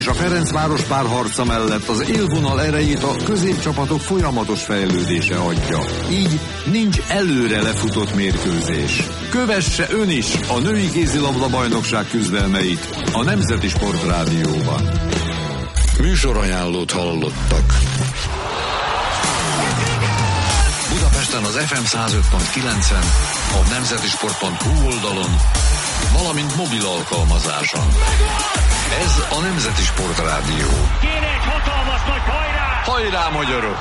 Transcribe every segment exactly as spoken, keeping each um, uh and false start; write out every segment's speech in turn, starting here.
És a Ferencváros párharca mellett az élvonal erejét a középcsapatok folyamatos fejlődése adja. Így nincs előre lefutott mérkőzés. Kövesse ön is a női kézilabda bajnokság küzdelmeit a Nemzeti Sport Rádióban. Műsorajánlót hallottak. Budapesten az ef em száz öt pont kilencen, a nemzetisport pont hu oldalon, valamint mobil alkalmazáson. Ez a Nemzeti Sport Rádió. Kéne egy hatalmas nagy hajrá! Hajrá, magyarok!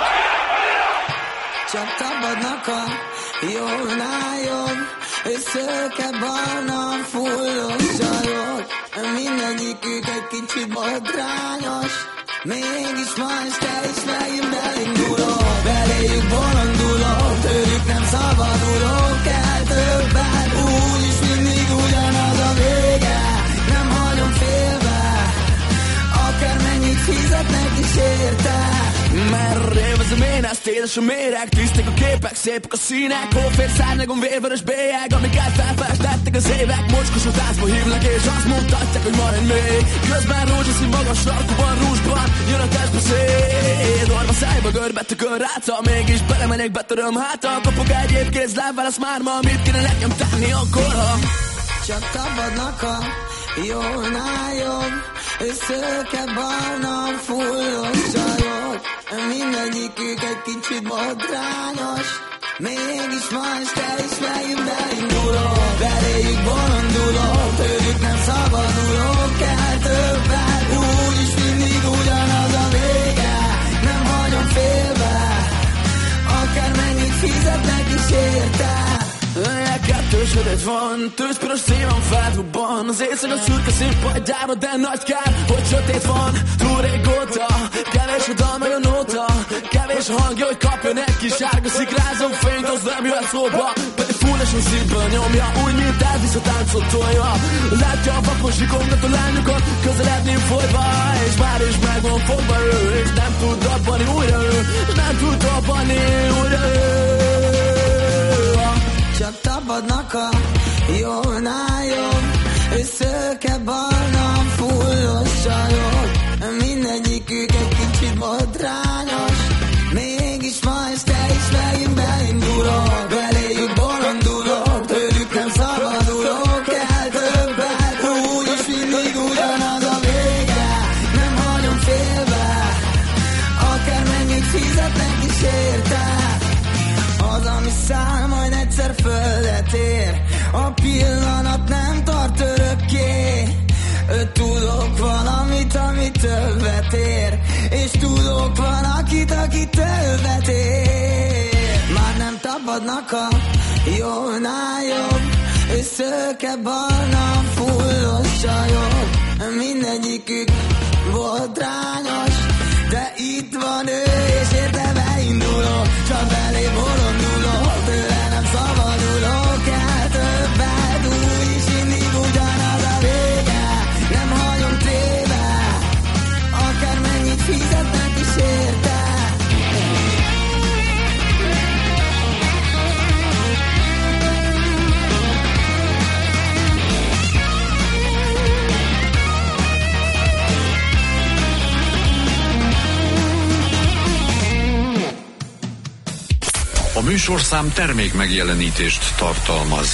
Csak tapadnak a jónál jobb, és szőke barna fullos csajok. Mindegyikük egy kicsit bodrányos, mégis ma este is megint belindulok. Beléjük bolondulok, tőlük nem szabadulok el többet. Úgyis mindig ugyanaz a vége, nem hagyom félbe, akármennyit fizetnek is érte. Mert révezem én ezt édes a méreg, tisztek a képek, szépek a színek, hófér szárnyagon vérvörös bélyeg, amiket felfestettek az évek, mocskos a táncba hívnak és azt mutatják, hogy maradj még. Közben rózsaszín magas sarkúban, rúzsban jön a testbeszéd, orva szájba görbetükön ráca, mégis belemegyek, betöröm hátra, kapok egy év kézláb, válasz már ma, mit kéne nekem tenni akkor, ha csak tapadnak a jónál jobb, és szőke barna fullos csajok. Mindegyikük egy kicsit bodrányos, mégis ma este is megint beindulok. Beléjük bolondulok, tőlük nem szabadulok el többet. Úgyis mindig ugyanaz a vége, nem hagyom félbe, akármennyit fizetnek is érte. Kettős sötét van, tűzpiros szívem felhubban, az éjszaka szürke színpadjába, de nagy kár, hogy sötét van. Túl régóta, kevés a dal meg a nóta, kevés a hangja, hogy kapjon egy kis sárga szikrázó fényt, az nem jöhet szóba, pedig fullasan szívből nyomja, úgy, mint elvisz a táncot tolja. Látja a vakon sikongató lányokat, közeledni folyva, és már is meg van fogva ő, és nem tud rabbanni újra ő, és nem tud rabbanni újra ő. Csak tapadnak a jónál jobb, és szőke barna fullos csajok. Mindegyikük egy kicsit bodrányos, mégis ma este is megint beindulok. Beléjük bolondulok, tőlük nem szabadulok el többet. Úgyis mindig ugyanaz a vége, nem hagyom félbe, akármennyit fizetnek is érte. Az, ami száll, majd egyszer földet ér, a pillanat nem tart örökké. Tudok valamit, ami többet ér, és tudok valakit, aki többet ér. Már nem tapadnak a jónál jobb, és szőke barna fullos csajok. Mindegyikük bodrányos, de itt van ő, és érte beindulok. Csak belé bolondulok, tőle nem szabadulok el többet. Úgyis mindig ugyanaz a vége, nem hagyom téve, akármennyit fizetnek is érte. A műsorszám termék megjelenítést tartalmaz.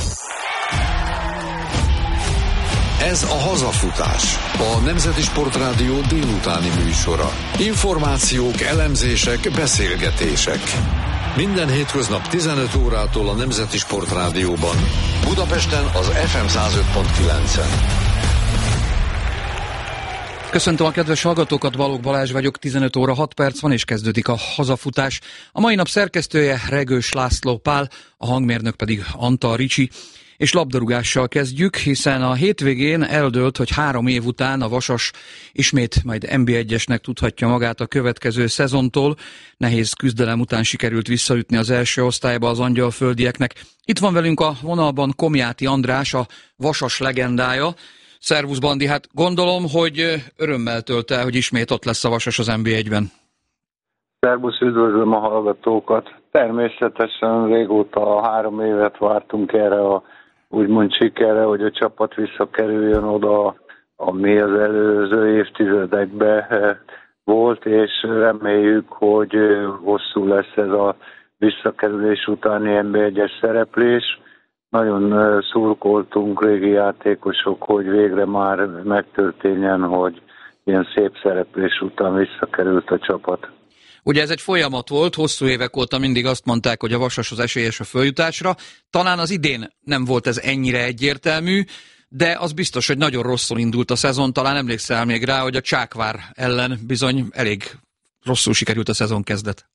Ez a Hazafutás, a Nemzeti Sport Rádió délutáni műsora. Információk, elemzések, beszélgetések. Minden hétköznap tizenöt órától a Nemzeti Sport Rádióban. Budapesten az ef em száz öt pont kilencen. Köszöntöm a kedves hallgatókat, Balogh Balázs vagyok, tizenöt óra hat perc van, és kezdődik a Hazafutás. A mai nap szerkesztője Regős László Pál, a hangmérnök pedig Antal Ricsi. És labdarúgással kezdjük, hiszen a hétvégén eldőlt, hogy három év után a Vasas ismét majd en bé egyesnek tudhatja magát a következő szezontól. Nehéz küzdelem után sikerült visszaütni az első osztályba az angyalföldieknek. Itt van velünk a vonalban Komjáti András, a Vasas legendája. Szervusz Bandi, hát gondolom, hogy örömmel tölt el, hogy ismét ott lesz a Vasas az en bé egyben. Szervusz, üdvözlöm a hallgatókat. Természetesen régóta három évet vártunk erre a úgymond sikerre, hogy a csapat visszakerüljön oda ami az előző évtizedekben volt, és reméljük, hogy hosszú lesz ez a visszakerülés utáni en bé egyes szereplés. Nagyon szurkoltunk régi játékosok, hogy végre már megtörténjen, hogy ilyen szép szereplés után visszakerült a csapat. Ugye ez egy folyamat volt, hosszú évek óta mindig azt mondták, hogy a Vasas az esélyes a följutásra. Talán az idén nem volt ez ennyire egyértelmű, de az biztos, hogy nagyon rosszul indult a szezon. Talán emlékszel még rá, hogy a Csákvár ellen bizony elég rosszul sikerült a szezon kezdet.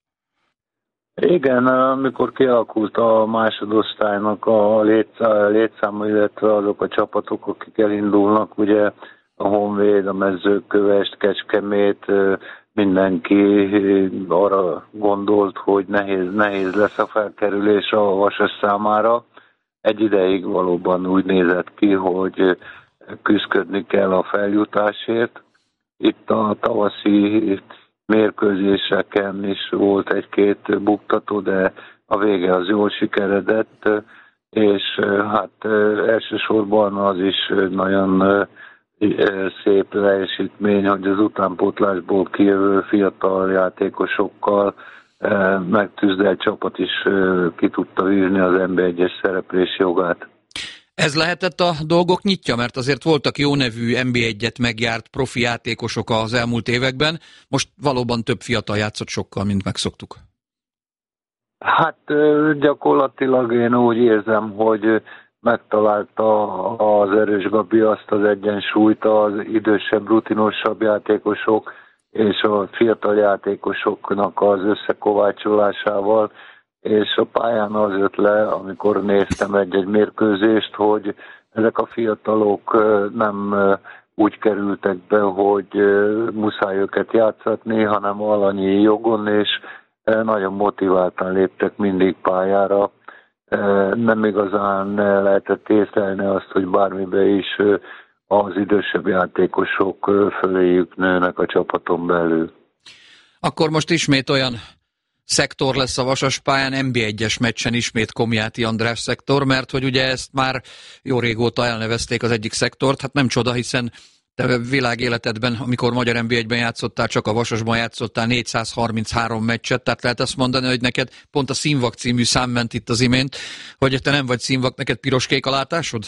Igen, amikor kialakult a másodosztálynak a létszáma, illetve azok a csapatok, akik elindulnak, ugye a Honvéd, a Mezőkövesd, Kecskemét, mindenki arra gondolt, hogy nehéz, nehéz lesz a felkerülés a Vasas számára. Egy ideig valóban úgy nézett ki, hogy küzdködni kell a feljutásért. Itt a tavaszi mérkőzéseken is volt egy-két buktató, de a vége az jól sikeredett, és hát elsősorban az is nagyon szép teljesítmény, hogy az utánpótlásból kijövő fiatal játékosokkal megtűzdelt csapat is ki tudta vívni az en bé egyes szereplés jogát. Ez lehetett a dolgok nyitja, mert azért voltak jó nevű en bé egyet megjárt profi játékosok az elmúlt években, most valóban több fiatal játszott sokkal, mint megszoktuk. Hát gyakorlatilag én úgy érzem, hogy megtalálta az Erős Gabi azt az egyensúlyt az idősebb, rutinosabb játékosok és a fiatal játékosoknak az összekovácsolásával, és a pályán az jött le, amikor néztem egy-egy mérkőzést, hogy ezek a fiatalok nem úgy kerültek be, hogy muszáj őket játszatni, hanem alanyi jogon, és nagyon motiváltan léptek mindig pályára. Nem igazán lehetett észlelni azt, hogy bármibe is az idősebb játékosok föléjük nőnek a csapaton belül. Akkor most ismét olyan szektor lesz a Vasas pályán, en bé egyes meccsen ismét Komjáti András szektor, mert hogy ugye ezt már jó régóta elnevezték az egyik szektort, hát nem csoda, hiszen te világéletedben, amikor magyar en bé egyben játszottál, csak a Vasasban játszottál négyszázharminchárom meccset, tehát lehet azt mondani, hogy neked pont a Színvak című szám ment itt az imént, hogy te nem vagy színvak, neked piros-kék a látásod?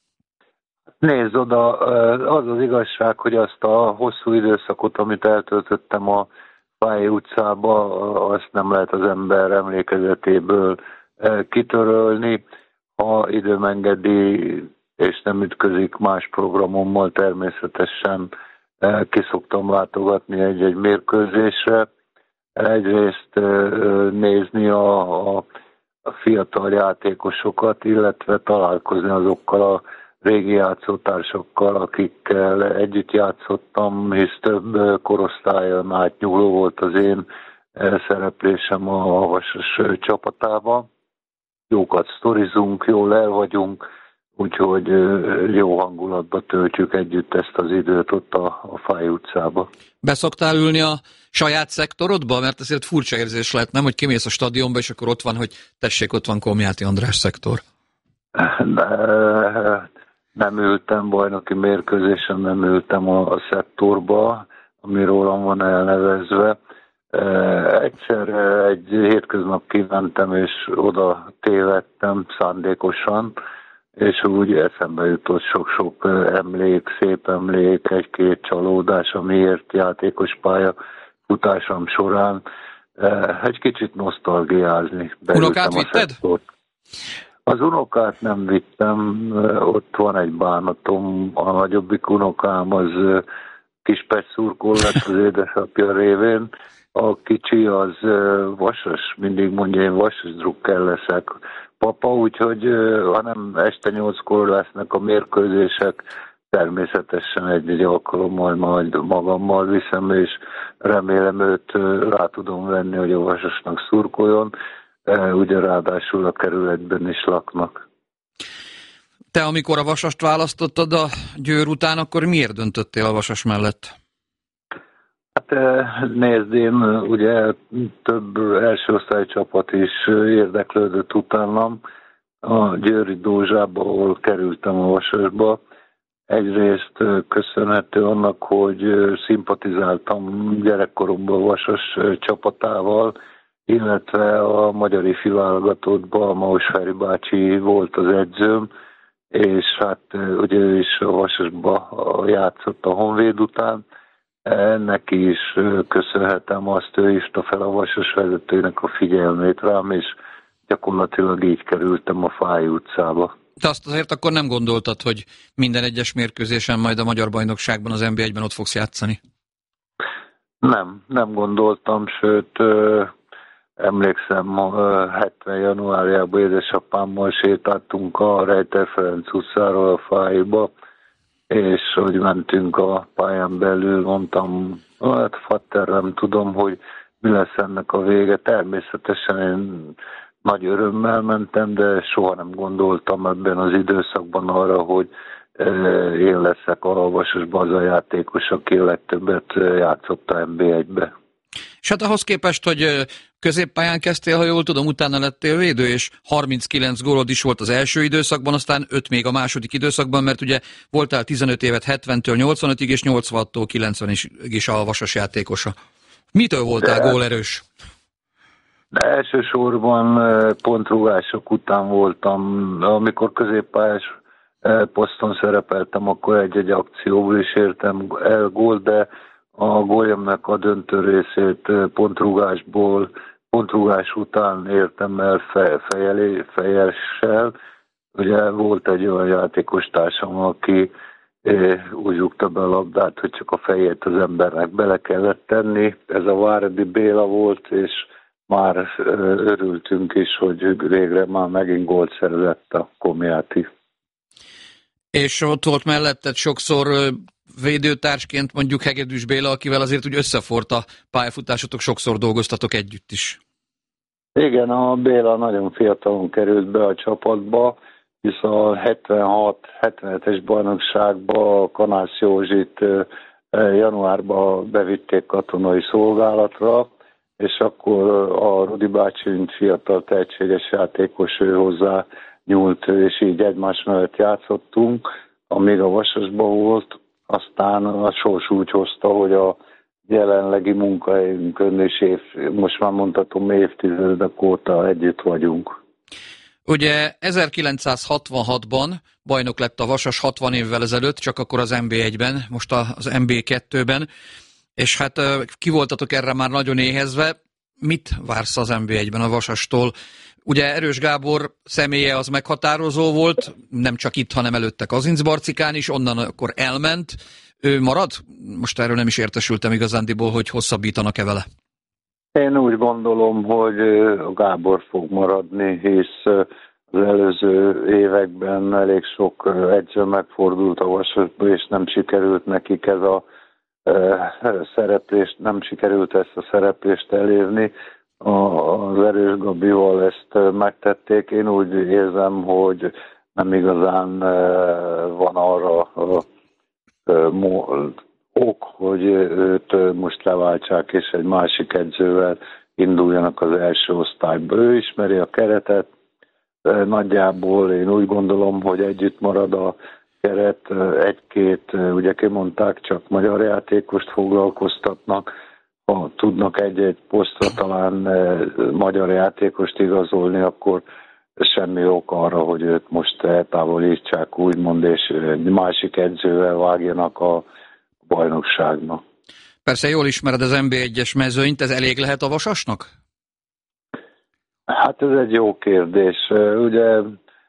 Nézd oda, az az igazság, hogy azt a hosszú időszakot, amit eltöltöttem a Fáy utcába, azt nem lehet az ember emlékezetéből kitörölni. Ha időm engedi, és nem ütközik más programommal, természetesen ki szoktam látogatni egy-egy mérkőzésre. Egyrészt nézni a, a, a fiatal játékosokat, illetve találkozni azokkal a régi játszótársakkal, akikkel együtt játszottam, hisz több korosztályon átnyúló volt az én szereplésem a Vasas csapatában. Jókat sztorizunk, jól el vagyunk, úgyhogy jó hangulatba töltjük együtt ezt az időt ott a, a Fáy utcába. Beszoktál ülni a saját szektorodba? Mert azért furcsa érzés lehet, nem, hogy kimész a stadionba, és akkor ott van, hogy tessék, ott van Komjáti András szektor. De, nem ültem bajnoki mérkőzésen, nem ültem a, a szektorba, ami rólam van elnevezve. Egyszer egy hétköznap kimentem, és oda tévedtem szándékosan, és úgy eszembe jutott sok-sok emlék, szép emlék, egy-két csalódás, amiért játékos pálya futásom során egy kicsit nosztalgiázni. Unokát vitted? Az unokát nem vittem, ott van egy bánatom, a nagyobbik unokám az Kispest szurkol lett az édesapja révén, a kicsi az Vasas, mindig mondja, én Vasas drukker leszek papa, úgyhogy ha nem este nyolckor lesznek a mérkőzések, természetesen egy-egy alkalommal majd magammal viszem, és remélem őt rá tudom venni, hogy a Vasasnak szurkoljon. Ugye ráadásul a kerületben is laknak. Te, amikor a Vasast választottad a Győr után, akkor miért döntöttél a Vasas mellett? Hát nézd, én ugye több első osztálycsapat is érdeklődött utánam. A Győri Dózsába, ahol kerültem a Vasasba. egyrészt köszönhető annak, hogy szimpatizáltam gyerekkoromban Vasas csapatával, illetve a magyar ifi válogatottban Maus Feri bácsi volt az edzőm, és hát ugye ő is a Vasasba játszott a Honvéd után. Neki is köszönhetem azt, ő hívta fel a Vasas vezetőnek a figyelmét rám, és gyakorlatilag így kerültem a Fáy utcába. Te azt azért akkor nem gondoltad, hogy minden egyes mérkőzésen majd a magyar bajnokságban, az en bé egyben ott fogsz játszani? Nem, nem gondoltam, sőt emlékszem, hetven januárjában édesapámmal sétáltunk a Rejter Ferenc utcáról a Fájba, és hogy mentünk a pályán belül, mondtam, hát fater, nem tudom, hogy mi lesz ennek a vége. Természetesen én nagy örömmel mentem, de soha nem gondoltam ebben az időszakban arra, hogy én leszek a Vasasban az a játékos, aki legtöbbet játszott a en bé egybe. És hát ahhoz képest, hogy középpályán kezdtél, ha jól tudom, utána lettél védő, és harminckilenc gólod is volt az első időszakban, aztán öt még a második időszakban, mert ugye voltál tizenöt évet hetventől nyolcvanötig, és nyolcvanhattól kilencvenig is a Vasas játékosa. Mitől voltál de, gólerős? De elsősorban pontrugások után voltam. Amikor középpályás poszton szerepeltem, akkor egy-egy akcióból is értem el gólt, de a góljamnak a döntő részét pontrugásból, pontrugás után értem el fejel, fejessel. Ugye volt egy olyan játékos társam, aki úgy rúgta be a labdát, hogy csak a fejét az embernek bele kellett tenni. Ez a Váradi Béla volt, és már örültünk is, hogy végre már megint gólt szerzett a Komjáti. És ott volt melletted sokszor védőtársként mondjuk Hegedűs Béla, akivel azért úgy összefort a pályafutásotok, sokszor dolgoztatok együtt is. Igen, a Béla nagyon fiatalon került be a csapatba, hisz a hetvenhat hetvenhetes bajnokságba Kanász Józsit januárban bevitték katonai szolgálatra, és akkor a Rudi bácsi, mint fiatal tehetséges játékos, ő hozzá nyúlt, és így egymás mellett játszottunk, amíg a Vasasban volt. Aztán a sors úgy hozta, hogy a jelenlegi munkahelyünkön is év, most már mondhatom évtizedek óta együtt vagyunk. Ugye ezerkilencszázhatvanhatban bajnok lett a Vasas hatvan évvel ezelőtt, csak akkor az en bé egyben, most az en bé kettőben, és hát ki voltatok erre már nagyon éhezve. Mit vársz az en bé egyben a Vasastól? Ugye Erős Gábor személye az meghatározó volt, nem csak itt, hanem előtte Kazincbarcikán is, onnan akkor elment. Ő marad? Most erről nem is értesültem igazándiból, hogy hosszabbítanak-e vele. Én úgy gondolom, hogy a Gábor fog maradni, hisz az előző években elég sok edző megfordult a Vasasba, és nem sikerült nekik ez a szereplést, nem sikerült ezt a szereplést elérni. Az Erős Gabival ezt megtették. Én úgy érzem, hogy nem igazán van arra ok, hogy őt most leváltsák, és egy másik edzővel induljanak az első osztályba. Ő ismeri a keretet, nagyjából én úgy gondolom, hogy együtt marad a keret, egy-két, ugye kimondták, csak magyar játékost foglalkoztatnak, ha tudnak egy-egy posztra talán magyar játékost igazolni, akkor semmi ok arra, hogy őt most eltávolítsák úgymond, és egy másik edzővel vágjanak a bajnokságnak. Persze jól ismered az en bé egyes mezőnyt, ez elég lehet a Vasasnak? Hát ez egy jó kérdés. Ugye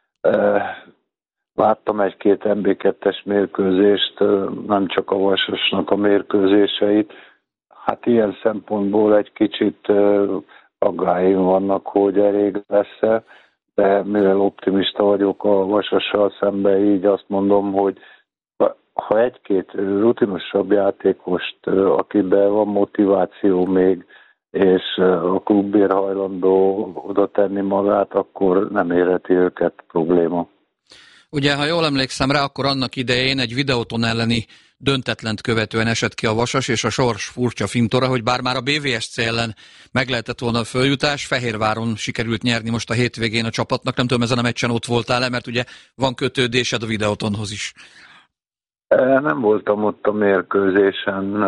láttam egy-két en bé kettes mérkőzést, nem csak a Vasasnak a mérkőzéseit. Hát ilyen szempontból egy kicsit aggályim vannak, hogy elég lesz-e, de mivel optimista vagyok a Vasassal szemben, így azt mondom, hogy ha egy-két rutinosabb játékost, akiben van motiváció még, és a klubér hajlandó oda tenni magát, akkor nem érheti őket probléma. Ugye, ha jól emlékszem rá, akkor annak idején egy Videóton elleni döntetlent követően esett ki a Vasas, és a sors furcsa fintora, hogy bár már a bé vé es cé ellen meg lehetett volna a följutás, Fehérváron sikerült nyerni most a hétvégén a csapatnak. Nem tudom, ezen a meccsen ott voltál-e, mert ugye van kötődésed a Videótonhoz is. Nem voltam ott a mérkőzésen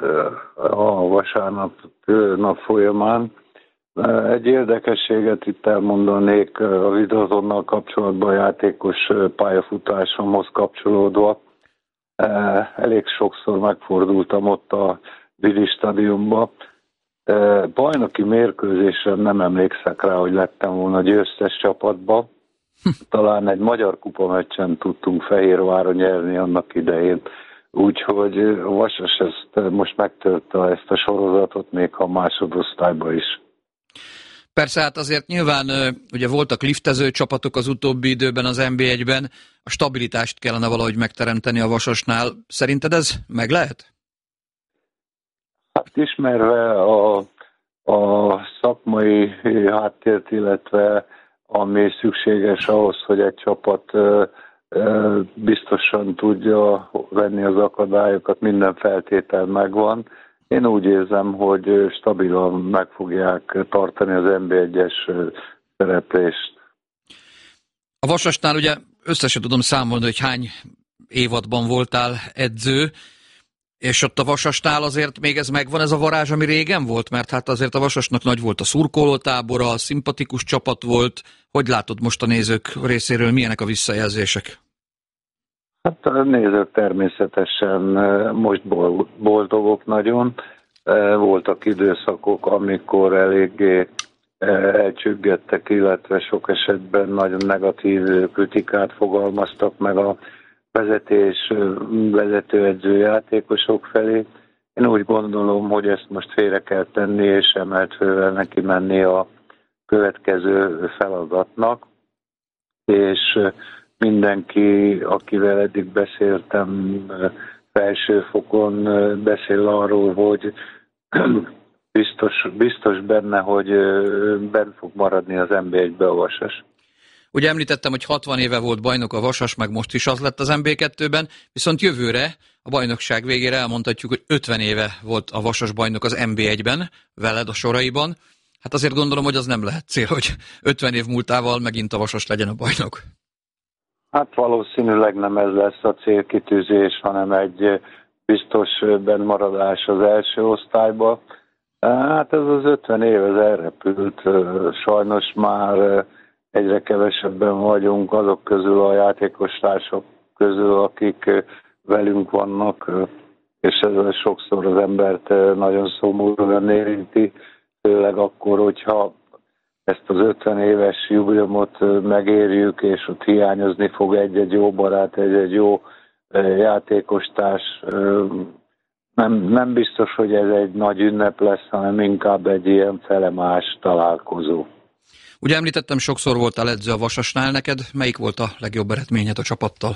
a vasárnap nap folyamán. Egy érdekességet itt elmondanék a videózonnal kapcsolatban, a játékos pályafutásomhoz kapcsolódva. Elég sokszor megfordultam ott a Vili stadionba. Bajnoki mérkőzésre nem emlékszek rá, hogy lettem volna győztes csapatba. Talán egy magyar kupa meccsen tudtunk Fehérváron nyerni annak idején. Úgyhogy a Vasas ezt most megtörte ezt a sorozatot, még ha másodosztályban is. Persze, hát azért nyilván ugye voltak liftező csapatok az utóbbi időben az en bé egyben, a stabilitást kellene valahogy megteremteni a Vasasnál. Szerinted ez meg lehet? Hát ismerve a, a szakmai háttért, illetve ami szükséges ahhoz, hogy egy csapat biztosan tudja venni az akadályokat, minden feltétel megvan. Én úgy érzem, hogy stabilan meg fogják tartani az en bé egyes szereplést. A Vasasnál ugye összesen tudom számolni, hogy hány évadban voltál edző, és ott a Vasasnál azért még ez megvan, ez a varázs, ami régen volt? Mert hát azért a Vasasnak nagy volt a szurkolótábora, szimpatikus csapat volt. Hogy látod most a nézők részéről, milyenek a visszajelzések? Hát a nézők természetesen most boldogok nagyon. Voltak időszakok, amikor eléggé elcsüggettek, illetve sok esetben nagyon negatív kritikát fogalmaztak meg a vezetés, vezetőedző játékosok felé. Én úgy gondolom, hogy ezt most félre kell tenni, és emelt fővel neki menni a következő feladatnak, és mindenki, akivel eddig beszéltem, felsőfokon beszél arról, hogy biztos, biztos benne, hogy benn fog maradni az en bé egybe a Vasas. Ugye említettem, hogy hatvan éve volt bajnok a Vasas, meg most is az lett az en bé kettőben, viszont jövőre, a bajnokság végére elmondhatjuk, hogy ötven éve volt a Vasas bajnok az en bé egyben, veled a soraiban. Hát azért gondolom, hogy az nem lehet cél, hogy ötven év múltával megint a Vasas legyen a bajnok. Hát valószínűleg nem ez lesz a célkitűzés, hanem egy biztos bennmaradás az első osztályba. Hát ez az ötven év, ez elrepült. Sajnos már egyre kevesebben vagyunk azok közül, a játékostársak közül, akik velünk vannak, és ez sokszor az embert nagyon szomorúan érinti, főleg akkor, hogyha ezt az ötven éves jubileumot megérjük, és ott hiányozni fog egy-egy jó barát, egy-egy jó játékostárs. Nem, nem biztos, hogy ez egy nagy ünnep lesz, hanem inkább egy ilyen felemás találkozó. Ugye említettem, sokszor voltál edző a Vasasnál, neked melyik volt a legjobb eredményed a csapattal?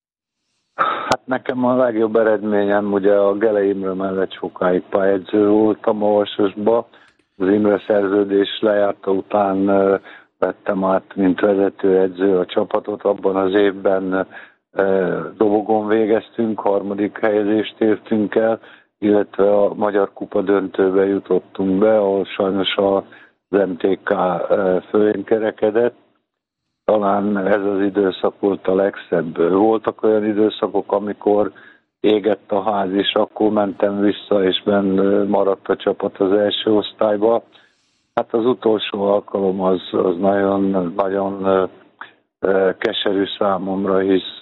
Hát nekem a legjobb eredményem, ugye a Gele Imre mellett sokáig pályedző voltam a Vasasba. Az Imre szerződés lejárta után vettem át, mint vezetőedző a csapatot. Abban az évben dobogon végeztünk, harmadik helyezést értünk el, illetve a Magyar Kupa döntőbe jutottunk be, ahol sajnos a az em té ká fölén kerekedett. Talán ez az időszak volt a legszebb. Voltak olyan időszakok, amikor égett a ház, és akkor mentem vissza, és benn maradt a csapat az első osztályba. Hát az utolsó alkalom az, az nagyon, nagyon keserű számomra, hisz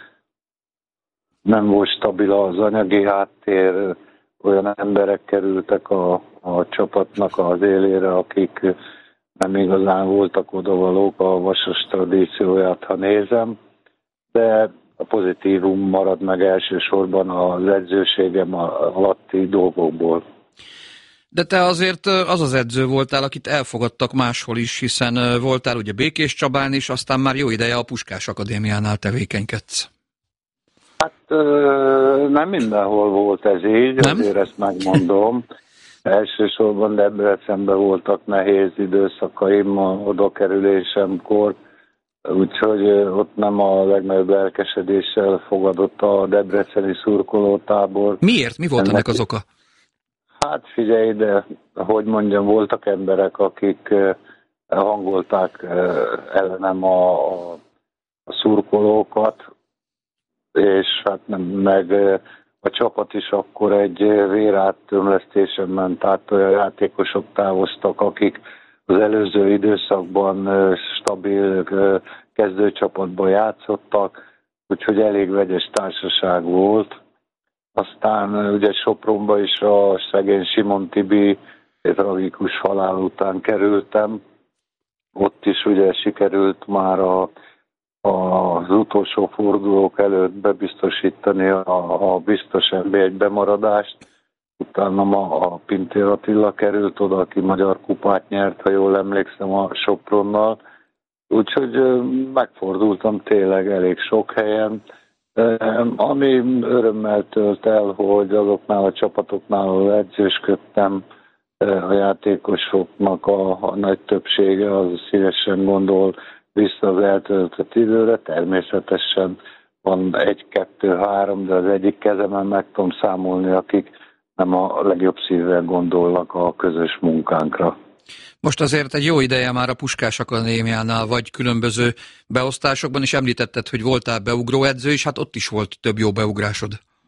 nem volt stabil az anyagi háttér, olyan emberek kerültek a, a csapatnak az élére, akik nem igazán voltak odavalók a Vasas tradícióját, ha nézem, de a pozitívum marad meg elsősorban az edzőségem alatti dolgokból. De te azért az az edző voltál, akit elfogadtak máshol is, hiszen voltál ugye Békés Csabán is, aztán már jó ideje a Puskás Akadémiánál tevékenykedsz. Hát nem mindenhol volt ez így, nem? Azért ezt megmondom. Elsősorban Debrecenben voltak nehéz időszakaim a odakerülésemkor, úgyhogy ott nem a legnagyobb lelkesedéssel fogadott a debreceni szurkolótábor. Miért? Mi volt ennek az oka? Hát figyelj, de hogy mondjam, voltak emberek, akik hangolták ellenem a, a, a szurkolókat, és hát nem, meg a csapat is akkor egy véráttömlesztésen ment át, olyan játékosok távoztak, akik az előző időszakban stabil kezdőcsapatban játszottak, úgyhogy elég vegyes társaság volt. Aztán ugye Sopronba is a szegény Simon Tibi tragikus halál után kerültem. Ott is ugye sikerült már a, a, az utolsó fordulók előtt bebiztosítani a, a biztos en bé egy bemaradást. Utána ma a Pintér Attila került oda, aki magyar kupát nyert, ha jól emlékszem, a Sopronnal. Úgyhogy megfordultam tényleg elég sok helyen. Ami örömmel tölt el, hogy azoknál a csapatoknál, ahol edzősködtem, a játékosoknak a, a nagy többsége az szívesen gondol vissza az eltöltött időre. Természetesen van egy, kettő, három, de az egyik kezemen meg tudom számolni, akik nem a legjobb szívvel gondolnak a közös munkánkra. Most azért egy jó ideje már a Puskás Akadémiánál vagy különböző beosztásokban, is említetted, hogy voltál beugróedző, és hát ott is volt több jó beugrásod.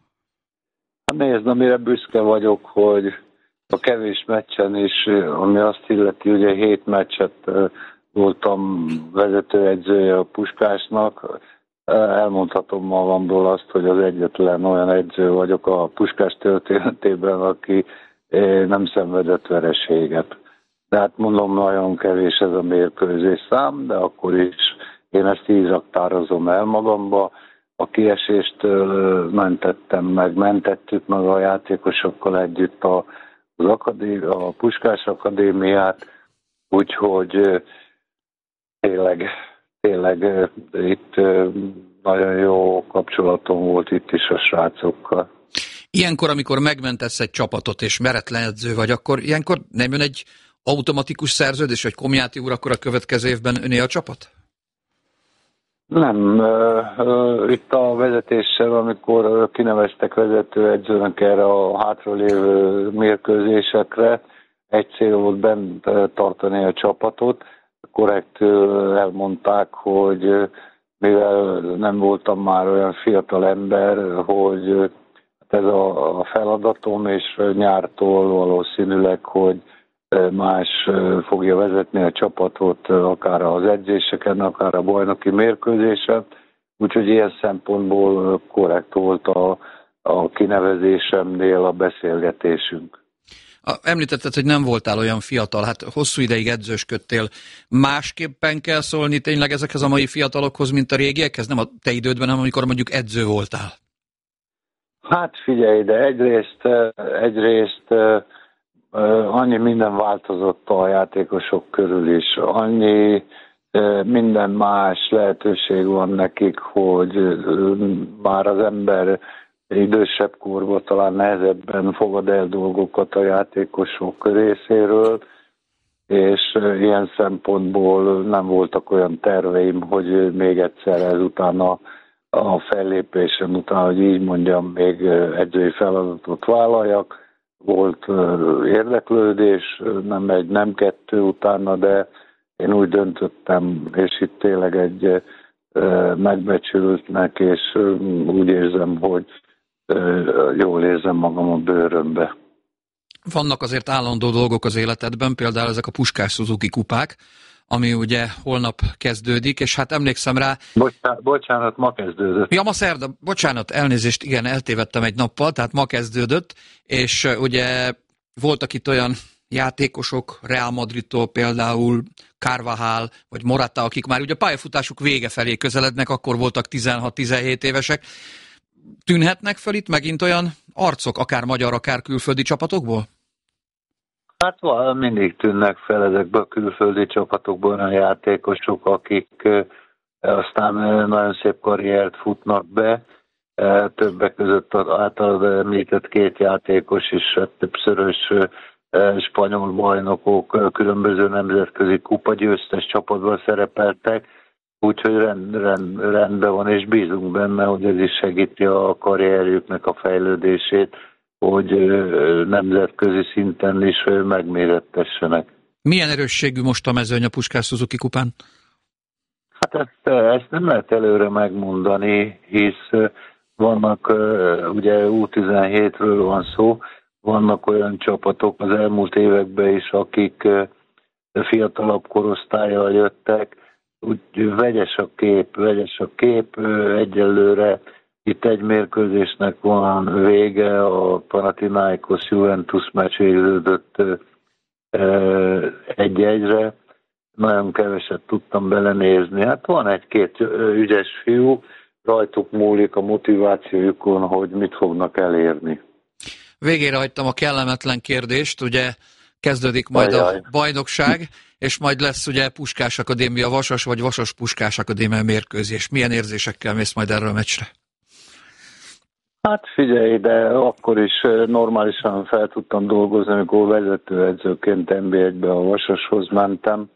Hát nézd, amire büszke vagyok, hogy a kevés meccsen is, ami azt illeti, ugye hét meccset voltam vezetőedzője a Puskásnak. Elmondhatom magamból azt, hogy az egyetlen olyan edző vagyok a Puskás történetében, aki nem szenvedett vereséget. De hát mondom, nagyon kevés ez a mérkőzés szám, de akkor is én ezt így raktározom el magamba. A kieséstől mentettem meg, mentettük meg a játékosokkal együtt a, az akadé, a Puskás Akadémiát, úgyhogy tényleg, tényleg itt nagyon jó kapcsolatom volt itt is a srácokkal. Ilyenkor, amikor megmentesz egy csapatot és meretlen edző vagy, akkor ilyenkor nem jön egy automatikus szerződés, hogy Komjáti úr, akkor a következő évben öné a csapat? Nem. Itt a vezetéssel, amikor kineveztek vezetőedzőnek erre a hátralévő mérkőzésekre, egy cél volt bent tartani a csapatot. Korrekt elmondták, hogy mivel nem voltam már olyan fiatal ember, hogy ez a feladatom, és nyártól valószínűleg, hogy más fogja vezetni a csapatot, akár az edzéseken, akár a bajnoki mérkőzésen. Úgyhogy ilyen szempontból korrekt volt a, a kinevezésemnél a beszélgetésünk. Említetted, hogy nem voltál olyan fiatal, hát hosszú ideig edzősködtél. Másképpen kell szólni tényleg ezekhez a mai fiatalokhoz, mint a régiekhez? Nem a te idődben, hanem amikor mondjuk edző voltál. Hát figyelj, de egyrészt, egyrészt annyi minden változott a játékosok körül is. Annyi minden más lehetőség van nekik, hogy már az ember idősebb korban talán nehezebben fogad el dolgokat a játékosok részéről, és ilyen szempontból nem voltak olyan terveim, hogy még egyszer ezután a, a fellépésem után, hogy így mondjam, még edzői feladatot vállaljak. Volt érdeklődés, nem egy, nem kettő utána, de én úgy döntöttem, és itt tényleg egy megbecsültnek, és úgy érzem, hogy jól érzem magam a bőrömbe. Vannak azért állandó dolgok az életedben, például ezek a Puskás Suzuki kupák, ami ugye holnap kezdődik, és hát emlékszem rá... Bocsánat, bocsánat ma kezdődött. Ja, ma szerda, bocsánat, elnézést, igen, eltévedtem egy nappal, tehát ma kezdődött, és ugye voltak itt olyan játékosok, Real Madridtól például, Carvajal, vagy Morata, akik már ugye a pályafutásuk vége felé közelednek, akkor voltak tizenhat-tizenhét évesek. Tűnhetnek föl itt megint olyan arcok, akár magyar, akár külföldi csapatokból? Hát mindig tűnnek fel ezekből a külföldi csapatokból a játékosok, akik aztán nagyon szép karriert futnak be. Többek között az általad említett két játékos is többszörös spanyol bajnokok, különböző nemzetközi kupagyőztes csapatban szerepeltek, úgyhogy rend, rend, rendben van, és bízunk benne, hogy ez is segíti a karrierjüknek a fejlődését, hogy nemzetközi szinten is megmérettessenek. Milyen erősségű most a mezőny a Puskás Suzuki kupán? Hát ezt, ezt nem lehet előre megmondani, hisz vannak, ugye U tizenhétről van szó, vannak olyan csapatok az elmúlt években is, akik fiatalabb korosztállyal jöttek, úgy vegyes a kép, vegyes a kép, egyelőre itt egy mérkőzésnek van vége, a Panathinaikos Juventus meccs végződött egy-egyre, nagyon keveset tudtam belenézni, hát van egy-két ügyes fiú, rajtuk múlik a motivációjukon, hogy mit fognak elérni. Végére hagytam a kellemetlen kérdést, ugye kezdődik majd Ajaj. a bajnokság, és majd lesz ugye Puskás Akadémia Vasas, vagy Vasas Puskás Akadémia mérkőzés. Milyen érzésekkel mész majd erről a meccsre? Hát figyelj, de akkor is normálisan fel tudtam dolgozni, amikor vezetőedzőként en bé egybe a Vasashoz mentem.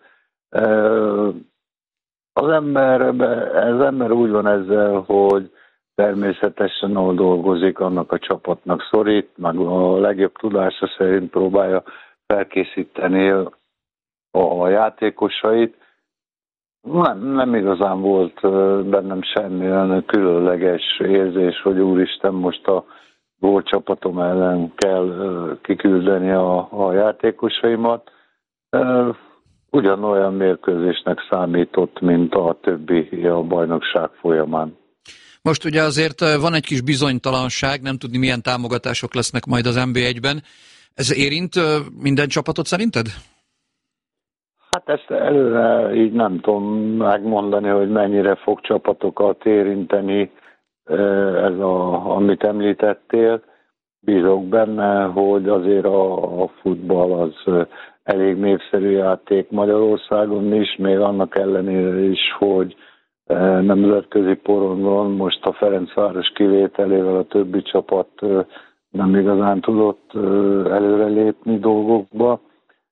Az ember, az ember úgy van ezzel, hogy természetesen ahol dolgozik, annak a csapatnak szorít, meg a legjobb tudása szerint próbálja felkészíteni a játékosait. Nem, nem igazán volt bennem semmi különleges érzés, hogy úristen, most a gólcsapatom ellen kell kiküldeni a, a játékosaimat. Ugyanolyan mérkőzésnek számított, mint a többi a bajnokság folyamán. Most ugye azért van egy kis bizonytalanság, nem tudni milyen támogatások lesznek majd az en bé egyben. Ez érint minden csapatot szerinted? Hát ezt előre így nem tudom megmondani, hogy mennyire fog csapatokat érinteni ez, a, amit említettél. Bízok benne, hogy azért a, a futball az elég népszerű játék Magyarországon is, még annak ellenére is, hogy nemzetközi porondon most a Ferencváros kivételével a többi csapat nem igazán tudott előrelépni dolgokba.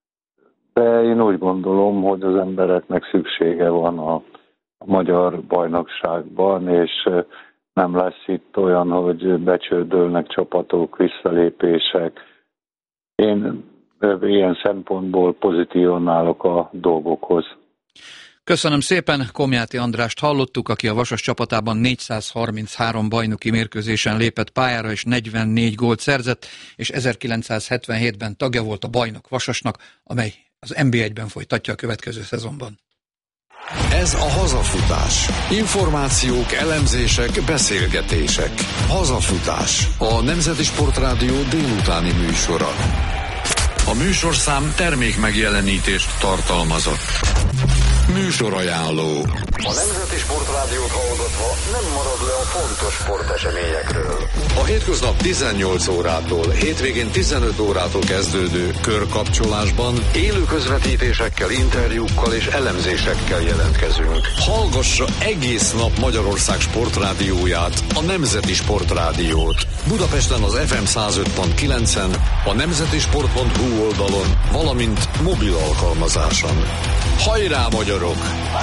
De én úgy gondolom, hogy az embereknek szüksége van a, a magyar bajnokságban, és nem lesz itt olyan, hogy becsődölnek csapatok, visszalépések. Én ilyen szempontból pozitívan állok a dolgokhoz. Köszönöm szépen, Komjáti Andrást hallottuk, aki a Vasas csapatában négyszázharminchárom bajnoki mérkőzésen lépett pályára, és negyvennégy gólt szerzett, és ezerkilencszázhetvenhétben tagja volt a bajnok Vasasnak, amely az en bé egyben folytatja a következő szezonban. Ez a Hazafutás. Információk, elemzések, beszélgetések. Hazafutás. A Nemzeti Sportrádió délutáni műsora. A műsorszám termék megjelenítést tartalmazott. Műsorajánló. A Nemzeti Sportrádiót hallgatva nem marad le a fontos sporteseményekről. A hétköznap tizennyolc órától, hétvégén tizenöt órától kezdődő körkapcsolásban élő közvetítésekkel, interjúkkal és elemzésekkel jelentkezünk. Hallgassa egész nap Magyarország sportrádióját, a Nemzeti Sportrádiót. Budapesten az ef em száz öt pont kilencen, a nemzetisport pont hu oldalon, valamint mobil alkalmazáson. Hajrá, magyarok!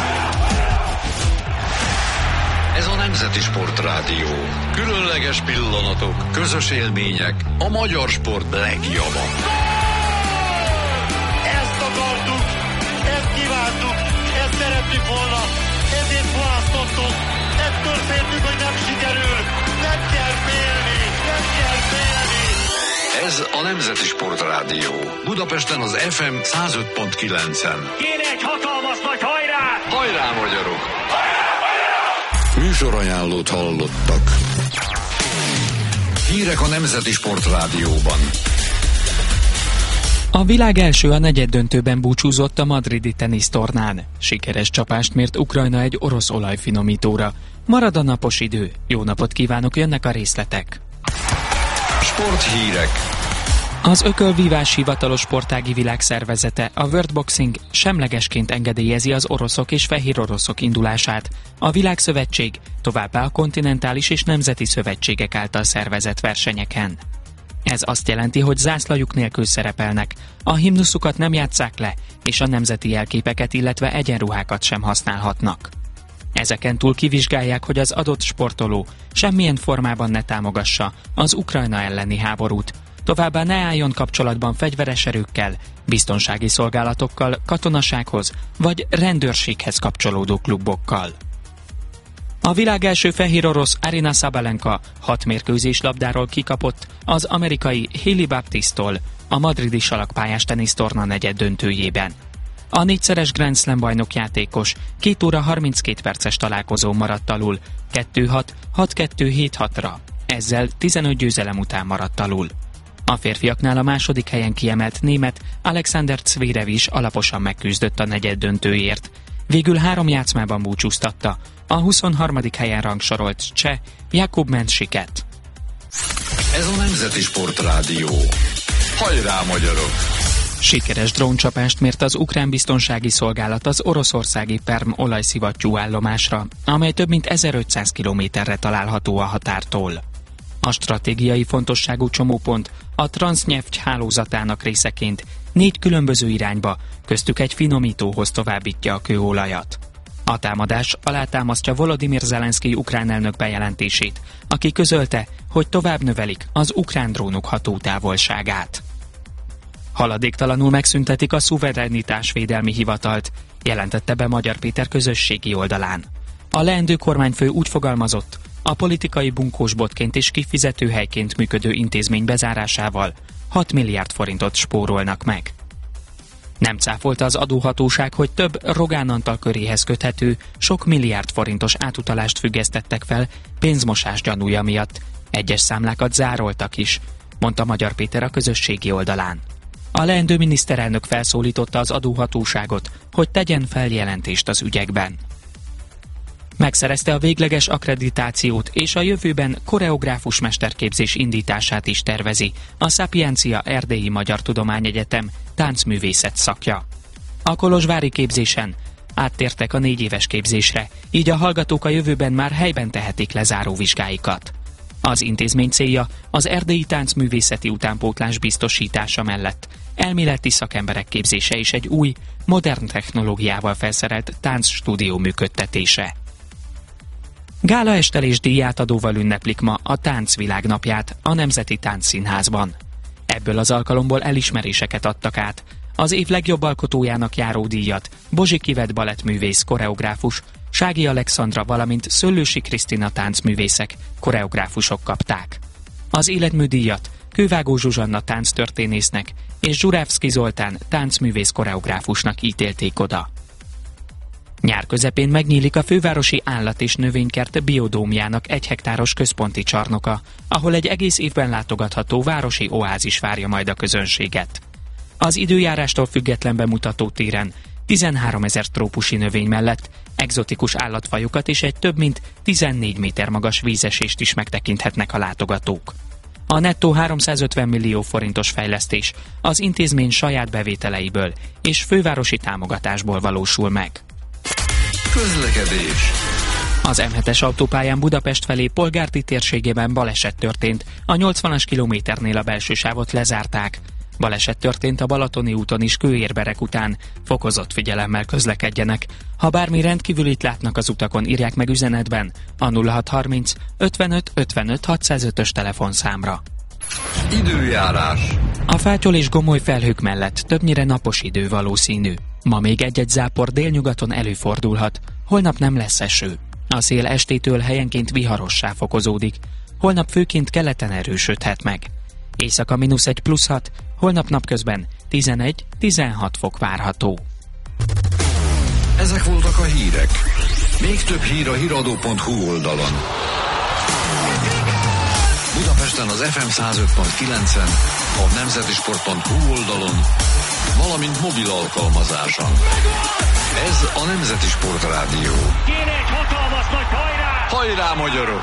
Ez a Nemzeti Sportrádió. Különleges pillanatok, közös élmények, a magyar sport legjava. Ezt akartuk, ezt kívántuk, ezt szerettük volna, ezért választottuk, ettől féltük, hogy nem sikerül, nem kell félni, nem kell félni. Ez a Nemzeti Sportrádió. Budapesten az ef em száz öt pont kilencen. Kéne egy hatalmas nagy hajrá! Hajrá, magyarok! Műsorajánlót hallottak. Hírek a Nemzeti Sportrádióban. A világ első a negyeddöntőben búcsúzott a madridi tenisztornán. Sikeres csapást mért Ukrajna egy orosz olajfinomítóra. Marad a napos idő. Jó napot kívánok, jönnek a részletek. Sporthírek. Az ökölvívás hivatalos sportági világszervezete, a World Boxing semlegesként engedélyezi az oroszok és fehér oroszok indulását. A Világszövetség továbbá a kontinentális és nemzeti szövetségek által szervezett versenyeken. Ez azt jelenti, hogy zászlajuk nélkül szerepelnek, a himnuszukat nem játsszák le, és a nemzeti jelképeket, illetve egyenruhákat sem használhatnak. Ezeken túl kivizsgálják, hogy az adott sportoló semmilyen formában ne támogassa az Ukrajna elleni háborút, továbbá ne álljon kapcsolatban fegyveres erőkkel, biztonsági szolgálatokkal, katonasághoz vagy rendőrséghez kapcsolódó klubokkal. A világ első fehér orosz Aryna Sabalenka hat mérkőzés labdáról kikapott az amerikai Hailey Baptiste-tól a madridi salakpályás tenisztorna negyed döntőjében. A négyszeres Grand Slam bajnokjátékos két óra harminckét perces találkozón maradt alul kettő hat, hat kettő, hét hatra, ezzel tizenöt győzelem után maradt alul. A férfiaknál a második helyen kiemelt német Alexander Zverev is alaposan megküzdött a negyed döntőért. Végül három játszmában búcsúztatta a huszonharmadik helyen rangsorolt cseh Jakub Mensiket. Ez a Nemzeti Sportrádió. Hajrá, magyarok! Sikeres dróncsapást mért az ukrán biztonsági szolgálat az oroszországi Perm olajszivattyú állomásra, amely több mint ezerötszáz kilométerre található a határtól. A stratégiai fontosságú csomópont a Transneft hálózatának részeként négy különböző irányba, köztük egy finomítóhoz továbbítja a kőolajat. A támadás alátámasztja Volodymyr Zelenszkij ukrán elnök bejelentését, aki közölte, hogy tovább növelik az ukrán drónok hatótávolságát. Haladéktalanul megszüntetik a szuverenitásvédelmi hivatalt, jelentette be Magyar Péter közösségi oldalán. A leendő kormányfő úgy fogalmazott, a politikai bunkósbotként és kifizetőhelyként működő intézmény bezárásával hat milliárd forintot spórolnak meg. Nem cáfolta az adóhatóság, hogy több Rogán Antal köréhez köthető, sok milliárd forintos átutalást függesztettek fel pénzmosás gyanúja miatt. Egyes számlákat zároltak is, mondta Magyar Péter a közösségi oldalán. A leendő miniszterelnök felszólította az adóhatóságot, hogy tegyen feljelentést az ügyekben. Megszerezte a végleges akkreditációt és a jövőben koreográfus mesterképzés indítását is tervezi a Szapiencia Erdélyi Magyar Tudományegyetem táncművészet szakja. A kolozsvári képzésen áttértek a négy éves képzésre, így a hallgatók a jövőben már helyben tehetik le záróvizsgáikat. Az intézmény célja az erdélyi táncművészeti utánpótlás biztosítása mellett elméleti szakemberek képzése és egy új, modern technológiával felszerelt táncstúdió működtetése. Gálaestel és díjátadóval ünneplik ma a Táncvilág napját a Nemzeti Táncszínházban. Ebből az alkalomból elismeréseket adtak át. Az év legjobb alkotójának járó díjat Bozsik Ivett balettművész koreográfus, Sági Alexandra, valamint Szöllősi Krisztina táncművészek, koreográfusok kapták. Az életműdíjat Kővágó Zsuzsanna tánctörténésznek és Zsurávszky Zoltán táncművész koreográfusnak ítélték oda. Nyár közepén megnyílik a fővárosi állat- és növénykert biodómjának egy hektáros központi csarnoka, ahol egy egész évben látogatható városi oázis várja majd a közönséget. Az időjárástól független bemutató téren tizenháromezer trópusi növény mellett egzotikus állatfajokat és egy több mint tizennégy méter magas vízesést is megtekinthetnek a látogatók. A nettó háromszázötven millió forintos fejlesztés az intézmény saját bevételeiből és fővárosi támogatásból valósul meg. Közlekedés. Az em hetes autópályán Budapest felé Polgárdi térségében baleset történt. A nyolcvanas kilométernél a belső sávot lezárták. Baleset történt a Balatoni úton is kőérberek után. Fokozott figyelemmel közlekedjenek. Ha bármi rendkívülit látnak az utakon, írják meg üzenetben a nulla hat harminc ötvenöt ötvenöt hatszázötös telefonszámra. Időjárás. A fátyol és gomoly felhők mellett többnyire napos idő valószínű. Ma még egy-egy zápor délnyugaton előfordulhat, holnap nem lesz eső. A szél estétől helyenként viharossá fokozódik, holnap főként keleten erősödhet meg. Éjszaka mínusz egy plusz hat, holnap napközben tizenegy-tizenhat fok várható. Ezek voltak a hírek. Még több hír a híradó pont hu oldalon. Budapesten az ef em száz öt pont kilencen, a nemzetisport pont hu oldalon, valamint mobil alkalmazáson. Ez a Nemzeti Sportrádió. Kéne egy hatalmas nagy hajrá! Hajrá, magyarok!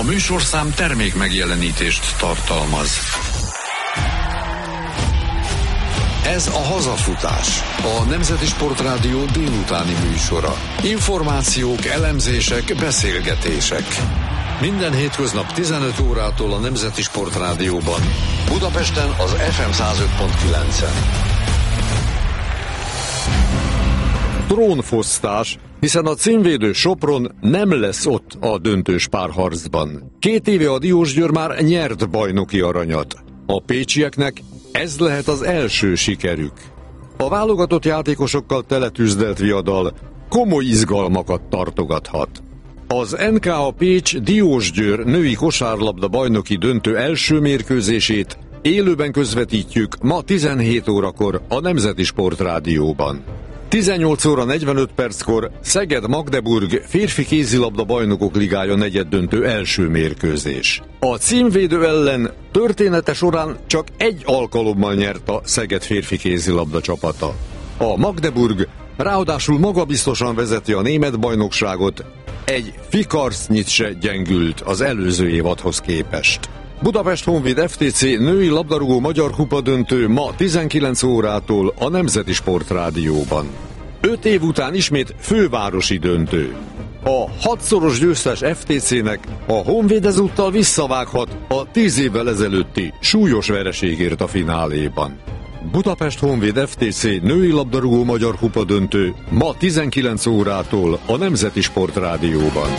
műsorszám termék megjelenítést tartalmaz. Ez a Hazafutás, a Nemzeti Sportrádió délutáni műsora. Információk, elemzések, beszélgetések. Minden hétköznap tizenöt órától a Nemzeti Sportrádióban. Budapesten az ef em száz öt pont kilencen. Trónfosztás, hiszen a címvédő Sopron nem lesz ott a döntős párharcban. Két éve a Diósgyőr már nyert bajnoki aranyat. A pécsieknek ez lehet az első sikerük. A válogatott játékosokkal teletűzdelt viadal komoly izgalmakat tartogathat. Az en ká á Pécs Diósgyőr női kosárlabda bajnoki döntő első mérkőzését élőben közvetítjük ma tizenhét órakor a Nemzeti Sportrádióban. tizennyolc óra negyvenöt perckor Szeged-Magdeburg férfi kézilabda bajnokok ligája negyeddöntő első mérkőzés. A címvédő ellen története során csak egy alkalommal nyert a Szeged férfi kézilabda csapata. A Magdeburg ráadásul magabiztosan vezeti a német bajnokságot, egy fikarcnyit se gyengült az előző évadhoz képest. Budapest Honvéd ef té cé női labdarúgó magyar kupa döntő ma tizenkilenc órától a Nemzeti Sportrádióban. Öt év után ismét fővárosi döntő. A hatszoros győztes ef té cének a Honvéd ezúttal visszavághat a tíz évvel ezelőtti súlyos vereségért a fináléban. Budapest Honvéd ef té cé női labdarúgó magyar kupa döntő ma tizenkilenc órától a Nemzeti Sportrádióban.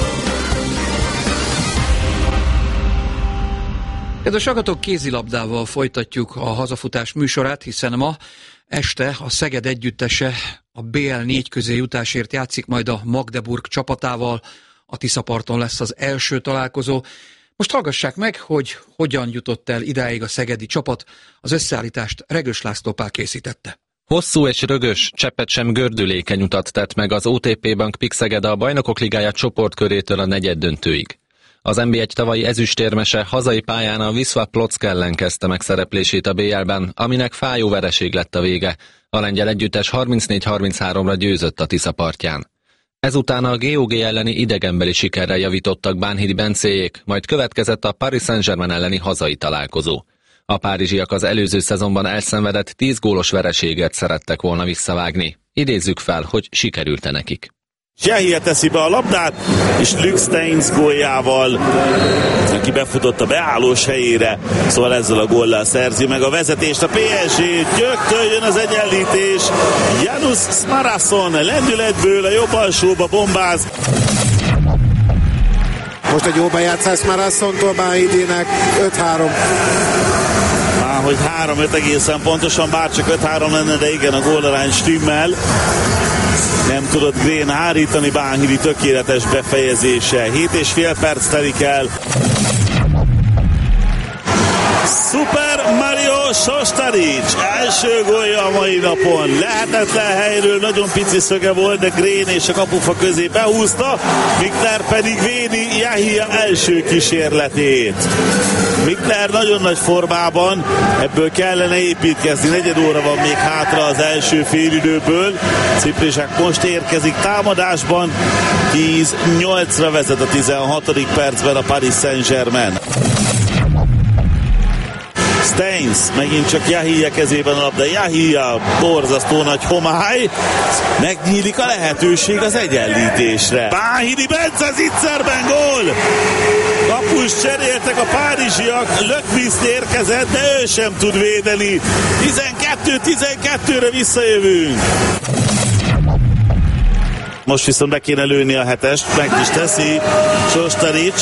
Kedves hallgatók, kézilabdával folytatjuk a Hazafutás műsorát, hiszen ma este a Szeged együttese a bé el négy közé jutásért játszik majd a Magdeburg csapatával. A Tiszaparton lesz az első találkozó. Most hallgassák meg, hogy hogyan jutott el idáig a szegedi csapat. Az összeállítást Regős László Pál készítette. Hosszú és rögös, cseppet sem gördülékeny utat tett meg az o té pé Bank Pik Szeged a Bajnokok Ligája csoportkörétől a negyeddöntőig. Az en bé egy tavalyi ezüstérmese hazai pályán a Wisła Płock ellen kezdte meg szereplését a bé el-ben, aminek fájó vereség lett a vége. A lengyel együttes harmincnégy harminchárom-ra győzött a Tisza partján. Ezután a gé o gé elleni idegenbeli sikerrel javítottak Bánhidi Bencéjék, majd következett a Paris Saint-Germain elleni hazai találkozó. A párizsiak az előző szezonban elszenvedett tíz gólos vereséget szerettek volna visszavágni. Idézzük fel, hogy sikerült-e nekik. Jahia teszi be a labdát, és Luke Steins góljával, aki befutott a beállós helyére, szóval ezzel a góllal szerzi meg a vezetést a pé es gé. Gyöktől jön az egyenlítés, Janusz Smarason lendületből a jobb alsóba bombáz. Most egy jó bejátszás Smarasontól Bánhidinek, öt három. Már hogy három öt egészen pontosan, bár csak öt három lenne, de igen, a gólarány stimmel. Nem tudott Grén hárítani, Bánhidi tökéletes befejezése. hét és fél perc telik el. Super Mario Sostaric első gólja a mai napon. Lehetetlen helyről, nagyon pici szöge volt, de Grén és a kapufa közé behúzta, Mikler pedig védi Jahia első kísérletét. Mikler nagyon nagy formában, ebből kellene építkezni, negyed óra van még hátra az első félidőből. Ciprisek most érkezik támadásban, tíz nyolcra vezet a tizenhatodik percben a Paris Saint-Germain. Steins, megint csak Jahia kezében a labda. Jahia, borzasztó nagy homály. Megnyílik a lehetőség az egyenlítésre. Bánhidi Bence zicserben gól! Kapust cseréltek a párizsiak, Lökviszt érkezett, de ő sem tud védeni. tizenkettő tizenkettőre visszajövünk. Most viszont be kéne lőni a hetest, meg is teszi Sostaric.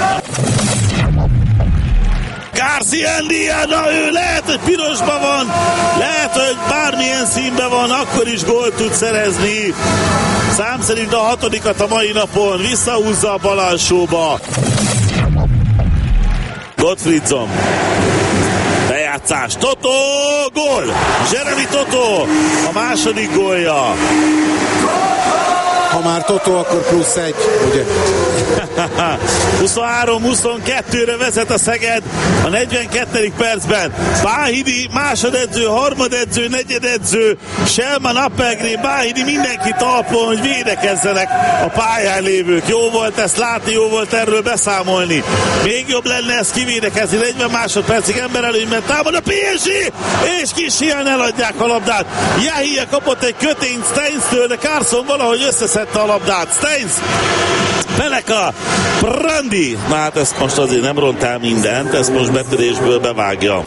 García Ndiana, ő lehet, hogy pirosban van, lehet, hogy bármilyen színben van, akkor is gólt tud szerezni. Szám szerint a hatodikat a mai napon, visszahúzza a bal alsóba. Gottfriedson. Bejátszás, Totó, gól! Jeremy Totó, a második gólja. Ha már Totó, akkor plusz egy, ugye? huszonhárom huszonkettőre vezet a Szeged a negyvenkettedik percben. Báhidi másodedző, harmadedző, negyededző, Selman, Appelgren, Báhidi, mindenki talpon, hogy védekezzenek a pályán lévők. Jó volt ezt látni, jó volt erről beszámolni. Még jobb lenne ezt kivédekezni. negyven másodpercig emberelőnyben támad a pé es gé, és kis hiány eladják a labdát. Yahia kapott egy kötényt Steins-től, de Carson valahogy összeszedte a labdát. Steins, Peleka, Brandi. Na hát ezt most azért nem rontál mindent, ezt most betörésből bevágja.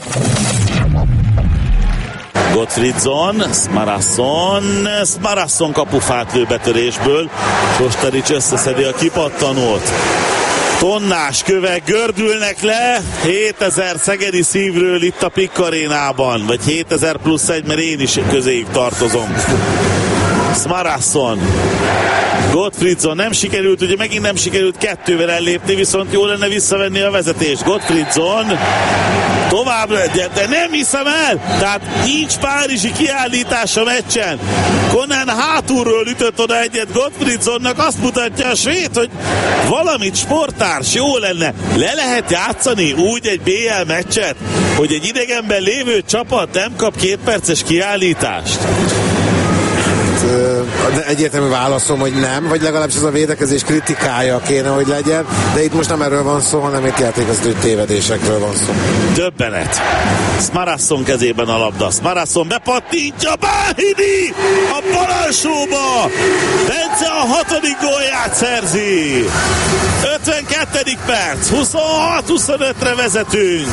Gottfriedson, Smarasson, Smarasson kapufát lő betörésből. Sosterics összeszedi a kipattanót. Tonnás kövek gördülnek le, hétezer szegedi szívről itt a Pikk Arénában, vagy hétezer plusz egy, mert én is közéig tartozom. Smarasson, Gottfriedson, nem sikerült, ugye megint nem sikerült kettővel ellépni, viszont jó lenne visszavenni a vezetést. Gottfriedson tovább, de, de nem hiszem el, tehát nincs párizsi kiállítás a meccsen. Conan hátulról ütött oda egyet Gottfriedsonnak, azt mutatja a svéd, hogy valamit sporttárs jó lenne. Le lehet játszani úgy egy bé el meccset, hogy egy idegenben lévő csapat nem kap két perces kiállítást? Egyértelmű válaszom, hogy nem, vagy legalábbis ez a védekezés kritikája kéne, hogy legyen, de itt most nem erről van szó, hanem itt játékvezető tévedésekről van szó. Döbbenet. Smarasson kezében a labda. Smarasson bepattintja Báhidi a bal alsóba. Bence a hatodik gólját szerzi. ötvenkettedik perc. huszonhat huszonötre vezetünk.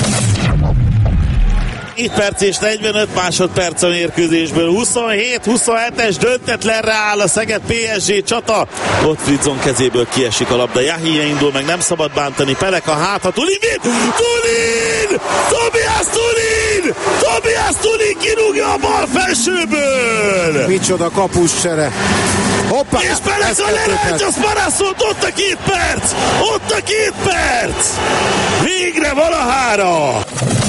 egy perc és negyvenöt másodperc a mérkőzésből. huszonhét huszonhetes döntetlenre áll a Szeged pé es gé csata. Gottfriedson kezéből kiesik a labda. Yahia indul, meg nem szabad bántani. Peleka hátra. Tulin mit? Tulin! Tobias Tulin! Tobias Tulin kirúgja a bal felsőből! Micsoda kapuscsere! Hoppá! És Peleka lerántja Sparasszont! Ott a két perc! Ott a két perc! Végre valahára!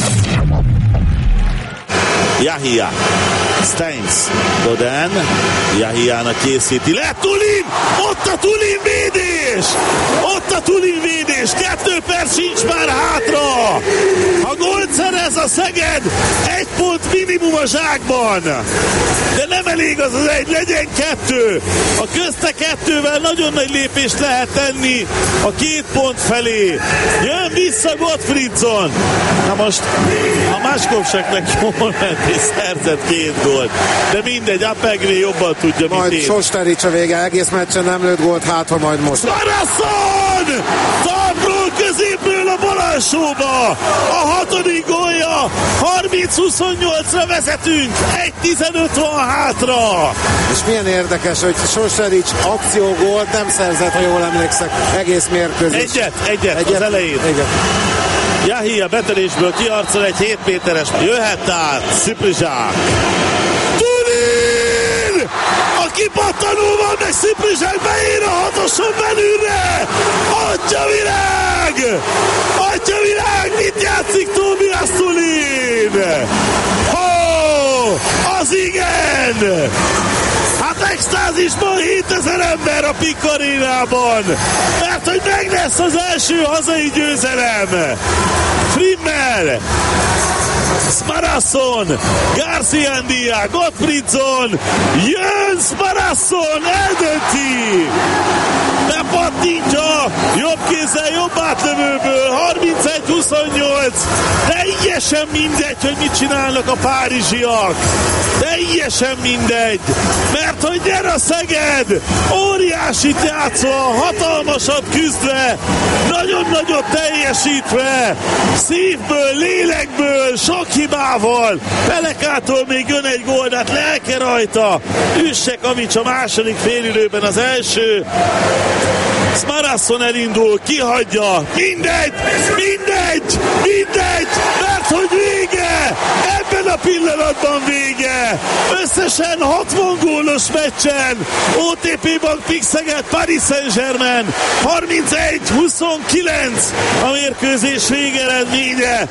Yahia, Steins, Boden, Yahiának készíti le, Tulin! Ott a Tulin védés! Ott a Tulin védés! Kettő perc sincs már hátra! Ha gólt szerez a Szeged, egy pont minimum a zsákban! De nem elég az az egy, legyen kettő! A közte kettővel nagyon nagy lépést lehet tenni a két pont felé. Jön vissza Gottfriedson! Na most a Maskovseknek jól ment és szerzett két gólt. De mindegy, Appelgren jobban tudja, mint majd én. Sosterics a vége, egész meccsen nem lőtt gólt, hát ha majd most. Smarasson! Talpról középről a bal alsóba! A hatodik gólja! harminc huszonnyolcra vezetünk! egy tizenöt van hátra! És milyen érdekes, hogy Sosterics akciógólt nem szerzett, ha jól emlékszek, egész mérkőzés. Egyet, egyet, egyet az elején. Igen. Yahia betörésből kiarcol egy hét méteres. Jöhet át Sziprizsák. Tulin! A kipattanóval meg Sziprizsák beír a hatoson belülre! Atyavilág! Atyavilág! Mit játszik Tobias Tulin? Ho! Az igen! Hát extázisban hétezer ember a Pikk Arénában, mert hogy meg lesz az első hazai győzelem. Frimmel, Smarasson, Garciandia, Gottfriedson, jön Smarasson, eldönti! Bepattintja, jobb kézzel, jobb átlövőből, harmincegy huszonnyolc, teljesen mindegy, hogy mit csinálnak a párizsiak. Teljesen mindegy, mert hogy nyer a Szeged, óriásit játszva, hatalmasat küzdve, nagyon nagyot teljesítve, szívből, lélekből, sok hibával. Pelekától még jön egy gól, de hát lelke rajta. Üsse Kavics a második félidőben az első. Smarasson elindul, kihagyja, mindegy, mindegy, mindegy, mert hogy vége, ebben a pillanatban vége, összesen hatvan gólos meccsen, o té pé Bank Pikk Szeged, Paris Saint-Germain, harmincegy huszonkilenc a mérkőzés végeredménye.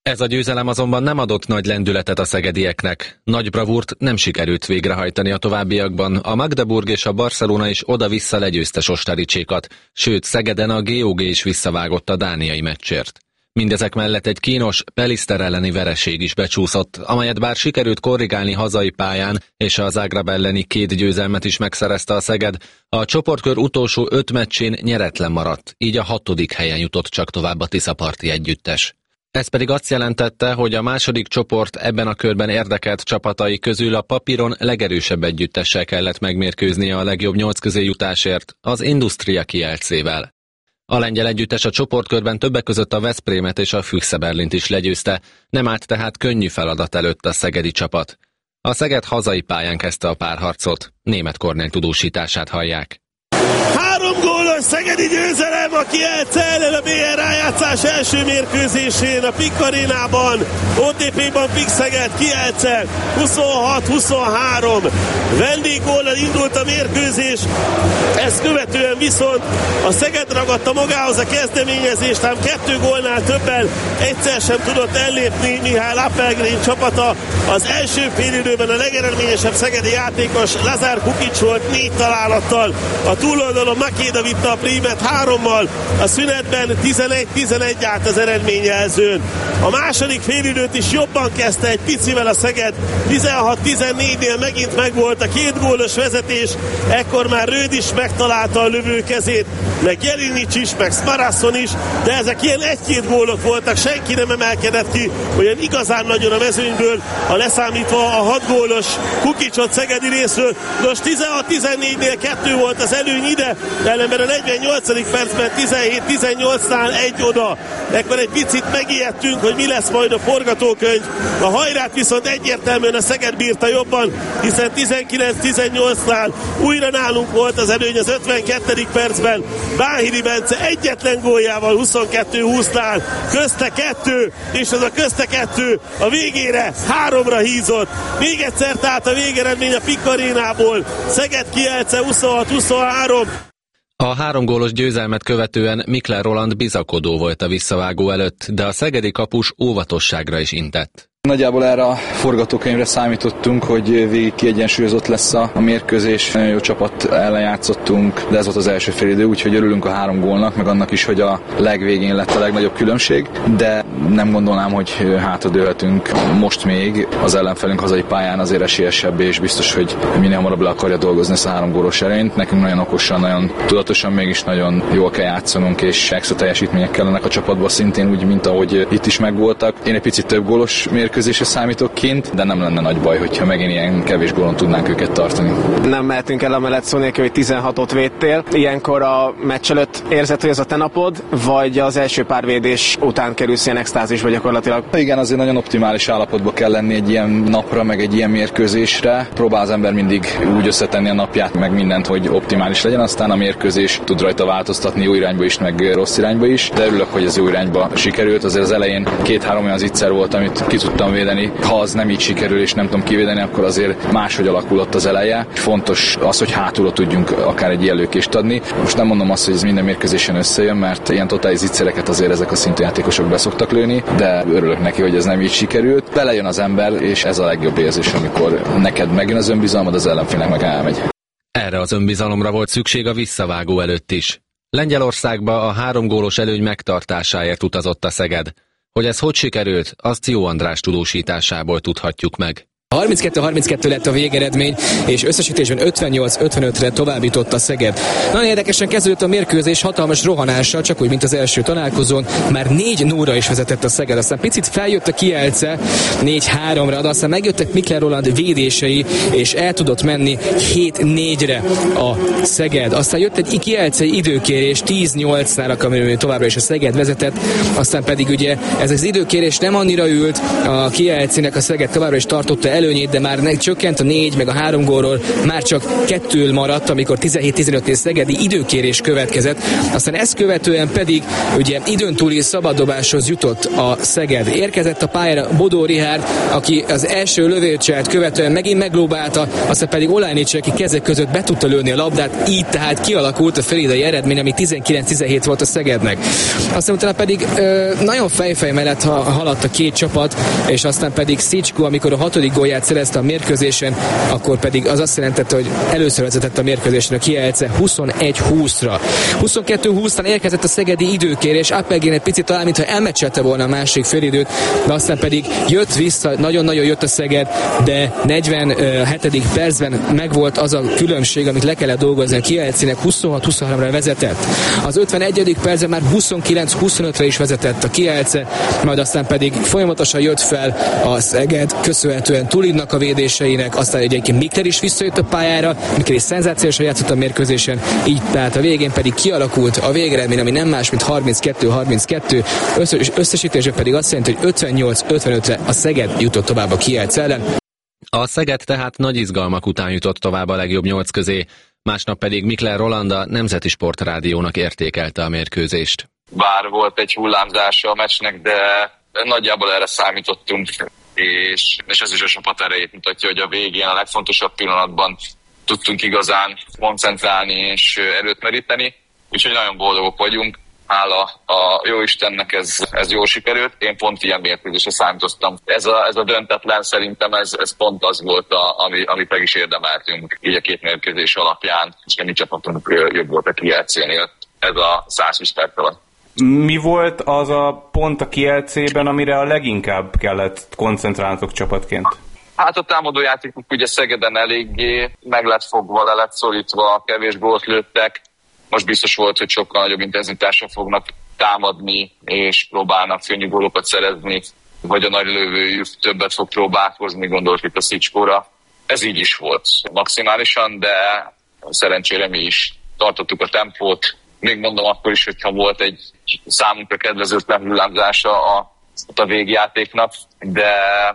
Ez a győzelem azonban nem adott nagy lendületet a szegedieknek. Nagy bravúrt nem sikerült végrehajtani a továbbiakban. A Magdeburg és a Barcelona is oda-vissza legyőzte Sostaricsékat, sőt Szegeden a gé o gé is visszavágott a dániai meccsért. Mindezek mellett egy kínos Peliszter elleni vereség is becsúszott, amelyet bár sikerült korrigálni hazai pályán, és a Zágráb elleni két győzelmet is megszerezte a Szeged, a csoportkör utolsó öt meccsén nyeretlen maradt, így a hatodik helyen jutott csak tovább a Tiszaparti együttes. Ez pedig azt jelentette, hogy a második csoport ebben a körben érdekelt csapatai közül a papíron legerősebb együttessel kellett megmérkőznie a legjobb nyolc közé jutásért, az Industria Kielcével. A lengyel együttes a csoportkörben többek között a Veszprémet és a Füchse Berlint is legyőzte, nem állt tehát könnyű feladat előtt a szegedi csapat. A Szeged hazai pályán kezdte a párharcot, Németh Kornél tudósítását hallják. Három gólos szegedi győzelem a Kielce ellen a bé er rájátszás első mérkőzésén a Pik Arénában. o té pé-ban Pik Szeged, Kielce huszonhat huszonhárom. Vendéggóllal indult a mérkőzés, ezt követően viszont a Szeged ragadta magához a kezdeményezést, ám kettő gólnál többel egyszer sem tudott ellépni Mihály Appelgren csapata. Az első félidőben a legeredményesebb szegedi játékos Lazár Kukic volt négy találattal. A túloldalon Makéda vitte a prímet hárommal, a szünetben tizenegy tizenegy állt az eredményjelzőn. A második félidőt is jobban kezdte egy picivel a Szeged, tizenhat tizennégynél megint megvolt a két gólos vezetés, ekkor már Röd is megtalálta a lövőkezét, meg Jelinics is, meg Smarasson is, de ezek ilyen egy-két gólok voltak, senki nem emelkedett ki olyan igazán nagyon a mezőnyből, a leszámítva a hat gólos Kukicsot szegedi részről. Nos, tizenhat tizennégynél kettő volt az előny ide, ellenben a negyvennyolcadik percben tizenhét tizennyolcnál egy oda. Ekkor egy picit megijedtünk, hogy mi lesz majd a forgatókönyv. A hajrát viszont egyértelműen a Szeged bírta jobban, hiszen tizenkilenc tizennyolcnál újra nálunk volt az előny az ötvenkettedik percben. Báhiri Bence egyetlen góljával huszonkettő húsznál közte kettő, és az a közte kettő a végére háromra hízott. Még egyszer tehát a végeredmény a Pik Arénából. Szeged Kielce huszonhat huszonhárom. A három gólos győzelmet követően Mikler Roland bizakodó volt a visszavágó előtt, de a szegedi kapus óvatosságra is intett. Nagyjából erre a forgatókönyvre számítottunk, hogy végig kiegyensúlyozott lesz a mérkőzés. Nagyon jó csapat ellen játszottunk, de ez volt az első félidő, úgyhogy örülünk a három gólnak, meg annak is, hogy a legvégén lett a legnagyobb különbség, de nem gondolnám, hogy hátradőlhetünk most még. Az ellenfelünk hazai pályán azért esélyesebb, és biztos, hogy minél hamarabb le akarja dolgozni ezt a három gólos erényt. Nekünk nagyon okosan, nagyon tudatosan mégis nagyon jól kell játszanunk, és extra teljesítmények kellenek a csapatban szintén, úgy, mint ahogy itt is megvoltak. Én egy picit több gólos mérkőzésre számítok kint, de nem lenne nagy baj, hogyha megint ilyen kevés gólon tudnánk őket tartani. Nem mehetünk el amellett szó nélkül, hogy tizenhatot védtél. Ilyenkor a meccs előtt érzed, hogy ez a te napod, vagy az első pár védés után kerülsz ilyen extázisba gyakorlatilag? Igen, azért nagyon optimális állapotban kell lenni egy ilyen napra, meg egy ilyen mérkőzésre. Próbál az ember mindig úgy összetenni a napját, meg mindent, hogy optimális legyen, aztán a mérkőzés tud rajta változtatni jó irányba is, meg rossz irányba is. De örülök, hogy ez jó irányba sikerült. Azért az elején két-három olyan zicser volt, amit ki tudtam védeni. Ha az nem így sikerül, és nem tudom kivédeni, akkor azért máshogy alakulott az eleje. Fontos az, hogy hátulra tudjunk akár egy ilyen lökést adni. Most nem mondom azt, hogy ez minden mérkőzésen összejön, mert ilyen totális zicsereket azért ezek a szintű játékosok beszoktak lőni, de örülök neki, hogy ez nem így sikerült. Belejön az ember, és ez a legjobb érzés, amikor neked megjön az önbizalmad, az ellenfélnek meg elmegy. Erre az önbizalomra volt szükség a visszavágó előtt is. Lengyelországba a három gólos előny megtartásáért utazott a Szeged. Hogy ez hogy sikerült, azt Jó András tudósításából tudhatjuk meg. harminckettő harminckettő lett a végeredmény, és összesítésben ötvennyolc ötvenötre továbbított a Szeged. Nagyon érdekesen kezdődött a mérkőzés hatalmas rohanással, csak úgy, mint az első találkozón. Már négy nulla is vezetett a Szeged, aztán picit feljött a Kielce négy háromra, de aztán megjöttek Mikler Roland védései, és el tudott menni hét négyre a Szeged. Aztán jött egy Kielcei időkérés tíz nyolcnál, amiről továbbra is a Szeged vezetett, aztán pedig ugye ez az időkérés nem annyira ült, a Kielcének a Szeged továbbra is tartotta előnyét, de már csökkent a négy meg a három gólról, már csak kettő maradt, amikor tizenhét tizenötnél szegedi időkérés következett. Aztán ezt követően pedig ugye időn túli szabaddobáshoz jutott a Szeged. Érkezett a pályára Bodó Richárd, aki az első lövőcsát követően megint meglóbálta, aztán pedig Olajnicsi, aki kezek között be tudta lőni a labdát, így tehát kialakult a felidei eredmény, ami tizenkilenc tizenhét volt a Szegednek. Aztán utána pedig ö, nagyon fejfej mellett haladt a két csapat, és aztán pedig Szicskó, amikor a hatodik gólját szerezte a mérkőzésen, akkor pedig az azt jelentette, hogy először vezetett a mérkőzésen a Kielce huszonegy húszra. huszonkettő húsztán érkezett a szegedi időkérés, Appelgén egy picit talán, mintha elmeccselte volna a másik félidőt, de aztán pedig jött vissza, nagyon-nagyon jött a Szeged, de negyvenhetedik percben megvolt az a különbség, amit le kellett dolgozni a Kielcének, huszonhat huszonháromra vezetett. Az ötvenegyedik percben már huszonkilenc huszonötre is vezetett a Kielce, majd aztán pedig folyamatosan jött fel a Szeged, köszönhetően Tulidnak a védéseinek, aztán egyébként Mikler is visszajött a pályára, Mikler is szenzációsan játszott a mérkőzésen, így tehát a végén pedig kialakult a végeredmény, ami nem más, mint harminckettő harminckettő, összes, összesítésben pedig azt jelenti, hogy ötvennyolc ötvenötre a Szeged jutott tovább a Kielce ellen. A Szeged tehát nagy izgalmak után jutott tovább a legjobb nyolc közé, másnap pedig Mikler Roland a Nemzeti Sportrádiónak értékelte a mérkőzést. Bár volt egy hullámzása a meccsnek, de nagyjából erre számítottunk, és, és ez is a csapat erejét mutatja, hogy a végén, a legfontosabb pillanatban tudtunk igazán koncentrálni és erőt meríteni, úgyhogy nagyon boldogok vagyunk. Hála a Jóistennek ez, ez jól sikerült. Én pont ilyen mérkőzésre számítottam. Ez a, ez a döntetlen szerintem ez, ez pont az volt, a, ami, amit meg is érdemeltünk így a két mérkőzés alapján, és a mi csapatunk jobb volt a Kielcénél ez a százhúsz perc alatt. Mi volt az a pont a Kielcében, amire a leginkább kellett koncentrálnotok csapatként? Hát a támadójátékuk ugye Szegeden eléggé meg lett fogva, le lett szorítva, kevés gólt lőttek. Most biztos volt, hogy sokkal nagyobb intenzitással fognak támadni, és próbálnak könnyű gólokat szerezni, vagy a nagy lövőjük többet fog próbálkozni, gondolok itt a Szicskóra. Ez így is volt maximálisan, de szerencsére mi is tartottuk a tempót. Még mondom akkor is, hogyha volt egy számunkra kedvezőtlen hullámzása a, a végjátéknak, de,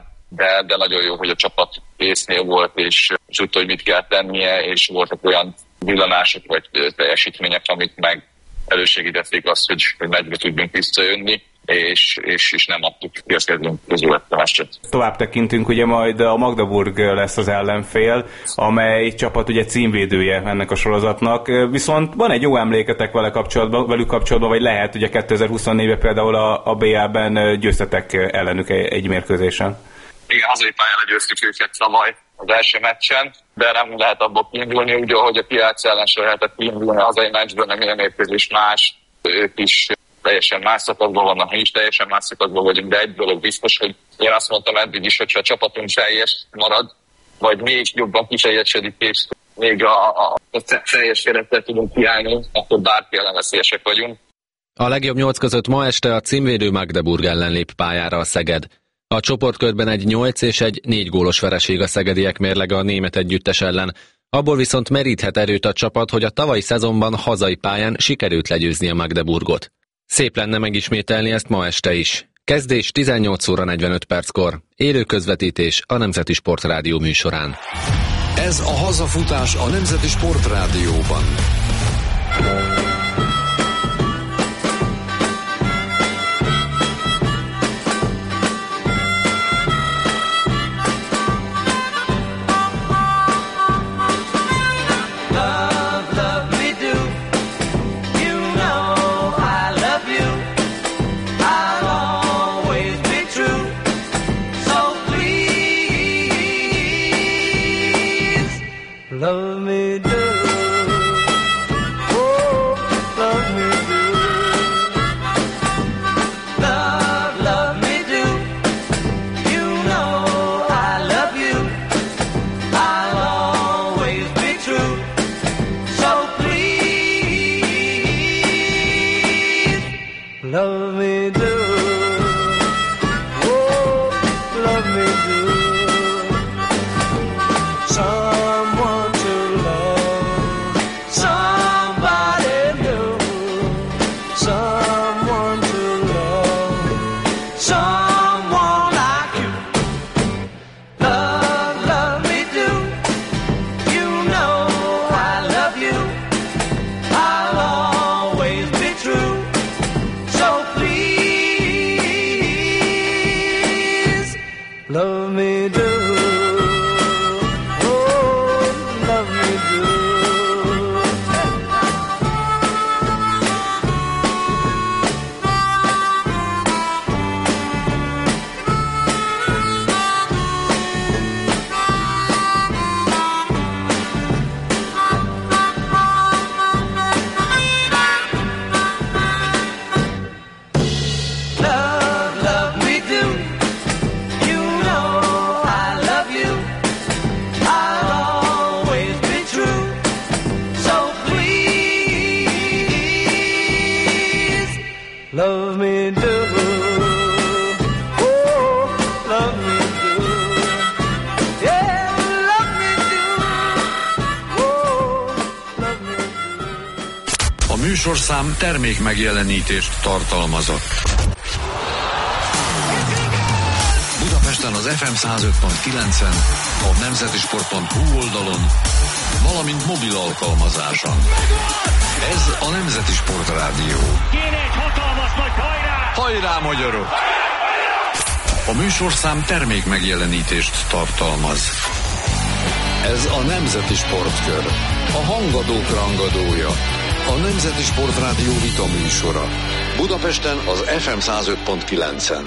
de, de nagyon jó, hogy a csapat észnél volt, és, és tudta, hogy mit kell tennie, és voltak olyan villanások vagy teljesítmények, amik meg elősegítették azt, hogy, hogy megybe tudjunk visszajönni, és, és, és nem adtuk ki a kezdőnk közül a meccset. Tovább tekintünk, ugye majd a Magdeburg lesz az ellenfél, amely csapat ugye címvédője ennek a sorozatnak, viszont van egy jó emléketek vele kapcsolatban, velük kapcsolatban, vagy lehet, ugye kétezer-huszonnégyben például a, a bé á-ben győztetek ellenük egy mérkőzésen. Igen, hazai pályán legyőztük őket tavaly az első meccsen, de nem lehet abból kiindulni, ugye, hogy a Kielce ellen sem lehetett kiindulni a hazai meccsből, nem ilyen mérkőzés más, ők is teljesen más szakaszban vannak, mi is teljesen más szakaszban vagyunk, de egy dolog biztos, hogy én azt mondtam eddig is, hogyha a csapatunk teljes marad, vagy még jobban kiteljesedik, és még a, a, a teljes kerettel tudunk kiállni, akkor bárki ellen veszélyesek vagyunk. A legjobb nyolc között ma este a címvédő Magdeburg ellen lép pályára a Szeged. A csoportkörben egy nyolc és egy négy gólos vereség a szegediek mérlege a német együttes ellen. Abból viszont meríthet erőt a csapat, hogy a tavalyi szezonban hazai pályán sikerült legyőzni a Magdeburgot. Szép lenne megismételni ezt ma este is. Kezdés tizennyolc óra negyvenöt perckor. Élő közvetítés a Nemzeti Sportrádió műsorán. Ez a hazafutás a Nemzeti Sportrádióban. Love me do. Oh, műsorszám termék megjelenítést tartalmazott. Budapesten az ef em száz öt pont kilencen, a nemzetisport pont hu oldalon, valamint mobil alkalmazáson. Ez a Nemzeti Sport Rádió. Kéne egy hatalmas nagy hajrá! Hajrá, magyarok! A műsorszám termék megjelenítést tartalmaz. Ez a Nemzeti Sportkör. A hangadók rangadója. A Nemzeti Sport Rádió vita műsora. Budapesten az ef em száz öt pont kilencen.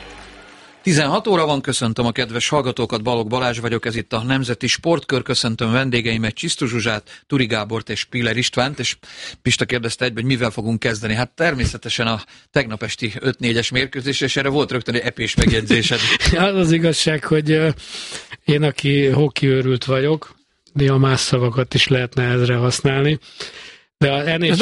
tizenhat óra van, köszöntöm a kedves hallgatókat, Balogh Balázs vagyok, ez itt a Nemzeti Sportkör, köszöntöm vendégeimet, Csisztus Zsuzsát, Turi Gábort és Piller Istvánt, és Pista kérdezte egyben, hogy mivel fogunk kezdeni. Hát természetesen a tegnap esti öt négyes mérkőzés, és erre volt rögtön egy epés megjegyzésed. Az az igazság, hogy én, aki hoki őrült vagyok, néha más szavakat is lehetne ezre használni, de a en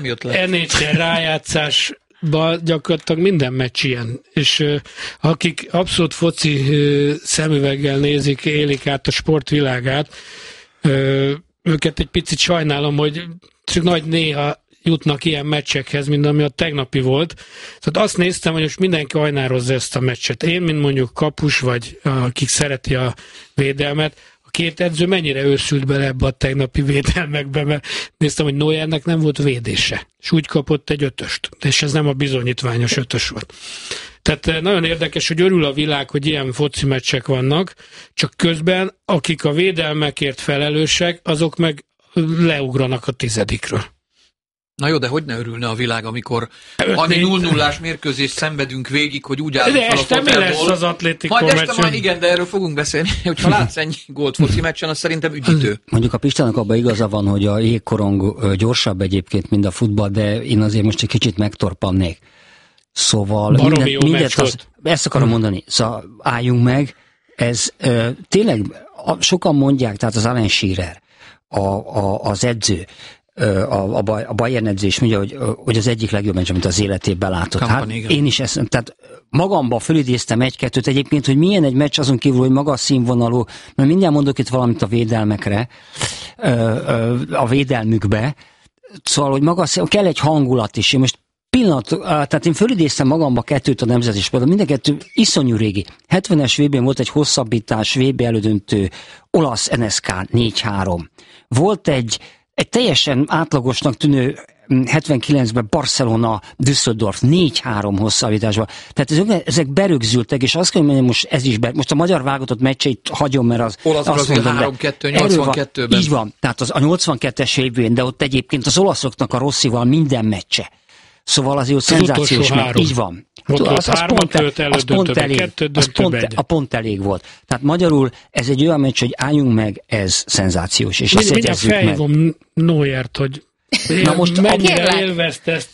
há el rájátszás gyakorlatilag minden meccs ilyen, és uh, akik abszolút foci uh, szemüveggel nézik, élik át a sportvilágát, uh, őket egy picit sajnálom, hogy csak nagy néha jutnak ilyen meccsekhez, mint ami a tegnapi volt. Tehát azt néztem, hogy most mindenki ajnározza ezt a meccset. Én, mint mondjuk kapus, vagy uh, akik szereti a védelmet, a két edző mennyire őszült bele ebbe a tegnapi védelmekbe, mert néztem, hogy Neuernek nem volt védése, és úgy kapott egy ötöst, és ez nem a bizonyítványos ötös volt. Tehát nagyon érdekes, hogy örül a világ, hogy ilyen foci meccsek vannak, csak közben, akik a védelmekért felelősek, azok meg leugranak a tizedikről. Na jó, de hogy ne örülne a világ, amikor annyi nulla nullás mérkőzést szenvedünk végig, hogy úgy állunk fel a fotelból. De este mi lesz az Atlético majd meccsen? Majd igen, de erről fogunk beszélni, hogyha látsz ennyi gólt foci meccsen, az szerintem üdítő. Mondjuk a Pistának abban igaza van, hogy a jégkorong gyorsabb egyébként, mint a futball, de én azért most egy kicsit megtorpannék. Szóval minden, mindent az, ezt akarom mondani, szóval álljunk meg, ez uh, tényleg a, sokan mondják, tehát az Alan Shearer, a, a, az edző, A, a Bayern edzés mondja, hogy, hogy az egyik legjobb meccs, amit az életében látott. Hát én is ezt, tehát magamba fölidéztem egy-kettőt egyébként, hogy milyen egy meccs azon kívül, hogy magas színvonalú, mert mindjárt mondok itt valamit a védelmekre, a védelmükbe, szóval, hogy magas, kell egy hangulat is. Én most pillanat, tehát én fölidéztem magamba kettőt a Nemzeti Sportban, minden kettő iszonyú régi. hetvenes vé bén volt egy hosszabbítás, vé bé elődöntő, olasz en es ká négy három. Volt egy Egy teljesen átlagosnak tűnő hetvenkilencben Barcelona, Düsseldorf négy három hosszabbításban. Tehát ezek berögzültek, és azt kell mondani, most ez is be, most a magyar válogatott meccseit hagyom, mert az olasz három kettő nyolcvankettőben. Így van, tehát az a nyolcvankettes évben, de ott egyébként az olaszoknak a Rosszival minden meccse. Szóval azért szenzációs meg. Így van. Az, az, az, pont, az pont elég, az pont, a pont elég volt. Tehát magyarul ez egy olyan meccs, hogy álljunk meg, ez szenzációs. És ezt egyezzük meg. Mindjárt felhívom Neuert, hogy na most mennyire élvezte ezt.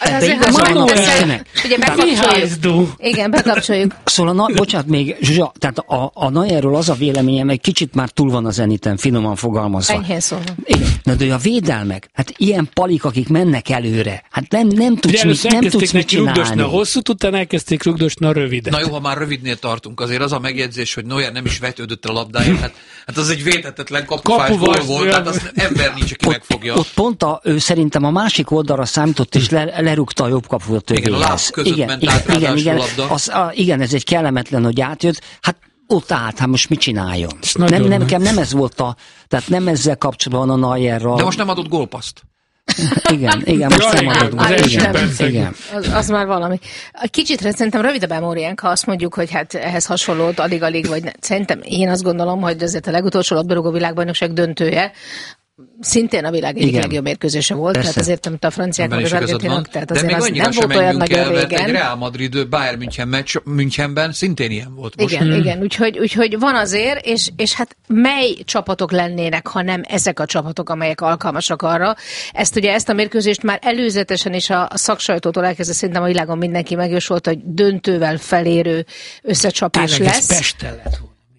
Ugye bekapcsoljuk. Igen, bekapcsoljuk. Szóval, na, bocsánat, még Zsuzsa, tehát a, a Neuerről az a véleményem, egy kicsit már túl van a zeniten, finoman fogalmazva. Enyhén szólva. Na, de a védelmek, hát ilyen palik, akik mennek előre, hát nem, nem tudsz mit, nem tudsz mit csinálni. A hosszút, utána elkezdték rugdosni a rövidet. Na jó, ha már rövidnél tartunk, azért az a megjegyzés, hogy Neuer nem is vetődött a labdáért, hát, hát az egy védhetetlen kapufás gól volt, tehát az ember nincs, aki megfogja. Ott pont a, ő szerintem a másik oldalra számított, és le, lerúgta a jobb kaput a igen, a láb között igen, ment át igen, igen, labda. Az, a, igen, ez egy kellemetlen, hogy átjött. Hát ott állt, hát most mit csináljon? Nem, nem, nem, nem ez volt a, tehát nem ezzel kapcsolatban a Neuerral. De most nem adott gólpaszt. Igen, igen, most nem adott gólpaszt. Igen. Az, az már valami. Kicsit szerintem rövid a memóriánk, ha azt mondjuk, hogy hát ehhez hasonlót alig-alig, vagy ne. Szerintem én azt gondolom, hogy azért a legutolsó labdarúgó világbajnokság döntője, szintén a világ egyik legjobb mérkőzése volt, persze. Tehát azért, amit a franciák meg az argentinok, tehát azért az nem volt olyan nagyon régen. Egy Real Madrid Bayern München meccs Münchenben szintén ilyen volt most. Igen, hmm. igen, úgyhogy, úgyhogy van azért, és, és hát mely csapatok lennének, ha nem ezek a csapatok, amelyek alkalmasak arra. Ezt ugye ezt a mérkőzést már előzetesen is a, a szaksajtótól elkezdve szerintem a világon mindenki megjósolt, hogy döntővel felérő összecsapás tényleg lesz. Ez Pesten lett volna.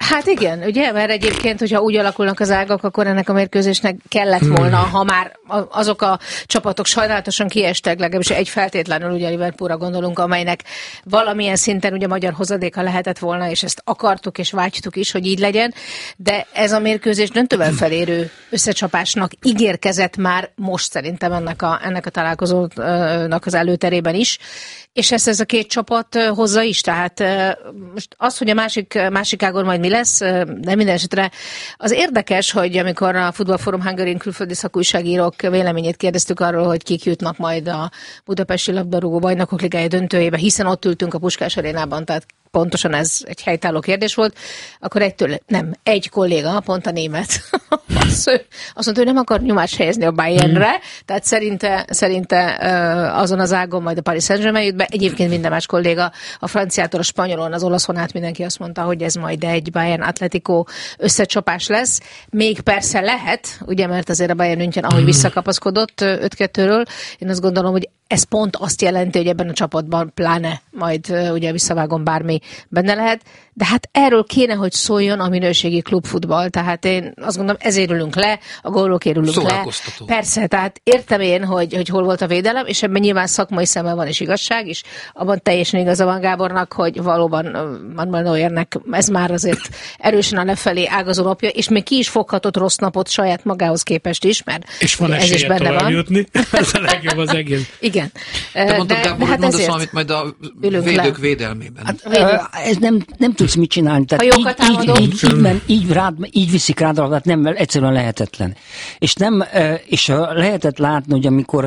Hát igen, ugye, mert egyébként, hogyha úgy alakulnak az ágak, akkor ennek a mérkőzésnek kellett volna, ha már azok a csapatok sajnálatosan kiestek, legalábbis egy feltétlenül, ugye Liverpoolra gondolunk, amelynek valamilyen szinten ugye magyar hozadéka lehetett volna, és ezt akartuk és vágytuk is, hogy így legyen, de ez a mérkőzés döntővel felérő összecsapásnak ígérkezett már most szerintem ennek a, ennek a találkozónak az előterében is, és ezt ez a két csapat hozza is, tehát most az, hogy a másik, másik ágon majd mi lesz, de minden esetre az érdekes, hogy amikor a Football Forum Hungary külföldi szakújságírók véleményét kérdeztük arról, hogy kik jutnak majd a Budapesti Labdarúgó Bajnokok Ligája döntőjébe, hiszen ott ültünk a Puskás Arénában, tehát pontosan ez egy helytálló kérdés volt, akkor egytől nem, egy kolléga, pont a német, azt, azt mondta, hogy nem akar nyomást helyezni a Bayernre, mm. tehát szerinte, szerinte azon az ágon majd a Paris Saint-Germain jut be. Egyébként minden más kolléga, a franciától a spanyolon, az olaszon át mindenki azt mondta, hogy ez majd egy Bayern Atletico összecsapás lesz. Még persze lehet, ugye, mert azért a Bayern München, ahogy mm. visszakapaszkodott öt kettőről, én azt gondolom, hogy ez pont azt jelenti, hogy ebben a csapatban pláne majd ugye visszavágom bármi benne lehet, de hát erről kéne, hogy szóljon a minőségi klubfutball, tehát én azt gondolom, ezért ülünk le, a gólokért ülünk le. Persze, tehát értem én, hogy, hogy hol volt a védelem, és ebben nyilván szakmai szemmel van is igazság, és abban teljesen igaza van Gábornak, hogy valóban Manuel Neuernek ez már azért erősen a lefelé ágazó napja, és még ki is foghatott rossz napot saját magához képest is, mert és van ez is benne van. Jutni. Ez a legjobb az egész. Igen. Te mondtad, Gábor, hogy hát mondasz valamit majd a védők le. védelmében. Hát, ez nem, nem tudsz mit csinálni. Tehát ha jókat támadok. Így, így, így, így, rád, így viszik rád, hát nem, egyszerűen lehetetlen. És, nem, és lehetett látni, hogy amikor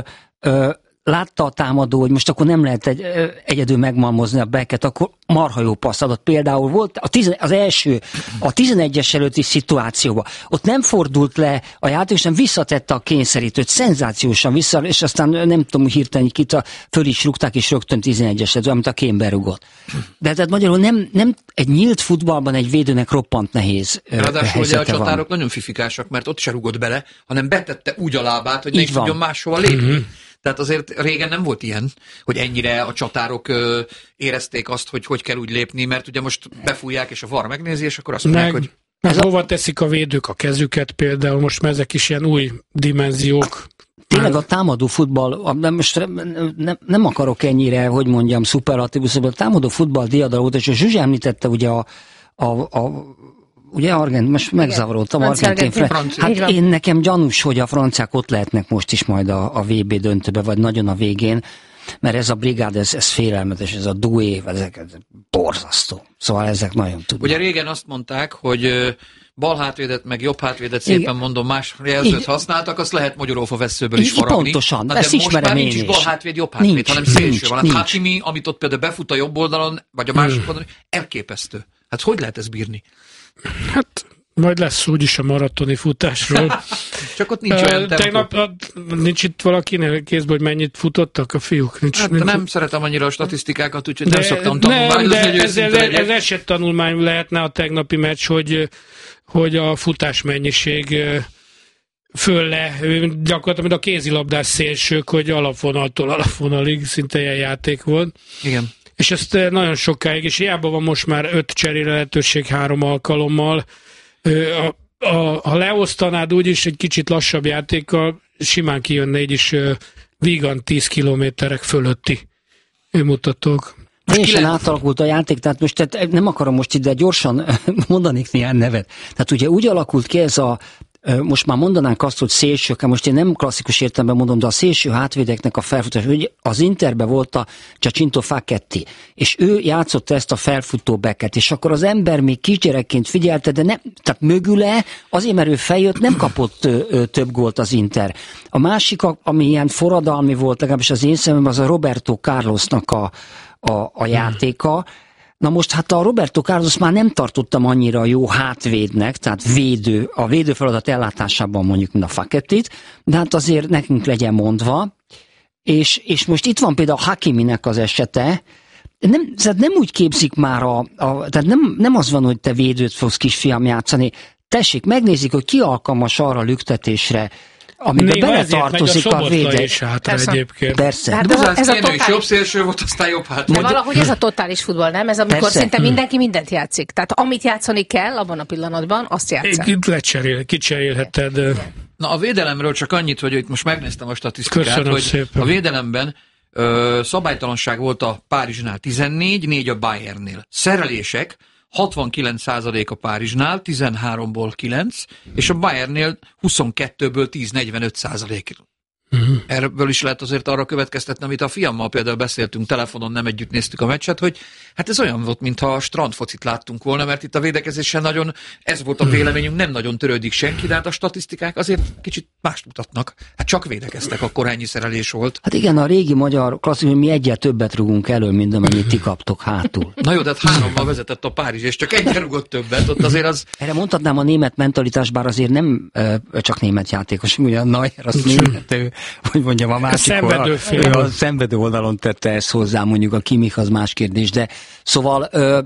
látta a támadó, hogy most akkor nem lehet egy, egyedül megmalmozni a beket, akkor marha jó passz adott. Például volt a tizen, az első, a tizenegyes előtti szituációban. Ott nem fordult le a játék, hanem visszatette a kényszerítőt, szenzációsan vissza, és aztán nem tudom hirtelen kit a, föl is rúgták, és rögtön tizenegyes lett, amit a Kane berugott. De tehát magyarul nem, nem egy nyílt futballban egy védőnek roppant nehéz Ráadásul ugye a csatárok nagyon fifikásak, mert ott se rugott bele, hanem betette úgy a lábát, hogy ne is tudjon máshova lépni. Mm-hmm. Tehát azért régen nem volt ilyen, hogy ennyire a csatárok ö, érezték azt, hogy hogy kell úgy lépni, mert ugye most befújják, és a var megnézi, és akkor azt mondják, meg, hogy... Meg hova teszik a védők a kezüket például, most már ezek is ilyen új dimenziók. Tényleg a támadó futball, nem, most nem, nem akarok ennyire, hogy mondjam, szuperlatívuszból, a támadó futball diadal volt, és a Zsuzsa említette ugye a, a, a ugye Argent, most megzavarodtam, argentin, francia. Hát én nekem gyanús, hogy a franciák ott lehetnek most is majd a, a vé bé döntőbe, vagy nagyon a végén, mert ez a brigád, ez, ez félelmetes, ez a Doué, ezek ez borzasztó. Szóval ezek nagyon tudnak. Ugye régen azt mondták, hogy bal hátvédet, meg jobb hátvédet szépen igen. mondom, más jelzőt használtak, azt lehet magyarófa vesszőből is faragni. Pontosan, na, de ezt most már nincs is is bal hátvéd, jobb hátvéd, nincs, hanem szélső van. Hát Hakimi, amit ott például befut a jobb oldalon, vagy a másik oldalon, elképesztő. Hát hogy lehet ezt bírni? Hát majd lesz úgyis a maratoni futásról. Csak ott nincs olyan tempó. Tegnap nincs itt valakinél kézből, hogy mennyit futottak a fiúk? Nincs, hát nincs nem fut... szeretem annyira a statisztikákat, úgyhogy nem szoktam tanulmányozni, hogy ez, ez, ez eset tanulmány lehetne a tegnapi meccs, hogy, hogy a futás mennyiség föl le, gyakorlatilag mint a kézilabdás szélsők, hogy alapvonaltól alapvonalig szinte ilyen játék volt. Igen. És ezt nagyon sokáig, és hiába van most már öt cserére lehetőség három alkalommal. A, a, ha leosztanád úgyis egy kicsit lassabb játékkal, simán kijönne így is vígan tíz kilométerek fölötti mutatók. Teljesen átalakult a játék, tehát most tehát nem akarom most ide gyorsan mondanék néhány nevet. Tehát ugye úgy alakult ki ez a most már mondanánk azt, hogy szélsők, most én nem klasszikus értelemben mondom, de a szélső hátvédeknek a felfutás, hogy az Interben volt a Giacinto Facchetti, és ő játszotta ezt a felfutó beket, és akkor az ember még kisgyerekként figyelte, de nem, tehát mögüle, azért mert ő feljött, nem kapott ö, ö, több gólt az Inter. A másik, ami ilyen forradalmi volt, legalábbis az én szememben, az a Roberto Carlosnak a, a, a játéka. Na most hát a Roberto Carlos már nem tartottam annyira jó hátvédnek, tehát védő, a védőfeladat ellátásában mondjuk, mint a Facchettit, de hát azért nekünk legyen mondva, és, és most itt van például a Hakiminek az esete, nem, tehát nem úgy képzik már a, a tehát nem, nem az van, hogy te védőt fogsz kisfiam játszani, tessék, megnézik, hogy ki alkalmas arra lüktetésre, amiben beletartozik a védés. Persze. Persze. Hát ez, ez, ez a totális... jobb szélső volt, aztán jobb hát. De valahogy ez a totális futball, nem? Ez amikor Persze. szinte mindenki mindent játszik. Tehát amit játszani kell abban a pillanatban, azt játszani. Lecserél, kicserélheted. Na a védelemről csak annyit, hogy itt most megnéztem a statisztikát, Köszönöm hogy szépen. a védelemben ö, szabálytalanság volt a Párizsnál tizennégy, négy a Bayernnél. Szerelések hatvankilenc százalék a Párizsnál, tizenháromból kilenc, és a Bayernnél huszonkettőből tíz, negyvenöt százalék. Uh-huh. Erből is lehet azért arra következtetni, amit a fiammal például beszéltünk telefonon, nem együtt néztük a meccset, hogy hát ez olyan volt, mintha a strandfocit láttunk volna, mert itt a védekezésen nagyon, ez volt a véleményünk, nem nagyon törődik senki, de hát a statisztikák azért kicsit mást mutatnak. Hát csak védekeztek, akkor ennyi szerelés volt. Hát igen, a régi magyar klasszikus, hogy mi egyet többet rugunk elő, mint amennyit ti kaptok hátul. Na jó, de hát hárommal vezetett a Párizs, és csak egyre rugott többet, ott azért az... Erre mondhatnám a német mentalitás, bár azért nem ö, csak német játékos, ugye a Neuer, azt német, ő, hogy mondjam, a másik a oldalon, a szenvedő oldalon tette ezt hozzá, mondjuk a Kimmich az más kérdés, de szóval ö,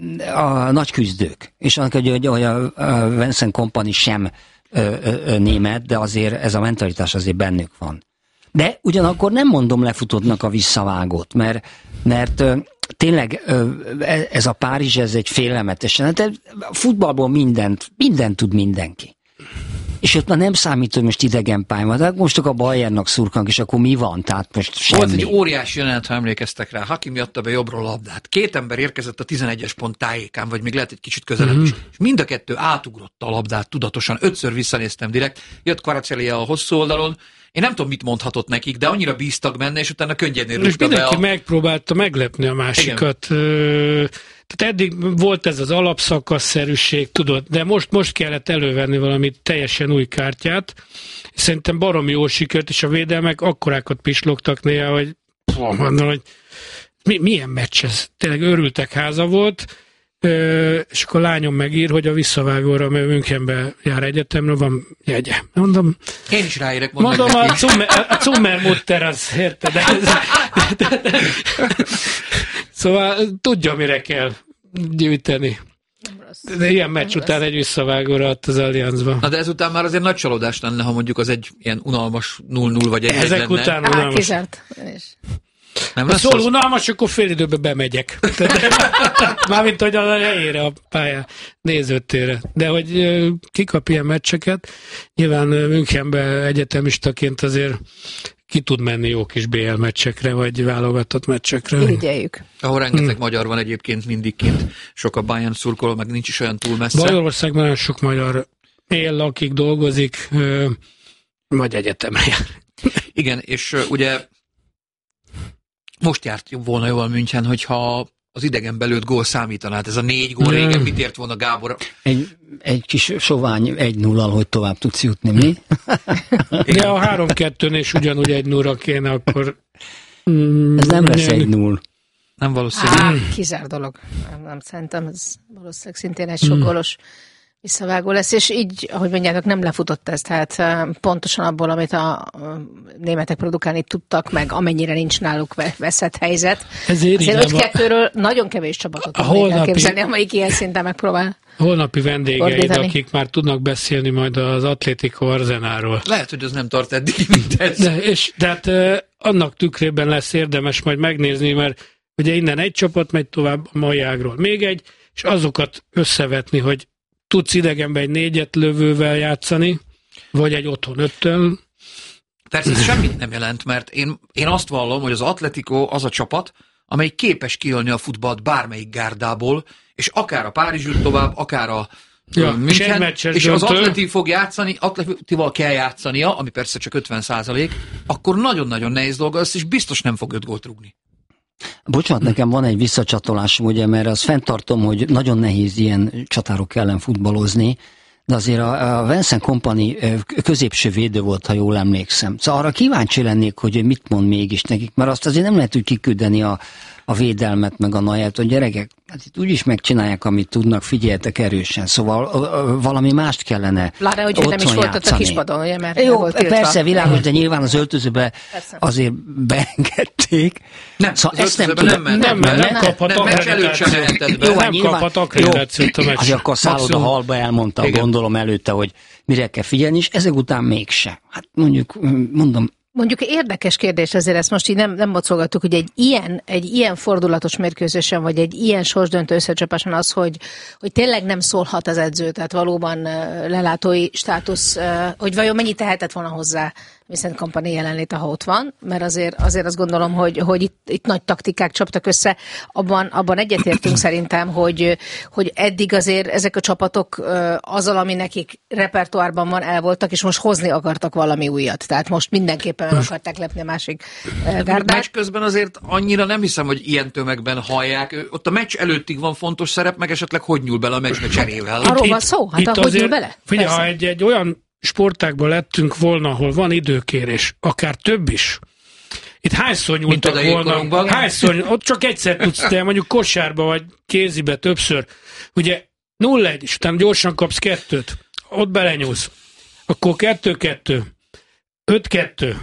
a nagy küzdők, és annak, hogy, hogy a, a Vincent Kompany sem ö, ö, német, de azért ez a mentalitás azért bennük van. De ugyanakkor nem mondom lefutottnak a visszavágót, mert, mert ö, tényleg ö, ez a Párizs, ez egy félelmetesen, hát a futballból mindent, mindent tud mindenki. És ott már nem számít, hogy most idegen pályán van, de most a Bayernnak szurkank, és akkor mi van? Tehát most semmi. Volt egy óriási jelenet, ha emlékeztek rá. Hakimi adta be jobbról a labdát. Két ember érkezett a tizenegyes pont tájékán, vagy még lehet egy kicsit közelebb mm. is. És mind a kettő átugrotta a labdát tudatosan. Ötször visszanéztem direkt. Jött Kvaratskhelia a hosszú oldalon. Én nem tudom, mit mondhatott nekik, de annyira bíztak benne, és utána könnyedén rúgta be a... Mindenki megpróbálta meglepni a másikat. Igen. Tehát eddig volt ez az alapszakasszerűség, tudod, de most, most kellett elővenni valami teljesen új kártyát. Szerintem baromi jól sikert, és a védelmek akkorákat pislogtak néha, hogy mondom, hogy mi, milyen meccs ez? Tényleg őrültek háza volt, és akkor a lányom megír, hogy a visszavágóra, mert Münchenbe jár egyetemre, van jegye. Mondom, én is ráérek, mondom, a Zummer, a Zummermutter az, érted? Szóval tudja, mire kell gyűjteni. De ilyen meccs után egy visszavágóra adta az Allianzba. Na de ezután már azért nagy csalódás lenne, ha mondjuk az egy ilyen unalmas null null vagy egy Ezek lenne. után unalmas. Kizárt. Nem lesz szól unalmas, akkor fél időben bemegyek. Mármint, hogy a helyére, a pálya nézőtére. De hogy kikap ilyen meccseket, nyilván Münchenbe egyetemistaként azért ki tud menni jó kis bé el meccsekre, vagy válogatott meccsekre. Ügyeljük. Ahol rengeteg hmm. magyar van egyébként mindig kint, sok a Bayern szurkoló, meg nincs is olyan túl messze. Bajorországban nagyon sok magyar él, lakik, dolgozik, vagy egyetemre jár. Igen, és ugye most járt volna jól München, hogyha az idegen belőtt gól számítaná. Hát ez a négy gól régen mit ért volna Gábor? Egy, egy kis sovány egy nullal, hogy tovább tudsz jutni, mi? De a három kettőn és ugyanúgy egy nullra kéne, akkor... Mm, ez nem lesz egy null. Nem valószínű. Á, kizár dolog. Nem, nem szerintem, ez valószínűleg szintén egy sok gólos visszavágó lesz, és így, ahogy mondjátok, nem lefutott ez, tehát pontosan abból, amit a németek produkálni tudtak, meg amennyire nincs náluk veszett helyzet. Ezért azért öt-kettőről nagyon kevés csapatot tudnék elképzelni, amelyik ilyen szinten megpróbál. Holnapi vendégeid, akik már tudnak beszélni majd az Atlético Arzenáról. Lehet, hogy az nem tart eddig, mint ez. De, és, de hát annak tükrében lesz érdemes majd megnézni, mert ugye innen egy csapat megy tovább a mai ágról. Még egy, és azokat összevetni, hogy tudsz idegenbe egy négyet lövővel játszani, vagy egy otthon öttől. Persze ez semmit nem jelent, mert én, én azt vallom, hogy az Atletico az a csapat, amely képes kiölni a futballt bármelyik gárdából, és akár a Párizs jut tovább, akár a ja, München, és, és az Atleti fog játszani, Atletival kell játszania, ami persze csak ötven százalék, akkor nagyon-nagyon nehéz dolga lesz, és biztos nem fog öt gólt rúgni. Bocsánat, nekem van egy visszacsatolásom, ugye, mert azt fenntartom, hogy nagyon nehéz ilyen csatárok ellen futballozni, de azért a, a Vincent Kompany középső védő volt, ha jól emlékszem. Szóval arra kíváncsi lennék, hogy mit mond mégis nekik, mert azt azért nem lehet úgy kiküldeni a, a védelmet, meg a Neuert, hogy gyerekek, Hát itt úgyis megcsinálják, amit tudnak, figyeltek erősen, szóval valami mást kellene. Lára, hogy nem is volt ott a kispadon, ugye, mert jó, volt persze, világos, de nyilván az öltözőbe persze. Azért beengedték. Nem, szóval az ezt nem, nem, nem, nem, nem, nem kaphat akkreditációt. Jó, nem kaphat akkreditációt a meccs. Azért akkor a szálloda halba elmondta, igen. Gondolom előtte, hogy mire kell figyelni, és ezek után mégse. Hát mondjuk, mondom, Mondjuk érdekes kérdés, ezért ezt most így nem, nem bocolgattuk, hogy egy ilyen, egy ilyen fordulatos mérkőzésen, vagy egy ilyen sorsdöntő összecsapáson az, hogy, hogy tényleg nem szólhat az edző, tehát valóban lelátói státusz, hogy vajon mennyit tehetett volna hozzá Vincent Kompany jelenléte, ha ott van, mert azért, azért azt gondolom, hogy, hogy itt, itt nagy taktikák csaptak össze. Abban, abban egyetértünk szerintem, hogy, hogy eddig azért ezek a csapatok azzal, ami nekik repertoárban van, el voltak, és most hozni akartak valami újat. Tehát most mindenképpen el akarták lepni a másik gárdát. Meccs közben azért annyira nem hiszem, hogy ilyen tömegben hallják. Ott a meccs előttig van fontos szerep, meg esetleg hogy nyúl bele a meccsbe cserével. Arról van szó? Hát a, hogy nyúl bele? Figyelj, ha egy, egy olyan sportákban lettünk volna, ahol van időkérés, akár több is. Itt hányszor nyúltak volna? Hányszor, ott csak egyszer tudsz, de mondjuk kosárba vagy kézibe többször. Ugye nulla egy, és utána gyorsan kapsz kettőt, ott belenyúlsz. Akkor kettő-kettő, öt-kettő.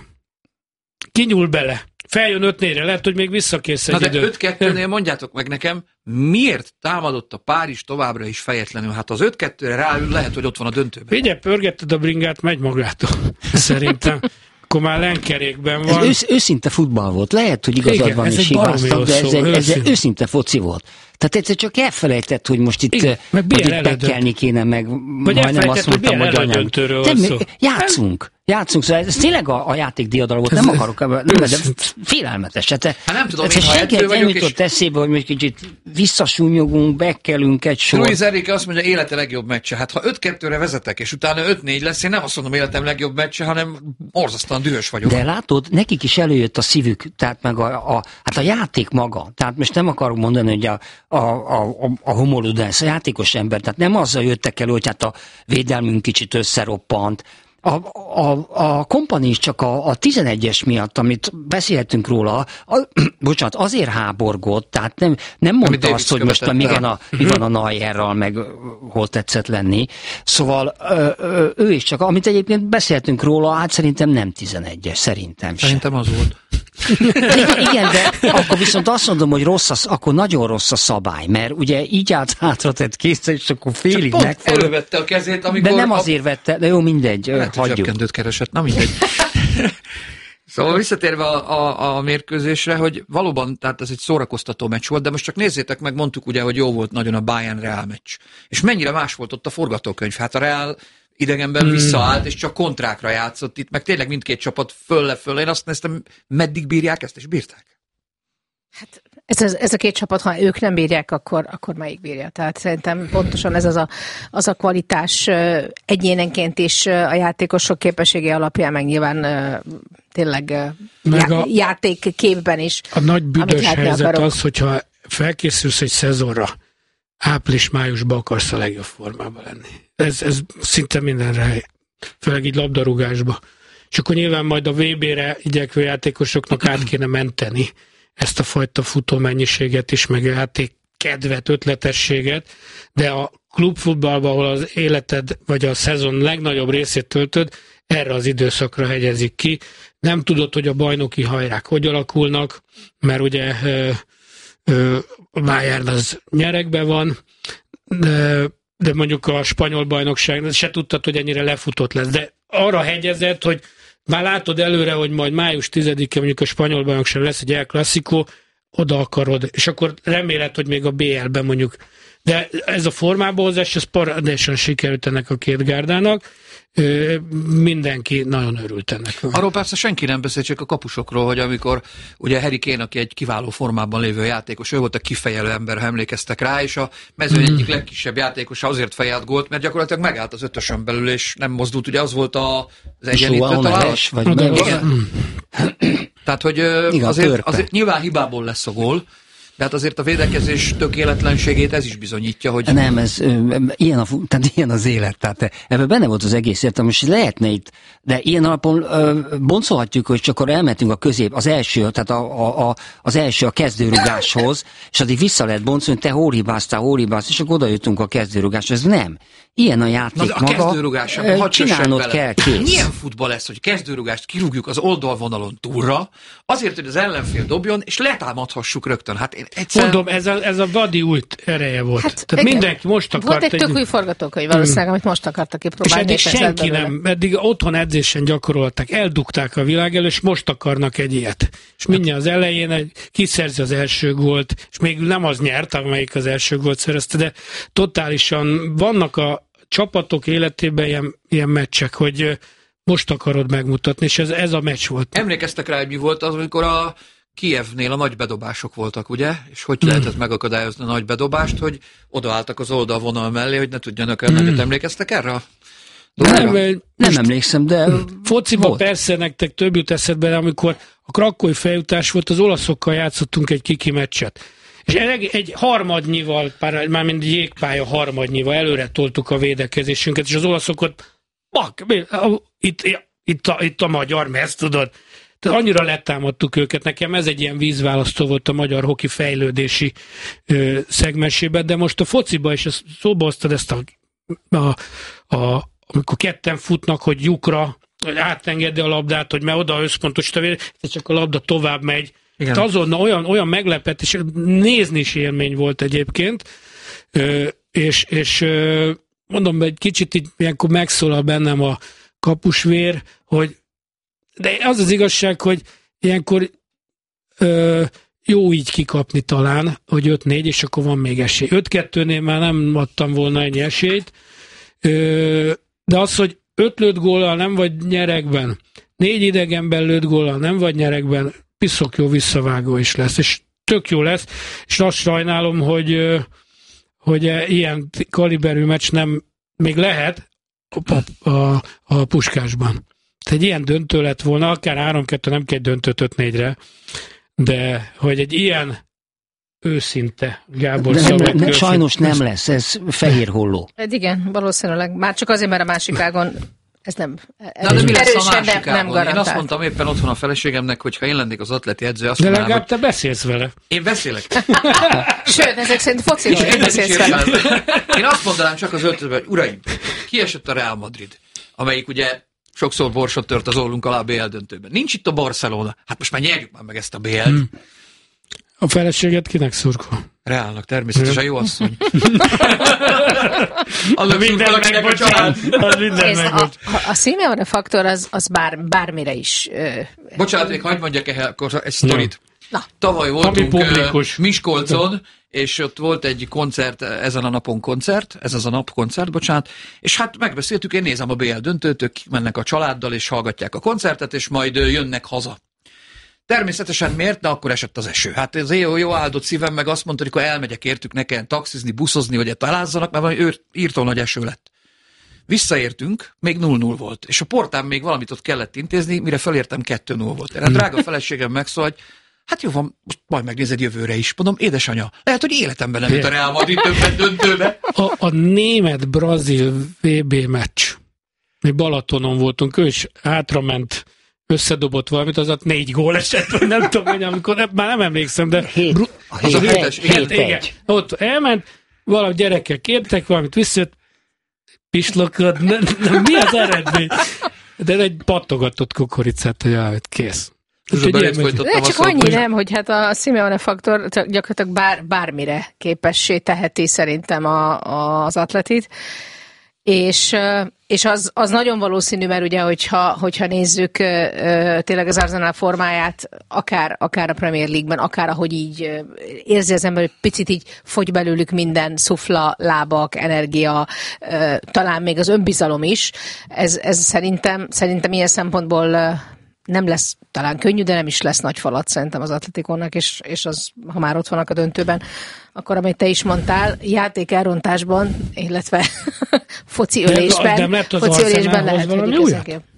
Kinyúl bele. Feljön öt négyre, lehet, hogy még visszakész egy Na de időt. öt kettőnél mondjátok meg nekem, miért támadott a Párizs továbbra is fejetlenül? Hát az öt kettőre ráül, lehet, hogy ott van a döntőben. Figyelj, pörgetted a bringát, megy magától. Szerintem. Akkor már lenkerékben van. Ez ősz, őszinte futball volt. Lehet, hogy igazad igen, van ez és hibáztak, de ez, szó, ez, ez őszinte foci volt. Tehát egyszer csak elfelejtett, hogy most itt, igen, hogy itt bekelni kéne meg. Vagy majdnem azt mondtam, hogy anyám. Játszunk. Játszunk, szóval ez tényleg a, a játék diadal volt, nem akarok, nem, de félelmetes. Hát, hát nem tudom, ez én, ha edző vagyok, és... eszébe, hogy még kicsit visszasúnyogunk, bekelünk egy sor. Luis Enrique azt mondja, élete legjobb meccse. Hát ha öt kettőre vezetek, és utána öt négy lesz, én nem azt mondom, életem legjobb meccse, hanem borzasztóan dühös vagyok. De látod, nekik is előjött a szívük, tehát meg a, a, hát a játék maga. Tehát most nem akarok mondani, hogy a, a, a, a homoludens, a játékos ember, tehát nem azzal jöttek elő, hogy hát a védelmünk kicsit összeroppant. A, a, a Kompany is csak a, a tizenegyes miatt, amit beszéltünk róla, a, bocsánat, azért háborgott, tehát nem, nem mondta azt, hogy most mi van a, mi van a Neuerral, meg hol tetszett lenni. Szóval ö, ő is csak, amit egyébként beszéltünk róla, hát szerintem nem tizenegyes, szerintem sem. Szerintem az volt. Igen, igen, de akkor viszont azt mondom, hogy rossz az, akkor nagyon rossz a szabály, mert ugye így állt hátra tett készre, és akkor félig megfordult. Elővette a kezét, amikor... De nem azért vette, de jó, mindegy, lehet, hagyjuk. Zsebkendőt keresett, na mindegy. Szóval visszatérve a, a, a mérkőzésre, hogy valóban, tehát ez egy szórakoztató meccs volt, de most csak nézzétek meg, mondtuk ugye, hogy jó volt nagyon a Bayern-Real meccs. És mennyire más volt ott a forgatókönyv. Hát a Real idegenben hmm. visszaállt, és csak kontrákra játszott itt, meg tényleg mindkét csapat fölle-fölle. Én azt néztem, meddig bírják ezt, és bírták? Hát ez, ez a két csapat, ha ők nem bírják, akkor, akkor melyik bírja? Tehát szerintem pontosan ez az a, az a kvalitás egyénenként is a játékosok képessége alapján, meg nyilván tényleg já, a, játékképben is. A nagy büdös helyzet akarok. Az, hogyha felkészülsz egy szezonra, április-májusban akarsz a legjobb formában lenni. Ez, ez szinte mindenre, főleg így labdarúgásba. És akkor nyilván majd a vé bé-re igyekvő játékosoknak át kéne menteni ezt a fajta futómennyiséget is, meg a játék kedvet, ötletességet, de a klubfutballban, ahol az életed vagy a szezon legnagyobb részét töltöd, erre az időszakra hegyezik ki. Nem tudod, hogy a bajnoki hajrák hogy alakulnak, mert ugye ö, ö, a Bayern az nyeregben van, de, de mondjuk a spanyol bajnokság se tudtad, hogy ennyire lefutott lesz, de arra hegyezett, hogy már látod előre, hogy majd május tizedikén mondjuk a spanyol bajnokság lesz egy El Clásico, oda akarod, és akkor reméled, hogy még a bé el-ben mondjuk. De ez a formába hozás, ez paradésan sikerült ennek a két gárdának. Mindenki nagyon örült ennek. Arról persze senki nem beszél, csak a kapusokról, hogy amikor ugye Harry Kane, aki egy kiváló formában lévő játékos, ő volt a kifejelő ember, ha emlékeztek rá, és a mezőny mm. egyik legkisebb játékosa azért fejelt gólt, mert gyakorlatilag megállt az ötösön belül, és nem mozdult, ugye az volt a, az egyenlítő talán. Vagy igen. Tehát, hogy igen, azért, azért nyilván hibából lesz a gól, De hát azért a védekezés tökéletlenségét ez is bizonyítja, hogy... Nem, ez ilyen, a, tehát ilyen az élet, tehát ebben benne volt az egész értem, és lehetne itt, de ilyen alapon ö, boncolhatjuk, hogy csak akkor elmentünk a közép, az első, tehát a, a, a, az első a kezdőrugáshoz, és addig vissza lehet boncolni, te hol hibáztál, hol hibáztál, és akkor oda jutunk a kezdőrugáshoz. Ez nem. Ilyen a játék Na, a maga, kezdőrugásában csinálnod kell, kész. Milyen futball lesz, hogy kezdőrugást kirúgjuk az oldalvonalon túlra, azért, hogy az ellenfél dobjon, és letámadhassuk rögtön. Hát én egyszer... Mondom, ez a, ez a vadi új ereje volt. Hát, Tehát igen. Mindenki most akart... Volt egy tök új forgatókönyv valószínűleg, hmm. amit most akartak kipróbálni. És eddig senki nem, eddig otthon edzésen gyakorolták, eldugták a világ elő, és most akarnak egy ilyet. És mindjárt az elején kiszerzi az első gólt, és még nem az nyert, amelyik az első gólt szerezte, de totálisan vannak a csapatok életében ilyen, ilyen meccsek, hogy most akarod megmutatni, és ez, ez a meccs volt. Emlékeztek rá, hogy mi volt az, amikor a Kijevnél a nagy bedobások voltak, ugye? És hogy lehetett mm. megakadályozni a nagy bedobást, hogy odaálltak az oldalvonal mellé, hogy ne tudjanak el mm. nagyot. Emlékeztek erre? Nem, nem, nem emlékszem, de fociban persze nektek több jut eszedbe, de amikor a krakói feljutás volt, az olaszokkal játszottunk egy kiki meccset. És egy, egy harmadnyival, már mind jégpálya harmadnyival előre toltuk a védekezésünket, és az olaszokat, bak, itt, itt, a, itt a magyar mez, tudod. Tehát annyira letámadtuk őket, nekem ez egy ilyen vízválasztó volt a magyar hoki fejlődési ö, szegmensében, de most a fociba is szóba hoztad ezt a, a, a amikor ketten futnak, hogy lyukra, hogy átengedi a labdát, hogy mert oda összpontosít a vér, csak a labda tovább megy. Igen. Azon olyan, olyan meglepetés, nézni is élmény volt egyébként, ö, és, és ö, mondom, egy kicsit így ilyenkor megszólal bennem a kapusvér, hogy de az az igazság, hogy ilyenkor ö, jó így kikapni talán, hogy öt négy, és akkor van még esély. öt kettőnél már nem adtam volna ennyi esélyt, ö, de az, hogy öt lőtt góllal nem vagy nyeregben, négy idegenben lőtt góllal nem vagy nyeregben, piszok jó visszavágó is lesz, és tök jó lesz, és azt sajnálom, hogy, hogy ilyen kaliberű meccs nem, még lehet a, a, a Puskásban. Egy ilyen döntő lett volna, akár három kettő, nem kell döntőt öt négyre, de hogy egy ilyen őszinte Gábor de Szabad nem, nem, sajnos nem lesz, ez fehér holló. Hát igen, valószínűleg. Már csak azért, mert a másik ágon ez nem, Na, de mi lesz a másik nem, nem Én azt mondtam éppen otthon a feleségemnek, hogy ha én lennék az atleti edző, azt de mondanám, legalább te beszélsz vele. Én beszélek. Sőt, ezek szerint fociról én beszélsz vele. Én azt mondanám csak az öltözőben, hogy uraim, kiesett a Real Madrid, amelyik ugye sokszor borsot tört az orrunk alá a bé el döntőben. Nincs itt a Barcelona. Hát most már nyerjük már meg ezt a bé el-t. Hmm. A feleséget kinek szurkol? Reálnak, természetesen jó asszony. Az minden megbocsát. A, a Simeone faktor az, az bár, bármire is... Uh, Bocsánat, még hagyd mondjak ehhez akkor egy sztorit. Na. Tavaly voltunk uh, Miskolcon, és ott volt egy koncert, ezen a napon koncert, ez az a nap koncert, bocsánat, és hát megbeszéltük, én nézem a bé el döntőt, ők mennek a családdal, és hallgatják a koncertet, és majd jönnek haza. Természetesen miért? De akkor esett az eső. Hát ez jó, jó áldott szívem, meg azt mondta, hogy akkor elmegyek értük, ne kelljen taxizni, buszozni, hogy találzanak, mert valami írtó nagy eső lett. Visszaértünk, még nulla nulla volt, és a portán még valamit ott kellett intézni, mire felértem kettő nulla volt. Erre drága feleségem megszól, hogy hát jó van, most majd megnézed jövőre is. Mondom, édesanyja, lehet, hogy életemben nem jut a Real Madrid többet döntőbe. A, a német-brazil vé bé meccs. Mi Balatonon voltunk, ő is hátrament, összedobott valamit, az ott négy gól esett, nem tudom, hogy amikor, nem, már nem emlékszem, de... Hét, bru- a hét, az a hétes, hét, igen, ott elment, valami gyerekek kértek valamit, visszajött, pislokod, ne, ne, mi az eredmény? De egy pattogatott kukoricát, hogy jaj, kész. De csak annyi nem, hogy hát a Simeone faktor gyakorlatilag bár, bármire képessé teheti szerintem a, a, az atletit, és, és az, az nagyon valószínű, mert ugye, hogyha, hogyha nézzük tényleg az Arsenal formáját, akár, akár a Premier League-ben, akár ahogy így érzi az ember, hogy picit így fogy belőlük minden, szufla, lábak, energia, talán még az önbizalom is, ez, ez szerintem, szerintem ilyen szempontból nem lesz talán könnyű, de nem is lesz nagy falat szerintem az Atletikónak, és, és az, ha már ott vannak a döntőben, akkor amit te is mondtál, játék elrontásban, illetve foci ölésben, foci ölésben lehet, hogy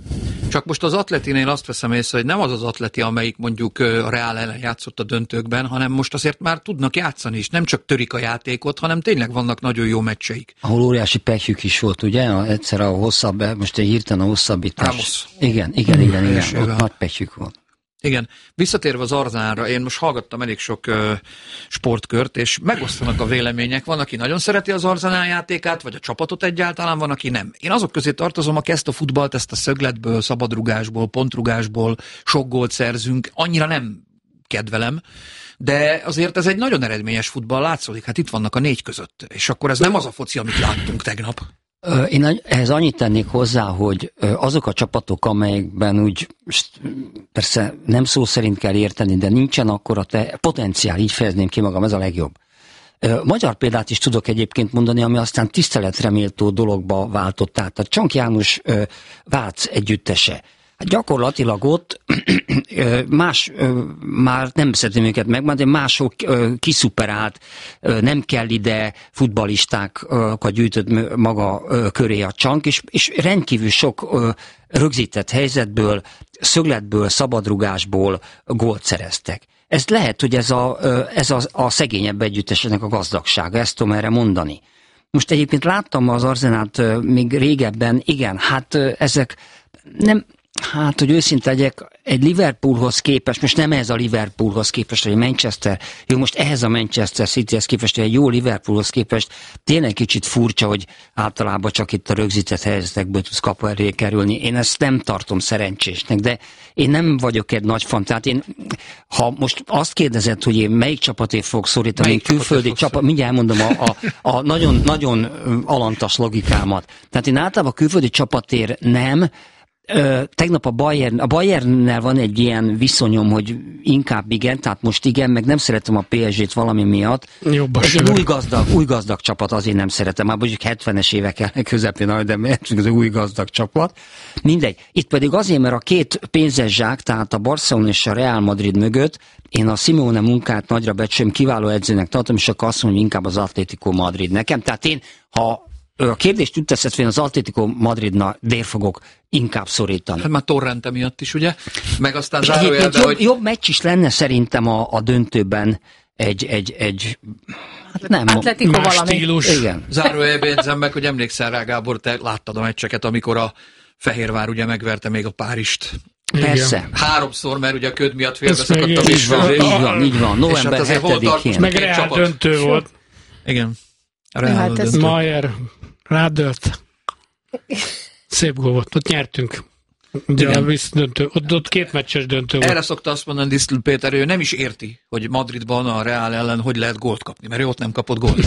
Csak most az Atletinél azt veszem észre, hogy nem az az Atleti, amelyik mondjuk a Real ellen játszott a döntőkben, hanem most azért már tudnak játszani is. Nem csak törik a játékot, hanem tényleg vannak nagyon jó meccseik. Ahol óriási pekjük is volt, ugye? Egyszer a hosszabb, most egy hirtelen a hosszabbítás. Ramos. Igen, igen, igen, igen. igen. Ott nagy pekjük volt. Igen, visszatérve az Arzenálra, én most hallgattam elég sok uh, sportkört, és megosztanak a vélemények. Van, aki nagyon szereti az Arzenál játékát, vagy a csapatot egyáltalán, van, aki nem. Én azok közé tartozom, aki ezt a futballt, ezt a szögletből, szabadrugásból, pontrugásból sok gólt szerzünk, annyira nem kedvelem, de azért ez egy nagyon eredményes futball látszódik, hát itt vannak a négy között, és akkor ez nem az a foci, amit láttunk tegnap. Én ehhez annyit tennék hozzá, hogy azok a csapatok, amelyekben úgy persze nem szó szerint kell érteni, de nincsen akkora te, potenciál, így fejezném ki magam, ez a legjobb. Magyar példát is tudok egyébként mondani, ami aztán tiszteletreméltó dologba váltott át. A Csank János Vác együttese. Hát gyakorlatilag ott más, már nem szeretném őket megmondani, de mások kiszuperált, nem kell ide futballistákat gyűjtött maga köré a Csank, és, és rendkívül sok rögzített helyzetből, szögletből, szabadrugásból gólt szereztek. Ez lehet, hogy ez a, ez a, a szegényebb együttesének a gazdagsága, ezt tudom erre mondani. Most egyébként láttam az Arzenált még régebben, igen, hát ezek nem... Hát, hogy őszinte legyek, egy Liverpoolhoz képest, most nem ez a Liverpoolhoz képest, vagy Manchester, jó, most ehhez a Manchester Cityhez képest, vagy egy jó Liverpoolhoz képest tényleg kicsit furcsa, hogy általában csak itt a rögzített helyzetekből tudsz kapu elé kerülni. Én ezt nem tartom szerencsésnek, de én nem vagyok egy nagy fan. Tehát én, ha most azt kérdezed, hogy én melyik csapatért fogok szorítani, melyik én külföldi csapat, mindjárt elmondom a, a, a nagyon, nagyon alantas logikámat. Tehát én általában külföldi csapatért nem. Ö, tegnap a Bayern, a Bayernnel van egy ilyen viszonyom, hogy inkább igen, tehát most igen, meg nem szeretem a pé es gét valami miatt. Ez egy új gazdag, új gazdag csapat, azért nem szeretem, már mondjuk hetvenes évek közepén, de ez az új gazdag csapat. Mindegy. Itt pedig azért, mert a két pénzes zsák, tehát a Barcelona és a Real Madrid mögött, én a Simeone munkát nagyra becsülöm, kiváló edzőnek tartom, és akkor azt mondom, hogy inkább az Atlético Madrid nekem. Tehát én, ha a kérdést úgy teszed, hogy az Atlético Madridna dél fogok inkább szorítani. Hát már Torrente miatt is, ugye? Meg aztán zárójelbe, jobb, hogy... jobb meccs is lenne szerintem a, a döntőben egy, egy, egy hát nem, Atlético más valami. stílus. Igen. Zárójelbe jegyzem meg, hogy emlékszel rá, Gábor, te láttad a meccseket, amikor a Fehérvár ugye megverte még a Párist. Persze. Háromszor, mert ugye a köd miatt félbeszakadt a így van, így van, így van. November hetedikén. Meg Reál döntő volt. Igen. Hát ez Mayer rádölt. Szép gól volt. Ott nyertünk. Ugye a visszadöntő. Ott, ott két meccses döntő volt. Erre szokta azt mondani Disztl Péter, ő nem is érti, hogy Madridban a Real ellen hogy lehet gólt kapni, mert ő ott nem kapott gólt.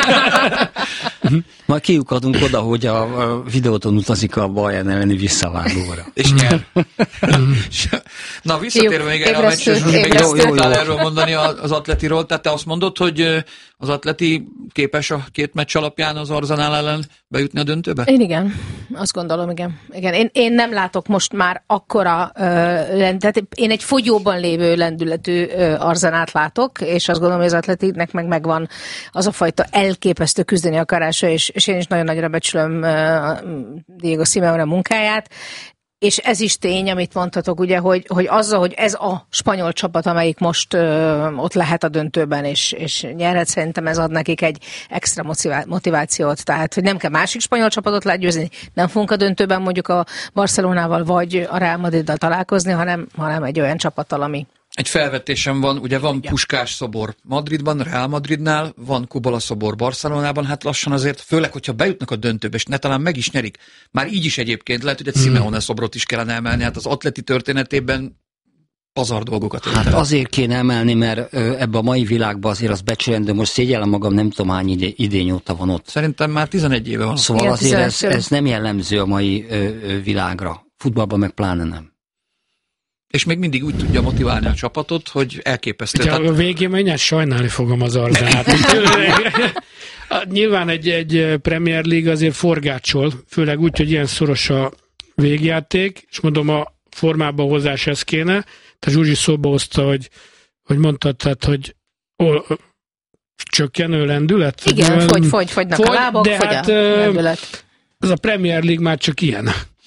Majd kiukadunk oda, hogy a, a videóton utazik a Bayern elleni visszavágóra. És nyer. Na, visszatérve még erre a meccsre, még ezt tudtál erről mondani az Atletiról, tehát te azt mondod, hogy az Atleti képes a két meccs alapján az Arzenál ellen bejutni a döntőbe? Én igen, azt gondolom, igen. igen. Én, én nem látok most már akkora, uh, tehát én egy fogyóban lévő lendületű uh, Arzenát látok, és azt gondolom, hogy az Atletiknek meg megvan az a fajta elképesztő küzdeni akarása, és, és én is nagyon nagyra becsülöm uh, Diego Simeone munkáját. És ez is tény, amit mondhatok, ugye, hogy, hogy azzal, hogy ez a spanyol csapat, amelyik most ö, ott lehet a döntőben, és, és nyerhet, szerintem ez ad nekik egy extra motivációt. Tehát, hogy nem kell másik spanyol csapatot legyőzni, nem fogunk a döntőben mondjuk a Barcelonával vagy a Real Madriddal találkozni, hanem, hanem egy olyan csapattal, ami... Egy felvetésem van, ugye van Puskás szobor Madridban, Real Madridnál, van Kubala szobor Barcelonában, hát lassan azért, főleg, hogyha bejutnak a döntőbe, és ne talán meg is nyerik. Már így is egyébként lehet, hogy egy Simeone szobrot is kellene emelni, hát az Atleti történetében pazar dolgokat érte. Hát azért kéne emelni, mert ebbe a mai világban azért az becsülendő, most szégyellem magam, nem tudom hány idé, idény óta van ott. Szerintem már tizenegy éve van. Szóval azért ez, ez nem jellemző a mai ö, ö, világra. Futballban meg pláne nem. És még mindig úgy tudja motiválni a csapatot, hogy elképesztő. Ja, a végén menjen, sajnálni fogom az Arzenát. Nyilván egy, egy Premier League azért forgácsol, főleg úgy, hogy ilyen szoros a végjáték, és mondom, a formába hozás ez kéne. Te Zsuzsi szóba hozta, hogy, hogy mondtad, tehát, hogy ol, csökkenő lendület? Igen, olyan, fogy, fogy, fogynak fogy, a lábak, de fogy hát, a lendület. Ez a Premier League már csak ilyen.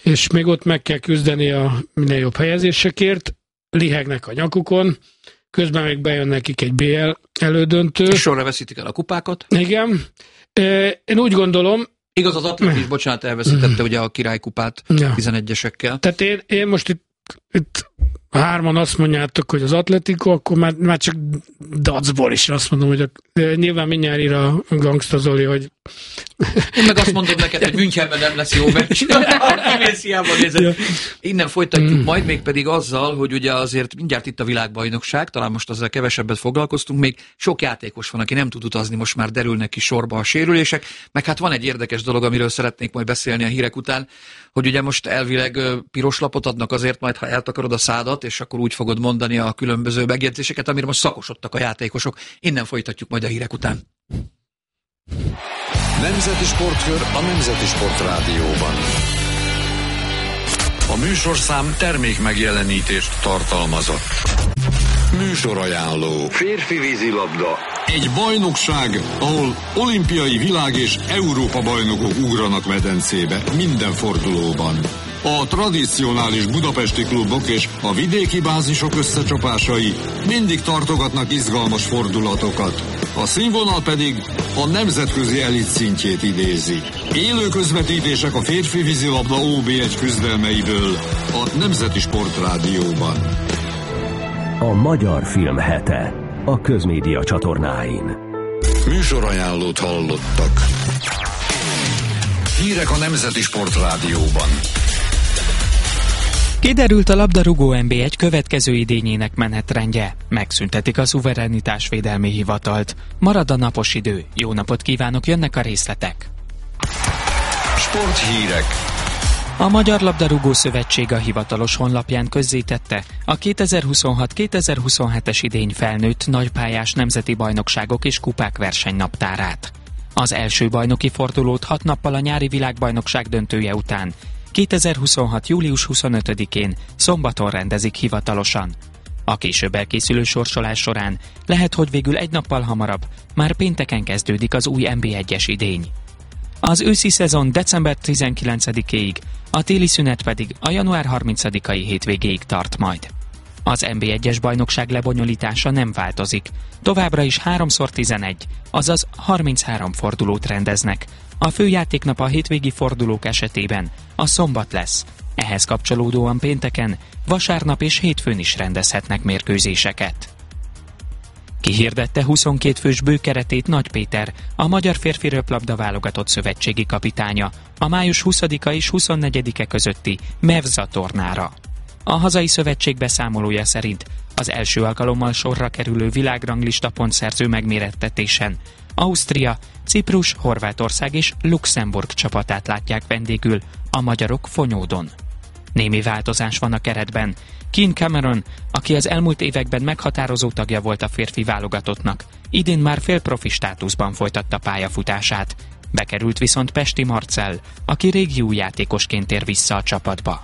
és még ott meg kell küzdeni a minél jobb helyezésekért, lihegnek a nyakukon, közben még bejön nekik egy bé el elődöntő. És sorra veszítik el a kupákat. Igen. Én úgy gondolom... Igaz, az Atlético is, bocsánat, elveszítette ugye a királykupát ja. tizenegyesekkel. Tehát én, én most itt, itt hárman azt mondjátok, hogy az Atlético, akkor már, már csak dacból is azt mondom, hogy a, nyilván mindjárt ír a Gangsta Zoli, hogy... Én meg azt mondom neked, hogy Münchenben nem lesz jó meccs. Ja. Innen folytatjuk mm. majd, még pedig azzal, hogy ugye azért mindjárt itt a világbajnokság, talán most azzal kevesebbet foglalkoztunk, még sok játékos van, aki nem tud utazni, most már derülnek ki sorba a sérülések, meg hát van egy érdekes dolog, amiről szeretnék majd beszélni a hírek után, hogy ugye most elvileg piros lapot adnak azért majd, ha eltakarod a szádat, és akkor úgy fogod mondani a különböző megjegyzéseket, amire most szakosodtak a játékosok. Innen folytatjuk majd a hírek után. Nemzeti Sportkör a Nemzeti Sport Rádióban. A műsorszám termék megjelenítést tartalmazott. Műsorajánló. Férfi vízilabda. Egy bajnokság, ahol olimpiai, világ és Európa bajnokok ugranak medencébe minden fordulóban. A tradicionális budapesti klubok és a vidéki bázisok összecsapásai mindig tartogatnak izgalmas fordulatokat. A színvonal pedig a nemzetközi elit szintjét idézi. Élő közvetítések a férfi vízilabda ó bé egy küzdelmeiből a Nemzeti Sport Rádióban. A Magyar Film Hete a Közmédia csatornáin. Műsorajánlót hallottak. Hírek a Nemzeti Sport Rádióban. Kiderült a labdarúgó en bé egy következő idényének menetrendje. Megszüntetik a szuverenitásvédelmi hivatalt. Marad a napos idő. Jó napot kívánok, jönnek a részletek. Sporthírek. A Magyar Labdarúgó Szövetség a hivatalos honlapján közzétette a kétezer-huszonhat kétezer-huszonhetes idény felnőtt nagypályás nemzeti bajnokságok és kupák versenynaptárát. Az első bajnoki fordulót hat nappal a nyári világbajnokság döntője után kétezer-huszonhat július huszonötödikén szombaton rendezik hivatalosan. A később elkészülő sorsolás során lehet, hogy végül egy nappal hamarabb, már pénteken kezdődik az új en bé egyes idény. Az őszi szezon december tizenkilencedikéig, a téli szünet pedig a január harmincadikai hétvégéig tart majd. Az en bé egyes bajnokság lebonyolítása nem változik, továbbra is háromszor tizenegy, azaz harminchárom fordulót rendeznek. A főjátéknap a hétvégi fordulók esetében a szombat lesz. Ehhez kapcsolódóan pénteken, vasárnap és hétfőn is rendezhetnek mérkőzéseket. Kihirdette huszonkét fős bőkeretét Nagy Péter, a Magyar Férfi Röplabda válogatott szövetségi kapitánya, a május huszadika és huszonnegyedike közötti Mevza tornára. A hazai szövetség beszámolója szerint az első alkalommal sorra kerülő világranglista pontszerző megmérettetésen Ausztria, Ciprus, Horvátország és Luxemburg csapatát látják vendégül, a magyarok Fonyódon. Némi változás van a keretben. Keane Cameron, aki az elmúlt években meghatározó tagja volt a férfi válogatottnak, idén már félprofi státuszban folytatta pályafutását. Bekerült viszont Pesti Marcell, aki régió játékosként ér vissza a csapatba.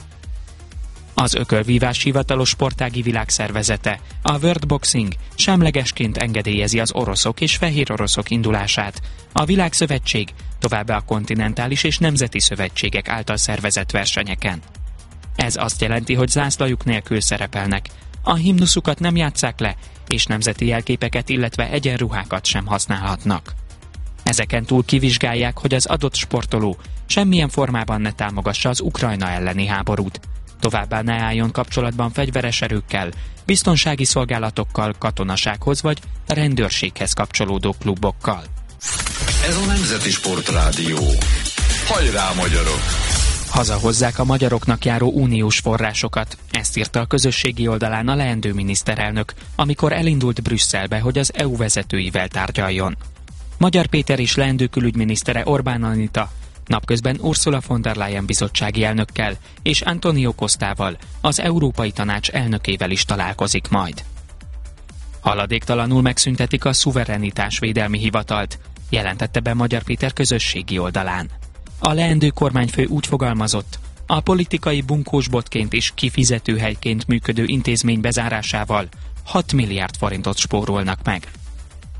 Az ökölvívás hivatalos sportági világszervezete, a World Boxing semlegesként engedélyezi az oroszok és fehér oroszok indulását. A Világszövetség továbbá a kontinentális és nemzeti szövetségek által szervezett versenyeken. Ez azt jelenti, hogy zászlajuk nélkül szerepelnek, a himnuszukat nem játsszák le, és nemzeti jelképeket, illetve egyenruhákat sem használhatnak. Ezeken túl kivizsgálják, hogy az adott sportoló semmilyen formában ne támogassa az Ukrajna elleni háborút. Továbbá ne álljon kapcsolatban fegyveres erőkkel, biztonsági szolgálatokkal, katonasághoz vagy rendőrséghez kapcsolódó klubokkal. Ez a Nemzeti Sport Rádió. Hajrá, magyarok! Hazahozzák a magyaroknak járó uniós forrásokat. Ezt írta a közösségi oldalán a leendő miniszterelnök, amikor elindult Brüsszelbe, hogy az é u vezetőivel tárgyaljon. Magyar Péter és leendő külügyminisztere Orbán Anita napközben Ursula von der Leyen bizottsági elnökkel és Antonio Costával, az Európai Tanács elnökével is találkozik majd. Haladéktalanul megszüntetik a szuverenitásvédelmi hivatalt, jelentette be Magyar Péter közösségi oldalán. A leendő kormányfő úgy fogalmazott, a politikai bunkósbotként és kifizetőhelyként működő intézmény bezárásával hat milliárd forintot spórolnak meg.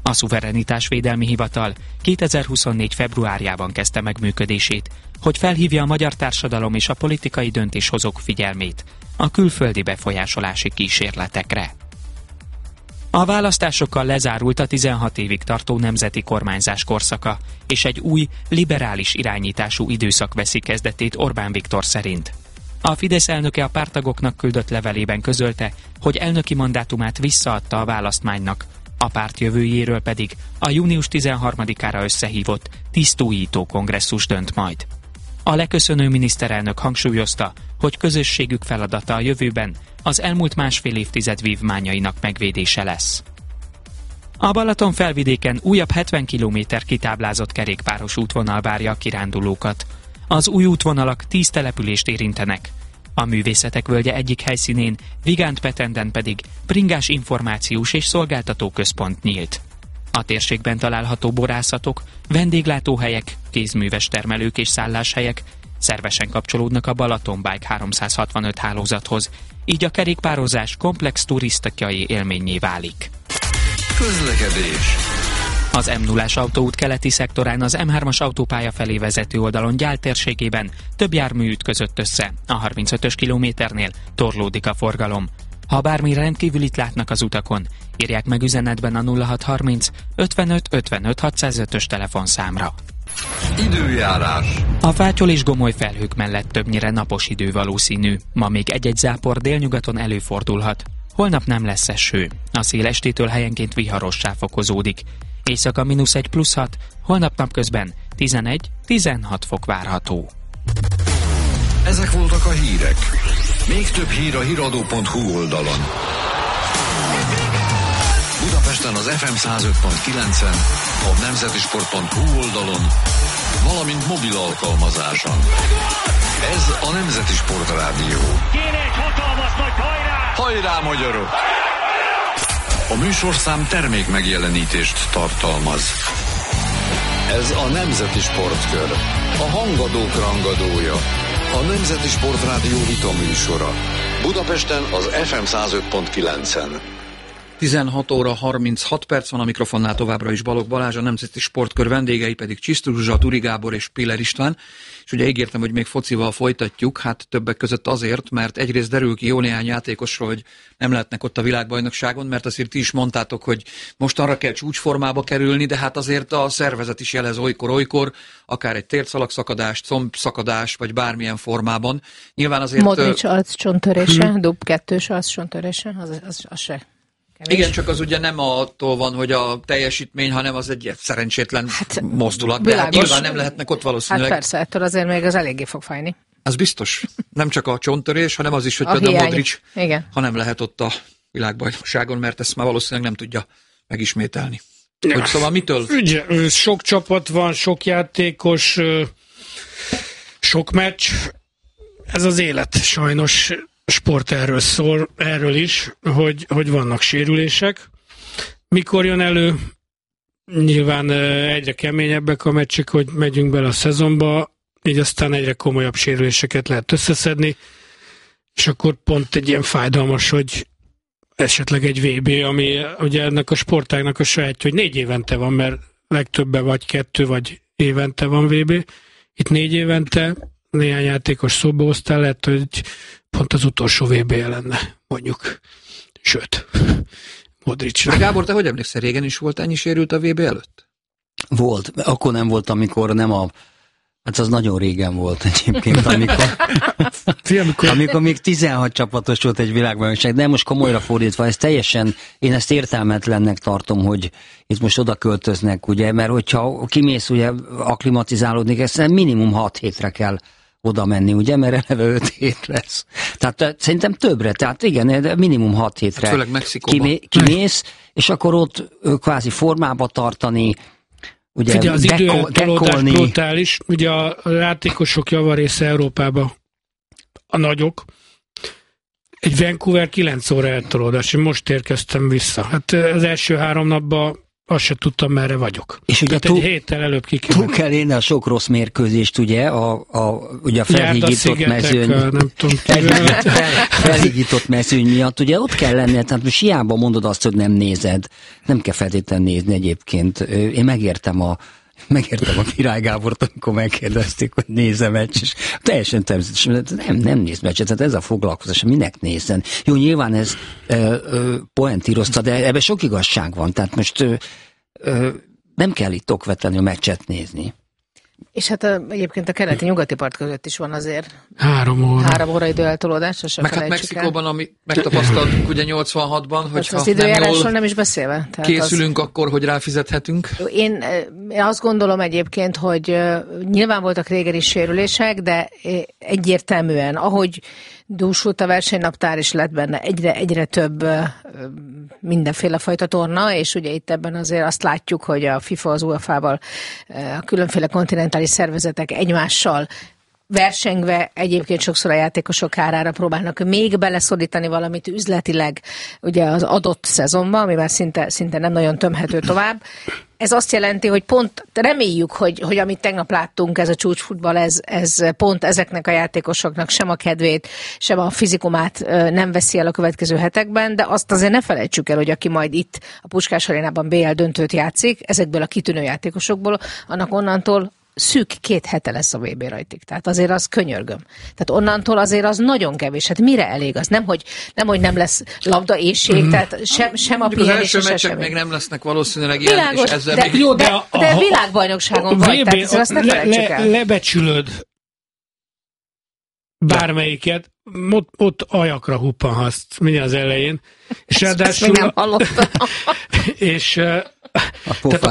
A Szuverenitásvédelmi Hivatal kétezer-huszonnégy februárjában kezdte meg működését, hogy felhívja a magyar társadalom és a politikai döntéshozók figyelmét a külföldi befolyásolási kísérletekre. A választásokkal lezárult a tizenhat évig tartó nemzeti kormányzás korszaka, és egy új, liberális irányítású időszak veszi kezdetét Orbán Viktor szerint. A Fidesz elnöke a párttagoknak küldött levelében közölte, hogy elnöki mandátumát visszaadta a választmánynak, a párt jövőjéről pedig a június tizenharmadikára összehívott tisztújító kongresszus dönt majd. A leköszönő miniszterelnök hangsúlyozta, hogy közösségük feladata a jövőben az elmúlt másfél évtized vívmányainak megvédése lesz. A Balaton felvidéken újabb hetven kilométer kitáblázott kerékpáros útvonal várja a kirándulókat. Az új útvonalak tíz települést érintenek. A Művészetek Völgye egyik helyszínén, Vigánt-Petenden pedig bringás információs és szolgáltató központ nyílt. A térségben található borászatok, vendéglátóhelyek, kézműves termelők és szálláshelyek szervesen kapcsolódnak a Balaton Bike háromszázhatvanöt hálózathoz, így a kerékpározás komplex turisztikai élménnyé válik. Közlekedés. Az M nullás autóút keleti szektorán az M hármas autópálya felé vezető oldalon Gyál térségében több jármű ütközött össze. A harmincötös kilométernél torlódik a forgalom. Ha bármi rendkívülit látnak az utakon, írják meg üzenetben a nulla hat harminc ötvenöt ötvenöt hatszázötös telefonszámra. Időjárás. A Fátyol és Gomoly felhők mellett többnyire napos idő valószínű. Ma még egy-egy zápor délnyugaton előfordulhat. Holnap nem lesz eső. A szél estétől helyenként viharossá fokozódik. Éjszaka mínusz egy plusz hat, holnap napközben tizenegy-tizenhat fok várható. Ezek voltak a hírek. Még több hír a híradó pont hu oldalon. Budapesten az ef em száz öt pont kilencen, a nemzetisport pont hu oldalon, valamint mobil alkalmazáson. Ez a Nemzeti Sport Rádió. Kéne egy hatalmas nagy hajrá! Hajrá, magyarok! A műsorszám termék megjelenítést tartalmaz. Ez a Nemzeti Sportkör. A hangadók rangadója. A Nemzeti Sport Rádió vita műsora. Budapesten az ef em száz öt pont kilencen. tizenhat óra harminchat perc van, a mikrofonnál továbbra is Balogh Balázs, a Nemzeti Sportkör vendégei pedig Csisztus Zsuzsa, Turi Gábor és Piller István. És ugye ígértem, hogy még focival folytatjuk, hát többek között azért, mert egyrészt derül ki jó néhány játékosról, hogy nem lehetnek ott a világbajnokságon, mert azért ti is mondtátok, hogy mostanra kell csúcsformába kerülni, de hát azért a szervezet is jelez olykor-olykor, akár egy térszalagszakadás, combszakadás, vagy bármilyen formában. Nyilván azért... Modric arccsontörése, hmm. dub kettős arccsontörése, az, az, az se. Kevés. Igen, csak az ugye nem attól van, hogy a teljesítmény, hanem az egy szerencsétlen hát, mozdulat. De hát nyilván nem lehetnek ott valószínűleg. Hát persze, ettől azért még az eléggé fog fájni. Az biztos. Nem csak a csonttörés, hanem az is, hogy a például hiány. Modric, Igen. ha nem lehet ott a világbajnokságon, mert ezt már valószínűleg nem tudja megismételni. Ja. Hogy szóval mitől? Ugye, sok csapat van, sok játékos, sok meccs. Ez az élet sajnos. Sport erről szól, erről is, hogy, hogy vannak sérülések. Mikor jön elő? Nyilván egyre keményebbek a meccsek, hogy megyünk bele a szezonba, így aztán egyre komolyabb sérüléseket lehet összeszedni, és akkor pont egy ilyen fájdalmas, hogy esetleg egy vé bé, ami ugye ennek a sportágnak a sajátja, hogy négy évente van, mert legtöbben vagy kettő, vagy évente van vé bé. Itt négy évente néhány játékos szóba hoztál, lehet, hogy pont az utolsó vé bé-je lenne, mondjuk. Sőt, Modricra. De Gábor, te hogy emlékszel, régen is volt ennyi sérült a vé bé előtt? Volt. Akkor nem volt, amikor nem a... Hát az nagyon régen volt egyébként, amikor, amikor... amikor még tizenhat csapatos volt egy világbajnokság, de most komolyra fordítva, ez teljesen, én ezt értelmetlennek tartom, hogy itt most oda költöznek, ugye, mert hogyha kimész, ugye, aklimatizálódni, ezt minimum hat hétre kell oda menni, ugye, mert eleve öt hét lesz. Tehát szerintem többre, tehát igen, de minimum hat hétre hát kimé, kimész, és akkor ott kvázi formába tartani, ugye, Figyelj, az időeltolódás brutális, ugye a játékosok javarésze Európában a nagyok, egy Vancouver kilenc óra eltolódás, én most érkeztem vissza. Hát az első három napban azt se tudtam, merre vagyok. És ugye túl, egy héttel előbb ki túl kell élni a sok rossz mérkőzést, ugye, a, a, ugye a felhígított mezőny, nem tudom, felhígított mezőny miatt, ugye ott kell lenni, tehát most hiába mondod azt, hogy nem nézed, nem kell feltétlenül nézni egyébként. Én megértem a Megértem a Király Gábort, amikor megkérdezték, hogy nézze meccs, és teljesen természetesen nem, nem néz meccset, tehát ez a foglalkozás, minek nézzen. Jó, nyilván ez ö, ö, poentírozta, de ebben sok igazság van, tehát most ö, ö, nem kell itt okvetlenül meccset nézni. És hát a, egyébként a keleti-nyugati part között is van azért három óra, három óra időeltolódás. Meg hát Mexikóban, ami megtapasztaltunk ugye nyolcvanhatban, hogyha az időjárásról nem, nem is beszélve. Tehát készülünk az... akkor, hogy ráfizethetünk. Én, én azt gondolom egyébként, hogy nyilván voltak régen is sérülések, de egyértelműen, ahogy dúsult a versenynaptár, és lett benne egyre, egyre több mindenféle fajta torna, és ugye itt ebben azért azt látjuk, hogy a FIFA az u e fá-val, a különféle kontinentális szervezetek egymással versengve egyébként sokszor a játékosok kárára próbálnak még beleszorítani valamit üzletileg ugye az adott szezonban, ami már szinte, szinte nem nagyon tömhető tovább. Ez azt jelenti, hogy pont reméljük, hogy, hogy amit tegnap láttunk, ez a csúcsfutball, ez, ez pont ezeknek a játékosoknak sem a kedvét, sem a fizikumát nem veszi el a következő hetekben, de azt azért ne felejtsük el, hogy aki majd itt a Puskás Arénában bé el döntőt játszik, ezekből a kitűnő játékosokból, annak onnantól szűk két hete lesz a vé bé rajtig. Tehát azért az könyörgöm. Tehát onnantól azért az nagyon kevés. Hát mire elég az? Nem, hogy nem, hogy nem lesz labdaéhség, mm. tehát sem, sem a pihenés, sem semmi. Még nem lesznek valószínűleg ilyen, világos, és ezzel de, még... Jó, de, de, a, de a, világbajnokságon vagy, tehát azt ne felejtsük el. Lebecsülöd bármelyiket, ott, ott ajakra huppanhatsz mindjárt az elején. És ráadásul... Ezt még nem hallottam. És... A tehát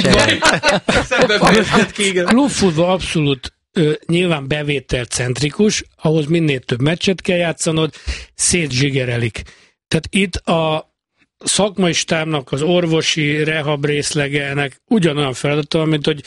a klubfutball abszolút ö, nyilván bevételcentrikus, ahhoz minél több meccset kell játszanod, szétzsigerelik. Tehát itt a szakmai stábnak, az orvosi rehab részlegelnek ugyanolyan feladata, mint hogy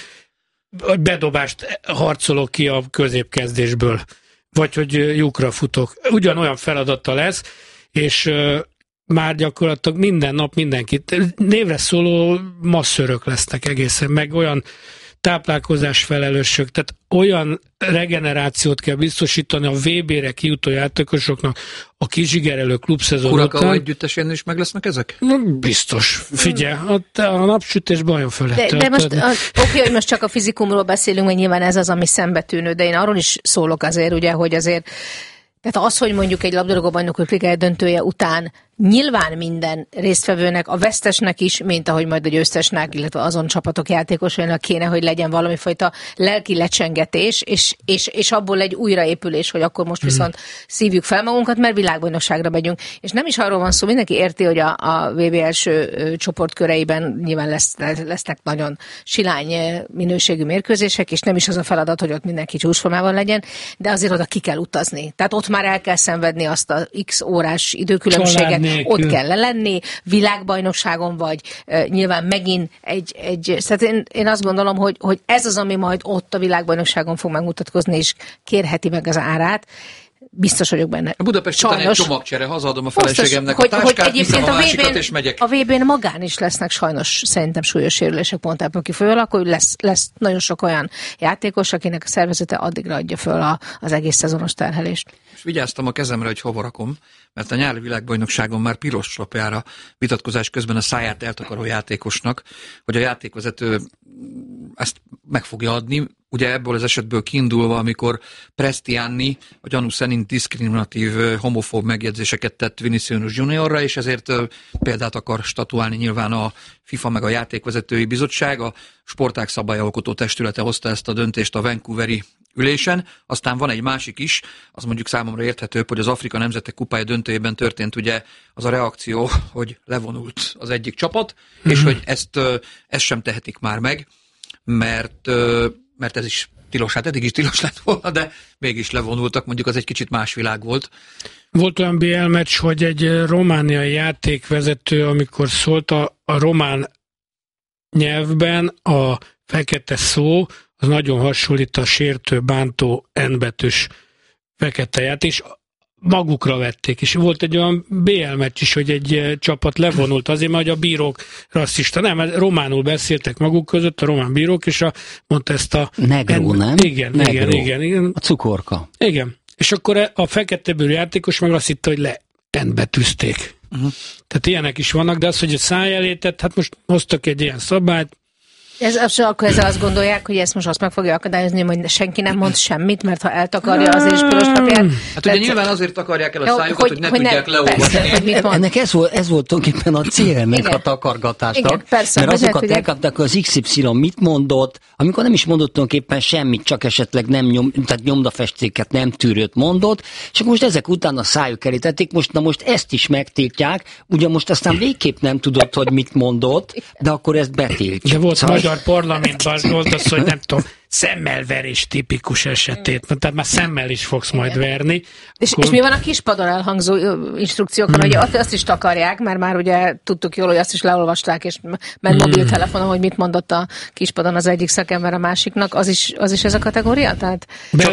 bedobást harcolok ki a középkezdésből, vagy hogy lyukra futok. Ugyanolyan feladata lesz, és ö, már gyakorlatilag minden nap mindenkit, névre szóló masszörök lesznek egészen, meg olyan táplálkozás felelősök, tehát olyan regenerációt kell biztosítani a vé bére kijutó játékosoknak a kizsigerelő klubszezon után. Kurakao együttesen is meg lesznek ezek? Na, biztos. Figyelj, a, a napsütésben olyan föl lehet De, de most, oké, hogy most csak a fizikumról beszélünk, mert nyilván ez az, ami szembetűnő, de én arról is szólok azért, ugye, hogy azért tehát az, hogy mondjuk egy labdarúgó bajnokok ligája döntője után nyilván minden résztvevőnek, a vesztesnek is, mint ahogy majd a győztesnek, illetve azon csapatok játékosainak kéne, hogy legyen valami fajta lelki lecsengetés, és, és, és abból egy újraépülés, hogy akkor most viszont szívjuk fel magunkat, mert világbajnokságra megyünk. És nem is arról van szó, mindenki érti, hogy a, a vé bé első csoportköreiben nyilván lesz, lesznek nagyon silány minőségű mérkőzések, és nem is az a feladat, hogy ott mindenki csúcsformában legyen, de azért oda ki kell utazni. Tehát ott már el kell szenvedni azt a x órás időkülönbséget, ott kell lenni, világbajnokságon vagy, uh, nyilván megint egy, egy tehát én, én azt gondolom, hogy, hogy ez az, ami majd ott a világbajnokságon fog megmutatkozni, és kérheti meg az árát. Biztos vagyok benne. A Budapest után egy csomagcsere, hazadom a feleségemnek hogy, a táskát, hogy viszem a, a másikat, és megyek. A vé bén magán is lesznek sajnos szerintem súlyos sérülések pont ebből kifolyólag, hogy lesz, lesz nagyon sok olyan játékos, akinek a szervezete addigra adja föl a, az egész szezonos terhelést. És vigyáztam a kezemre, hogy hova rakom, mert a nyári világbajnokságon már piros lapjára vitatkozás közben a száját eltakaró játékosnak, hogy a játékvezető ezt meg fogja adni, ugye ebből az esetből kiindulva, amikor Prestiani a gyanú szerint diszkriminatív, homofób megjegyzéseket tett Vinicius Juniorra, és ezért példát akar statuálni nyilván a FIFA meg a játékvezetői bizottság. A sportág szabályalkotó testülete hozta ezt a döntést a vancouveri ülésen. Aztán van egy másik is, az mondjuk számomra érthetőbb, hogy az Afrika Nemzetek Kupája döntőjében történt ugye az a reakció, hogy levonult az egyik csapat, mm-hmm. és hogy ezt, ezt sem tehetik már meg, mert, mert ez is tilos, hát eddig is tilos lett volna, de mégis levonultak, mondjuk az egy kicsit más világ volt. Volt olyan bé el meccs, hogy egy romániai játékvezető, amikor szólt a, a román nyelvben a fekete szó, az nagyon hasonlít a sértő, bántó, N betűs fekete ját, és magukra vették, és volt egy olyan bé el meccs is, hogy egy csapat levonult azért, mert a bírók rasszista, nem, románul beszéltek maguk között, a román bírók, és a, mondta ezt a... Negró, en, nem? Igen, Negró. igen, igen, igen. A cukorka. Igen. És akkor a feketebőrű játékos meg azt hitte, hogy le betűzték. Uh-huh. Tehát ilyenek is vannak, de az, hogy a száj elé tett, hát most hoztak egy ilyen szabályt. Ez, akkor ezzel azt gondolják, hogy ezt most azt meg fogja akadályozni, hogy senki nem mond semmit, mert ha eltakarja az is piros papírt. Hát ugye nyilván azért takarják el a szájukat, hogy, hogy ne hogy tudják leolvasni. Ennek ez volt, ez volt tulajdonképpen a cél ennek a takargatásnak. Igen, persze, mert azokat lehet, elkapták, hogy az iksz ipszilon mit mondott, amikor nem is mondott tulajdonképpen semmit, csak esetleg nem nyom, tehát nyomdafestéket nem tűrőt mondott, és akkor most ezek után a szájuk elé tették, most, na most ezt is megtiltják, ugye most aztán végképp nem tudott, hogy mit mondott, de akkor ezt betiltjuk. De volt szóval magyar parlamentben volt az, hogy nem tudom, szemmelverés tipikus esetét, tehát már szemmel is fogsz majd verni. És, akkor... és mi van a kispadon elhangzó instrukciókon, hogy hmm. azt is takarják, mert már ugye tudtuk jól, hogy azt is leolvasták, és ment mobiltelefonon, hogy mit mondott a kispadon az egyik szakember a másiknak, az is, az is ez a kategória? Tehát...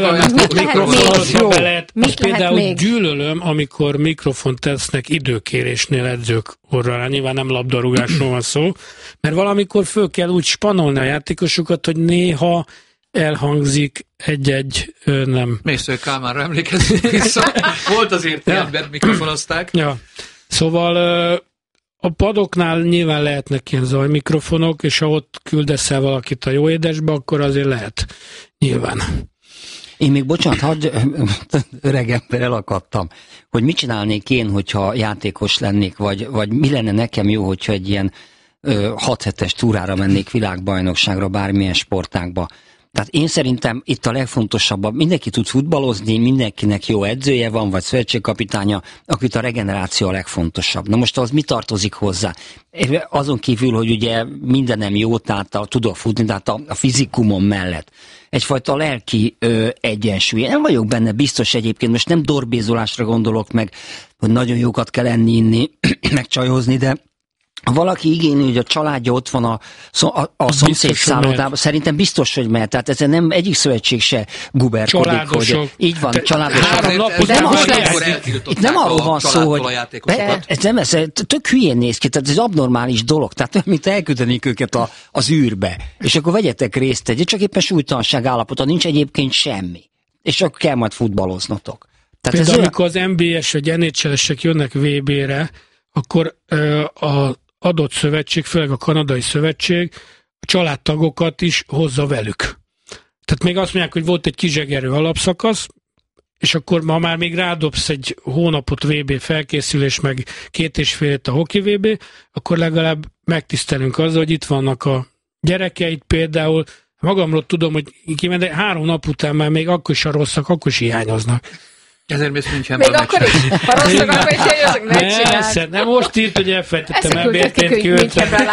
Mikrofonozva be lehet. Azt például még? Gyűlölöm, amikor mikrofont tesznek időkérésnél edzők orra, nyilván nem labdarúgásról van szó, mert valamikor föl kell úgy spanolni a játékosokat, hogy néha elhangzik egy-egy ö, nem. Mésző Kálmánra emlékezzünk vissza. Volt azért ja. Ember mikrofonozták. Ja. Szóval ö, a padoknál nyilván lehetnek ilyen zajmikrofonok, és ha ott küldesz el valakit a jó édesbe, akkor azért lehet. Nyilván. Én még, bocsánat, hadd, öreg ember, elakadtam, hogy mit csinálnék én, hogyha játékos lennék, vagy, vagy mi lenne nekem jó, hogyha egy ilyen hat hetes túrára mennék világbajnokságra, bármilyen sportágba. Tehát én szerintem itt a legfontosabb, mindenki tud futballozni, mindenkinek jó edzője van, vagy szövetségkapitánya, akit a regeneráció a legfontosabb. Na most az mi tartozik hozzá? Azon kívül, hogy ugye mindenem jó, tehát a, tudok futni, tehát a, a fizikumon mellett. Egyfajta lelki ö, egyensúly. Nem vagyok benne biztos egyébként, most nem dorbézolásra gondolok meg, hogy nagyon jókat kell enni, inni, meg csajozni, de ha valaki igényli, hogy a családja ott van a, a, a szomszéd szállodában, szerintem biztos, hogy mehet. Tehát ezen nem egyik szövetség se guberkodik, hogy így van, te, családosok. Itt nem, itt nem arról van szó, hogy ez nem, ez tök hülyén néz ki, tehát ez abnormális dolog, tehát mint elküldenék őket a, az űrbe, és akkor vegyetek részt egy, csak éppen súlytalanság állapota, nincs egyébként semmi, és akkor kell majd futballoznotok. Tehát ez amikor olyan... az en bé es vagy en há el-esek jönnek vé bé-re, akkor ö, a adott szövetség, főleg a kanadai szövetség, a családtagokat is hozza velük. Tehát még azt mondják, hogy volt egy kizsegerő alapszakasz, és akkor ma már még rádobsz egy hónapot vé bé felkészülés, meg két és fél a hoki vé bé, akkor legalább megtisztelünk azzal, hogy itt vannak a gyerekeit például. Magamról tudom, hogy kimegy, de három nap után már még akkor is a rosszak, akkor is hiányoznak. Ezért mész Münchenben még akkor is, ha rosszak, akkor is hiányoznak, ne csináld. Nem, most írt, hogy elfejtettem el bérként küldtem.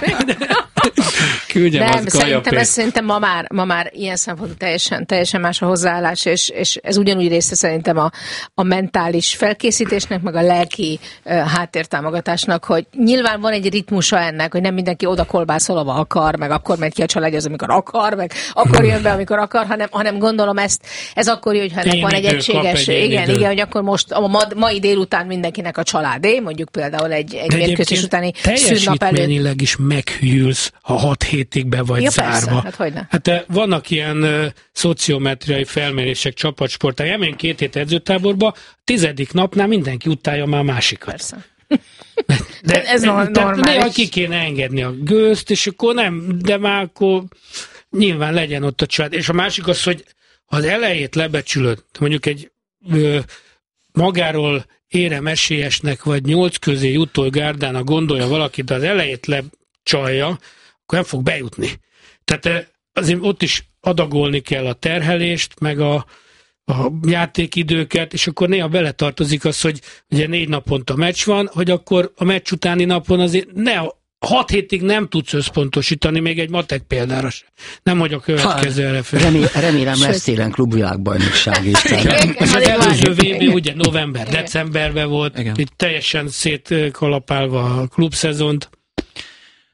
Küldjem nem, szerintem, ez, szerintem ma már, ma már ilyen szempontból teljesen, teljesen más a hozzáállás, és, és ez ugyanúgy része szerintem a, a mentális felkészítésnek, meg a lelki uh, háttértámogatásnak, hogy nyilván van egy ritmusa ennek, hogy nem mindenki oda kolbászol, ahol akar, meg akkor megy ki a család, az amikor akar, meg akkor jön be, amikor akar, hanem, hanem gondolom ezt, ez akkor jön, hogy ennek van egy egységes, egy igen, igen, hogy akkor most a ma, mai délután mindenkinek a családé, mondjuk például egy, egy mérkőzés utáni szünnap előtt. Teljesítményileg is meghűlsz, ha hat hétig be vagy ja, zárva. Persze, hát, hát vannak ilyen uh, szociometriai felmérések csapatsportág. Elmegyünk két hét edzőtáborba, tizedik napnál mindenki utálja már másikat. Persze. De, de ez normális. Néha ki kéne engedni a gőzt, és akkor nem, de már akkor nyilván legyen ott a család. És a másik az, hogy az elejét lebecsülöd, mondjuk egy ö, magáról érem esélyesnek, vagy nyolc közé jutó gárdának gondolja valaki, de az elejét lecsalja, akkor nem fog bejutni. Tehát azért ott is adagolni kell a terhelést, meg a, a játékidőket, és akkor néha beletartozik az, hogy ugye négy naponta meccs van, hogy akkor a meccs utáni napon azért ne, hat hétig nem tudsz összpontosítani, még egy matek példára sem. Nem, hogy a következő erre fel. Remé- remélem lesz télen klubvilágbajnokság is. És az előző vé bé ugye november-decemberben volt, itt teljesen szétkalapálva a klubszezont.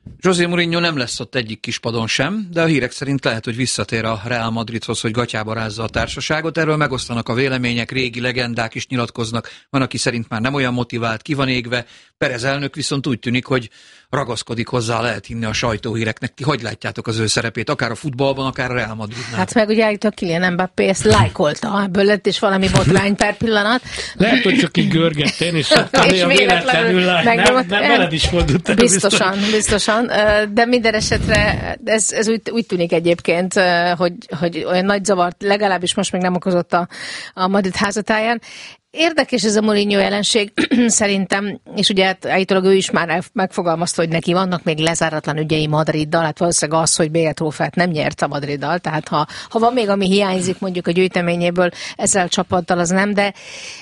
José Mourinho nem lesz ott egyik kispadon sem, de a hírek szerint lehet, hogy visszatér a Real Madridhoz, hogy gatyába rázza a társaságot. Erről megosztanak a vélemények, régi legendák is nyilatkoznak. Van, aki szerint már nem olyan motivált, ki van égve. Perez elnök viszont úgy tűnik, hogy ragaszkodik hozzá, lehet hinni a sajtóhíreknek. Ti hogy látjátok az ő szerepét, akár a futballban, akár a Real Madridnál? Hát meg ugye állítólag Kylian Mbappé ezt lájkolta, ebből lett is valami botrány per pillanat. Lehet, hogy csak így görgettél, és szoktam, hogy a véletlenül lány. Nem, nem veled is fordult. Biztosan, biztosan. De minden esetre ez, ez úgy, úgy tűnik egyébként, hogy, hogy olyan nagy zavart legalábbis most még nem okozott a, a Madrid házatáján. Érdekes ez a Mourinho jelenség szerintem, és ugye állítólag ő is már megfogalmazta, hogy neki vannak még lezáratlan ügyei Madriddal, hát valószínűleg az, hogy bé é trófeát nem nyert a Madriddal, tehát ha, ha van még, ami hiányzik mondjuk a gyűjteményéből ezzel a csapattal, az nem, de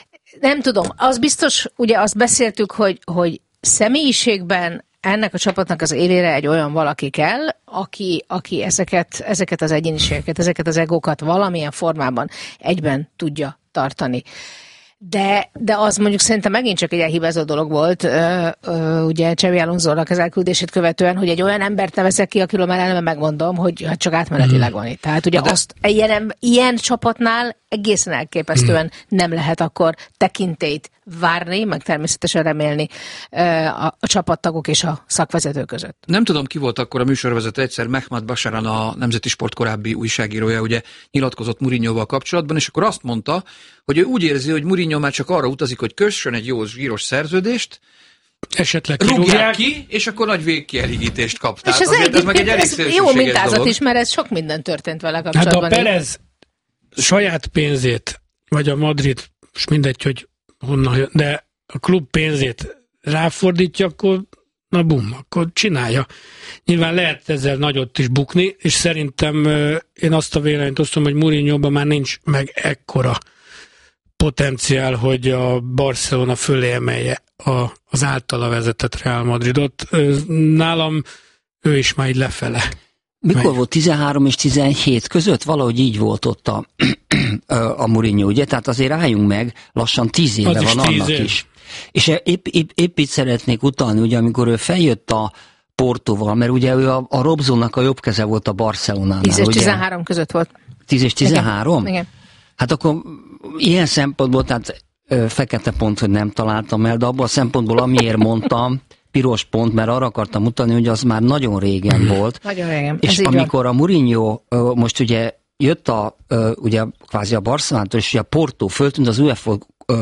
nem tudom, az biztos, ugye azt beszéltük, hogy, hogy személyiségben ennek a csapatnak az élére egy olyan valaki kell, aki, aki ezeket, ezeket az egyéniségeket, ezeket az egókat valamilyen formában egyben tudja tartani. De, de az mondjuk szerintem megint csak egy elhibázó dolog volt, ö, ö, ugye Xabi Alonsonak az elküldését követően, hogy egy olyan embert nevezek ki, akiről már eleve megmondom, hogy hát csak átmenetileg van itt. Tehát ugye de... azt ilyen, ilyen csapatnál egészen elképesztően hmm. nem lehet akkor tekintélyt várni, meg természetesen remélni a, a csapattagok és a szakvezető között. Nem tudom, ki volt akkor a műsorvezető, egyszer Mehmet Basharan, a Nemzeti Sport korábbi újságírója, ugye nyilatkozott Mourinhoval kapcsolatban, és akkor azt mondta, hogy ő úgy érzi, hogy Mourinho már csak arra utazik, hogy kössön egy jó zsíros szerződést, esetleg rúgják ki, és akkor nagy végkielégítést kap. És ez, egy, ez meg egy elég ez jó mintázat dolog. Is, mert ez sok minden történt vele kapcsolatban. Hát a Perez saját pénzét, vagy a Madrid, és mindegy, hogy honnan jön, de a klub pénzét ráfordítja, akkor na bum, akkor csinálja. Nyilván lehet ezzel nagyot is bukni, és szerintem én azt a véleményt osztom, hogy Mourinhoban már nincs meg ekkora potenciál, hogy a Barcelona fölé emelje a, az általa vezetett Real Madridot. Nálam ő is már így lefele. Mikor megy. Volt tizenhárom és tizenhét között? Valahogy így volt ott a, a Mourinho, ugye? Tehát azért álljunk meg, lassan tíz éve az van annak év. Is. És épp, épp, épp itt szeretnék utalni, ugye, amikor ő feljött a Portóval, mert ugye ő a, a Robsonnak a jobb keze volt a Barcelonánál. tíz és tizenhárom között volt. tíz és tizenhárom? Igen. Igen. Hát akkor ilyen szempontból, tehát ö, fekete pont, hogy nem találtam el, de abban a szempontból, amiért mondtam, piros pont, mert arra akartam mutatni, hogy az már nagyon régen volt. Nagyon régen. És amikor a Mourinho most ugye jött a, ugye kvázi a Barcelonától, és ugye a Porto föltűnt az UEFA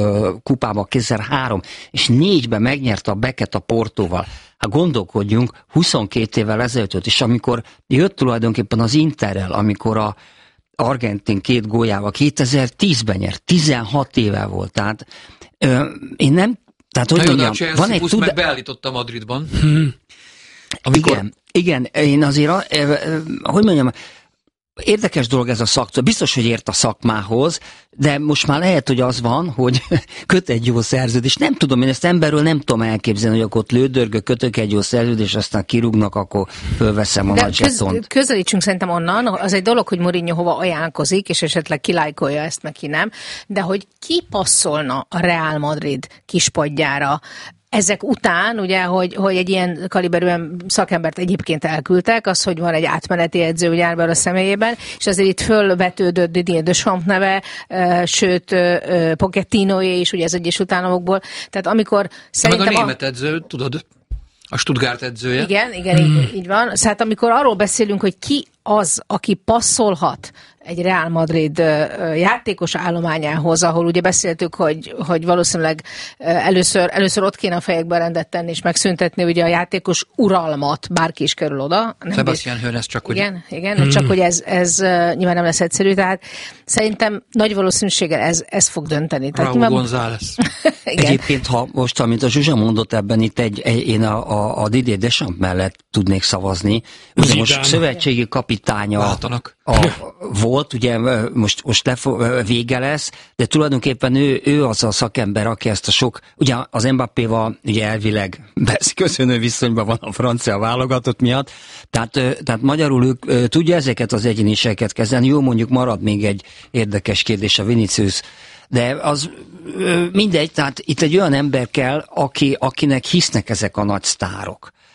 kupába kétezer-három, és négyben megnyerte a Beket a Portóval. Hát gondolkodjunk, huszonkét évvel ezelőtt, és amikor jött tulajdonképpen az Interrel, amikor a argentin két góljával kétezer-tízben nyert, tizenhat éve volt, tehát ö, én nem, tehát hogy mondjam, van egy tud... meg beállította Madridban. Hmm. Amikor... Igen, igen, én azért, hogy mondjam, érdekes dolog ez a szakma, biztos, hogy ért a szakmához, de most már lehet, hogy az van, hogy köt egy jó szerződés. Nem tudom, én ezt emberről nem tudom elképzelni, hogy akkor ott lődörgök, kötök egy jó szerződés, aztán kirúgnak, akkor fölveszem a de nagy zsetont. Köz, közelítsünk szerintem onnan, az egy dolog, hogy Mourinho hova ajánlkozik, és esetleg kilájkolja ezt, meg ki nem, de hogy ki passzolna a Real Madrid kispadjára, ezek után, ugye, hogy, hogy egy ilyen kaliberűen szakembert egyébként elküldtek, az, hogy van egy átmeneti edző ugye a személyében, és azért itt fölvetődött Didier Deschamps neve, sőt, Pochettinoé is, ugye az Egyesült Államokból. Tehát amikor szerintem... Meg a német edző, tudod, a Stuttgart edzője. Igen, igen, hmm. így, így van. Szóval amikor arról beszélünk, hogy ki az, aki passzolhat egy Real Madrid játékos állományához, ahol ugye beszéltük, hogy, hogy valószínűleg először, először ott kéne a fejekbe rendet tenni, és megszüntetni ugye a játékos uralmat, bárki is kerül oda. Sebastian Hoeneß csak, hogy... Igen, igen hmm. csak hogy ez, ez nyilván nem lesz egyszerű, tehát szerintem nagy valószínűséggel ez, ez fog dönteni. Raúl nyilván... González. Egyébként, ha most, amit a Zsuzsa mondott ebben, itt egy, egy, én a, a, a Didier Deschamps mellett tudnék szavazni. Ugye most szövetségi kapitánya a, volt, ugye most, most lefo- vége lesz, de tulajdonképpen ő, ő az a szakember, aki ezt a sok, ugye az Mbappéval ugye elvileg köszönő viszonyban van a francia válogatott miatt, tehát, tehát magyarul ők tudja ezeket az egyéniségeket kezelni. Jó, mondjuk marad még egy érdekes kérdés a Vinicius, de az mindegy, tehát itt egy olyan ember kell, aki, akinek hisznek ezek a nagy sztárok.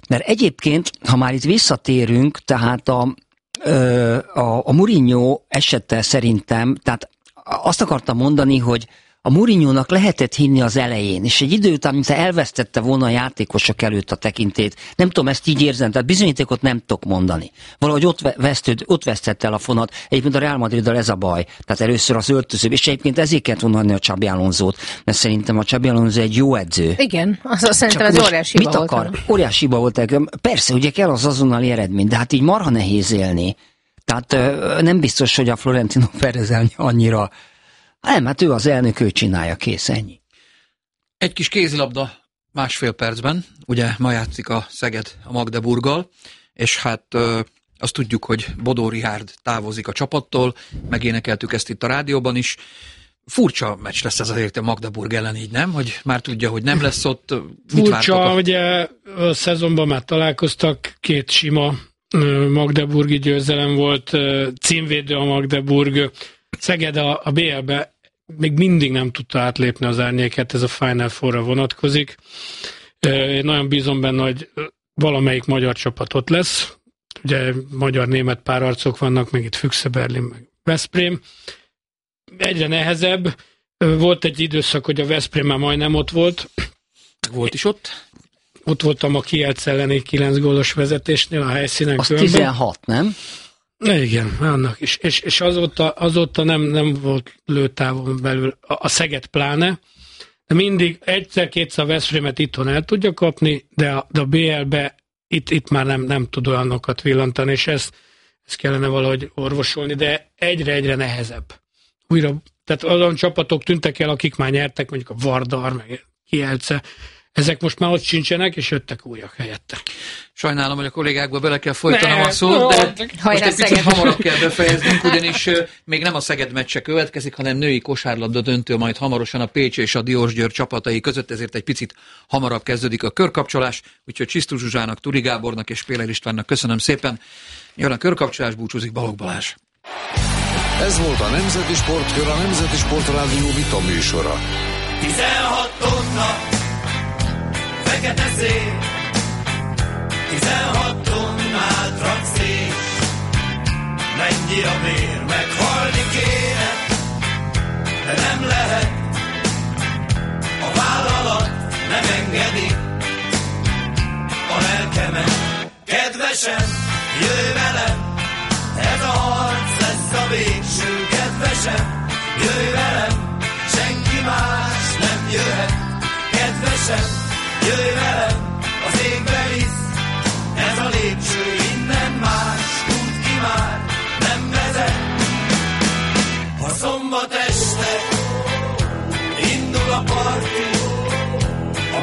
Mert egyébként, ha már itt visszatérünk, tehát a, a, a Mourinho esete szerintem, tehát azt akartam mondani, hogy a Mourinhónak lehetett hinni az elején, és egy idő után, mint elvesztette volna a játékosok előtt a tekintét. Nem tudom, ezt így érzem, tehát bizonyítékot nem tudok mondani. Valahogy ott, vesztőd, ott vesztette el a fonat. Egyébként a Real Madriddal ez a baj. Tehát először az öltöző, és egyébként ezért kellett volna a Xabi Alonsót, mert szerintem a Xabi Alonso egy jó edző. Igen, azt szerintem ez óriási hiba volt. Akar? Óriási hiba volt. Persze, ugye kell az azonnali eredmény, de hát így marha nehéz élni. Tehát nem biztos, hogy a Florentino Perez annyira. Nem, hát ő az elnök, ő csinálja, kész, ennyi. Egy kis kézilabda másfél percben, ugye ma játszik a Szeged a Magdeburggal, és hát ö, azt tudjuk, hogy Bodó Richárd távozik a csapattól, megénekeltük ezt itt a rádióban is. Furcsa meccs lesz ez azért a Magdeburg ellen, így nem? Hogy már tudja, hogy nem lesz ott. Mit Furcsa, a... ugye a szezonban már találkoztak, két sima magdeburgi győzelem volt, címvédő a Magdeburg. Szeged a, a bé el-be még mindig nem tudta átlépni az árnyéket, ez a Final Four-ra vonatkozik. Én nagyon bízom benne, hogy valamelyik magyar csapat ott lesz. Ugye magyar-német párharcok vannak, meg itt Füchse Berlin, meg Veszprém. Egyre nehezebb. Volt egy időszak, hogy a Veszprém már majdnem ott volt. Volt is ott? Ott voltam a Kielc elleni kilenc gólos vezetésnél a helyszínen. Az körben. tizenhat, nem? Igen, annak is. És, és azóta, azóta nem, nem volt lőtávon belül a, a Szeged pláne, de mindig egyszer-kétszer a Veszprémet itthon el tudja kapni, de a, de a bé el-be itt, itt már nem, nem tud olyanokat villantani, és ezt, ezt kellene valahogy orvosolni, de egyre-egyre nehezebb. Újra, tehát azon csapatok tűntek el, akik már nyertek, mondjuk a Vardar, meg Kielce, ezek most már ott sincsenek, és jöttek újak helyette. Sajnálom, hogy a kollégákba bele kell folytanom a szót, de most egy picit hamarabb kell befejeznünk, ugyanis még nem a Szeged meccse következik, hanem női kosárlabda döntő majd hamarosan a Pécs és a Diósgyőr csapatai között, ezért egy picit hamarabb kezdődik a körkapcsolás, úgyhogy Csisztus Zsuzsának, Turi Gábornak és Péler Istvánnak köszönöm szépen. Jön a körkapcsolás, búcsúzik Balogh Balázs. Ez volt a Nemzeti Sportkör, a Nemzeti Sportrádió vita műsora. tizenhat tonna fekete szél, tizenhat tonnát rakszés, mennyi a vér, meghalni kéne, de nem lehet, a vállalat nem engedi, a lelkemet, kedvesem, jöjj velem, ez a harc lesz a végső, kedvesem, jöjj velem, senki más nem jöhet, kedvesem, jöjj velem, az égbe visz, ez a lépcső, innen más út ki már nem vezet. Ha szombat este indul a parti,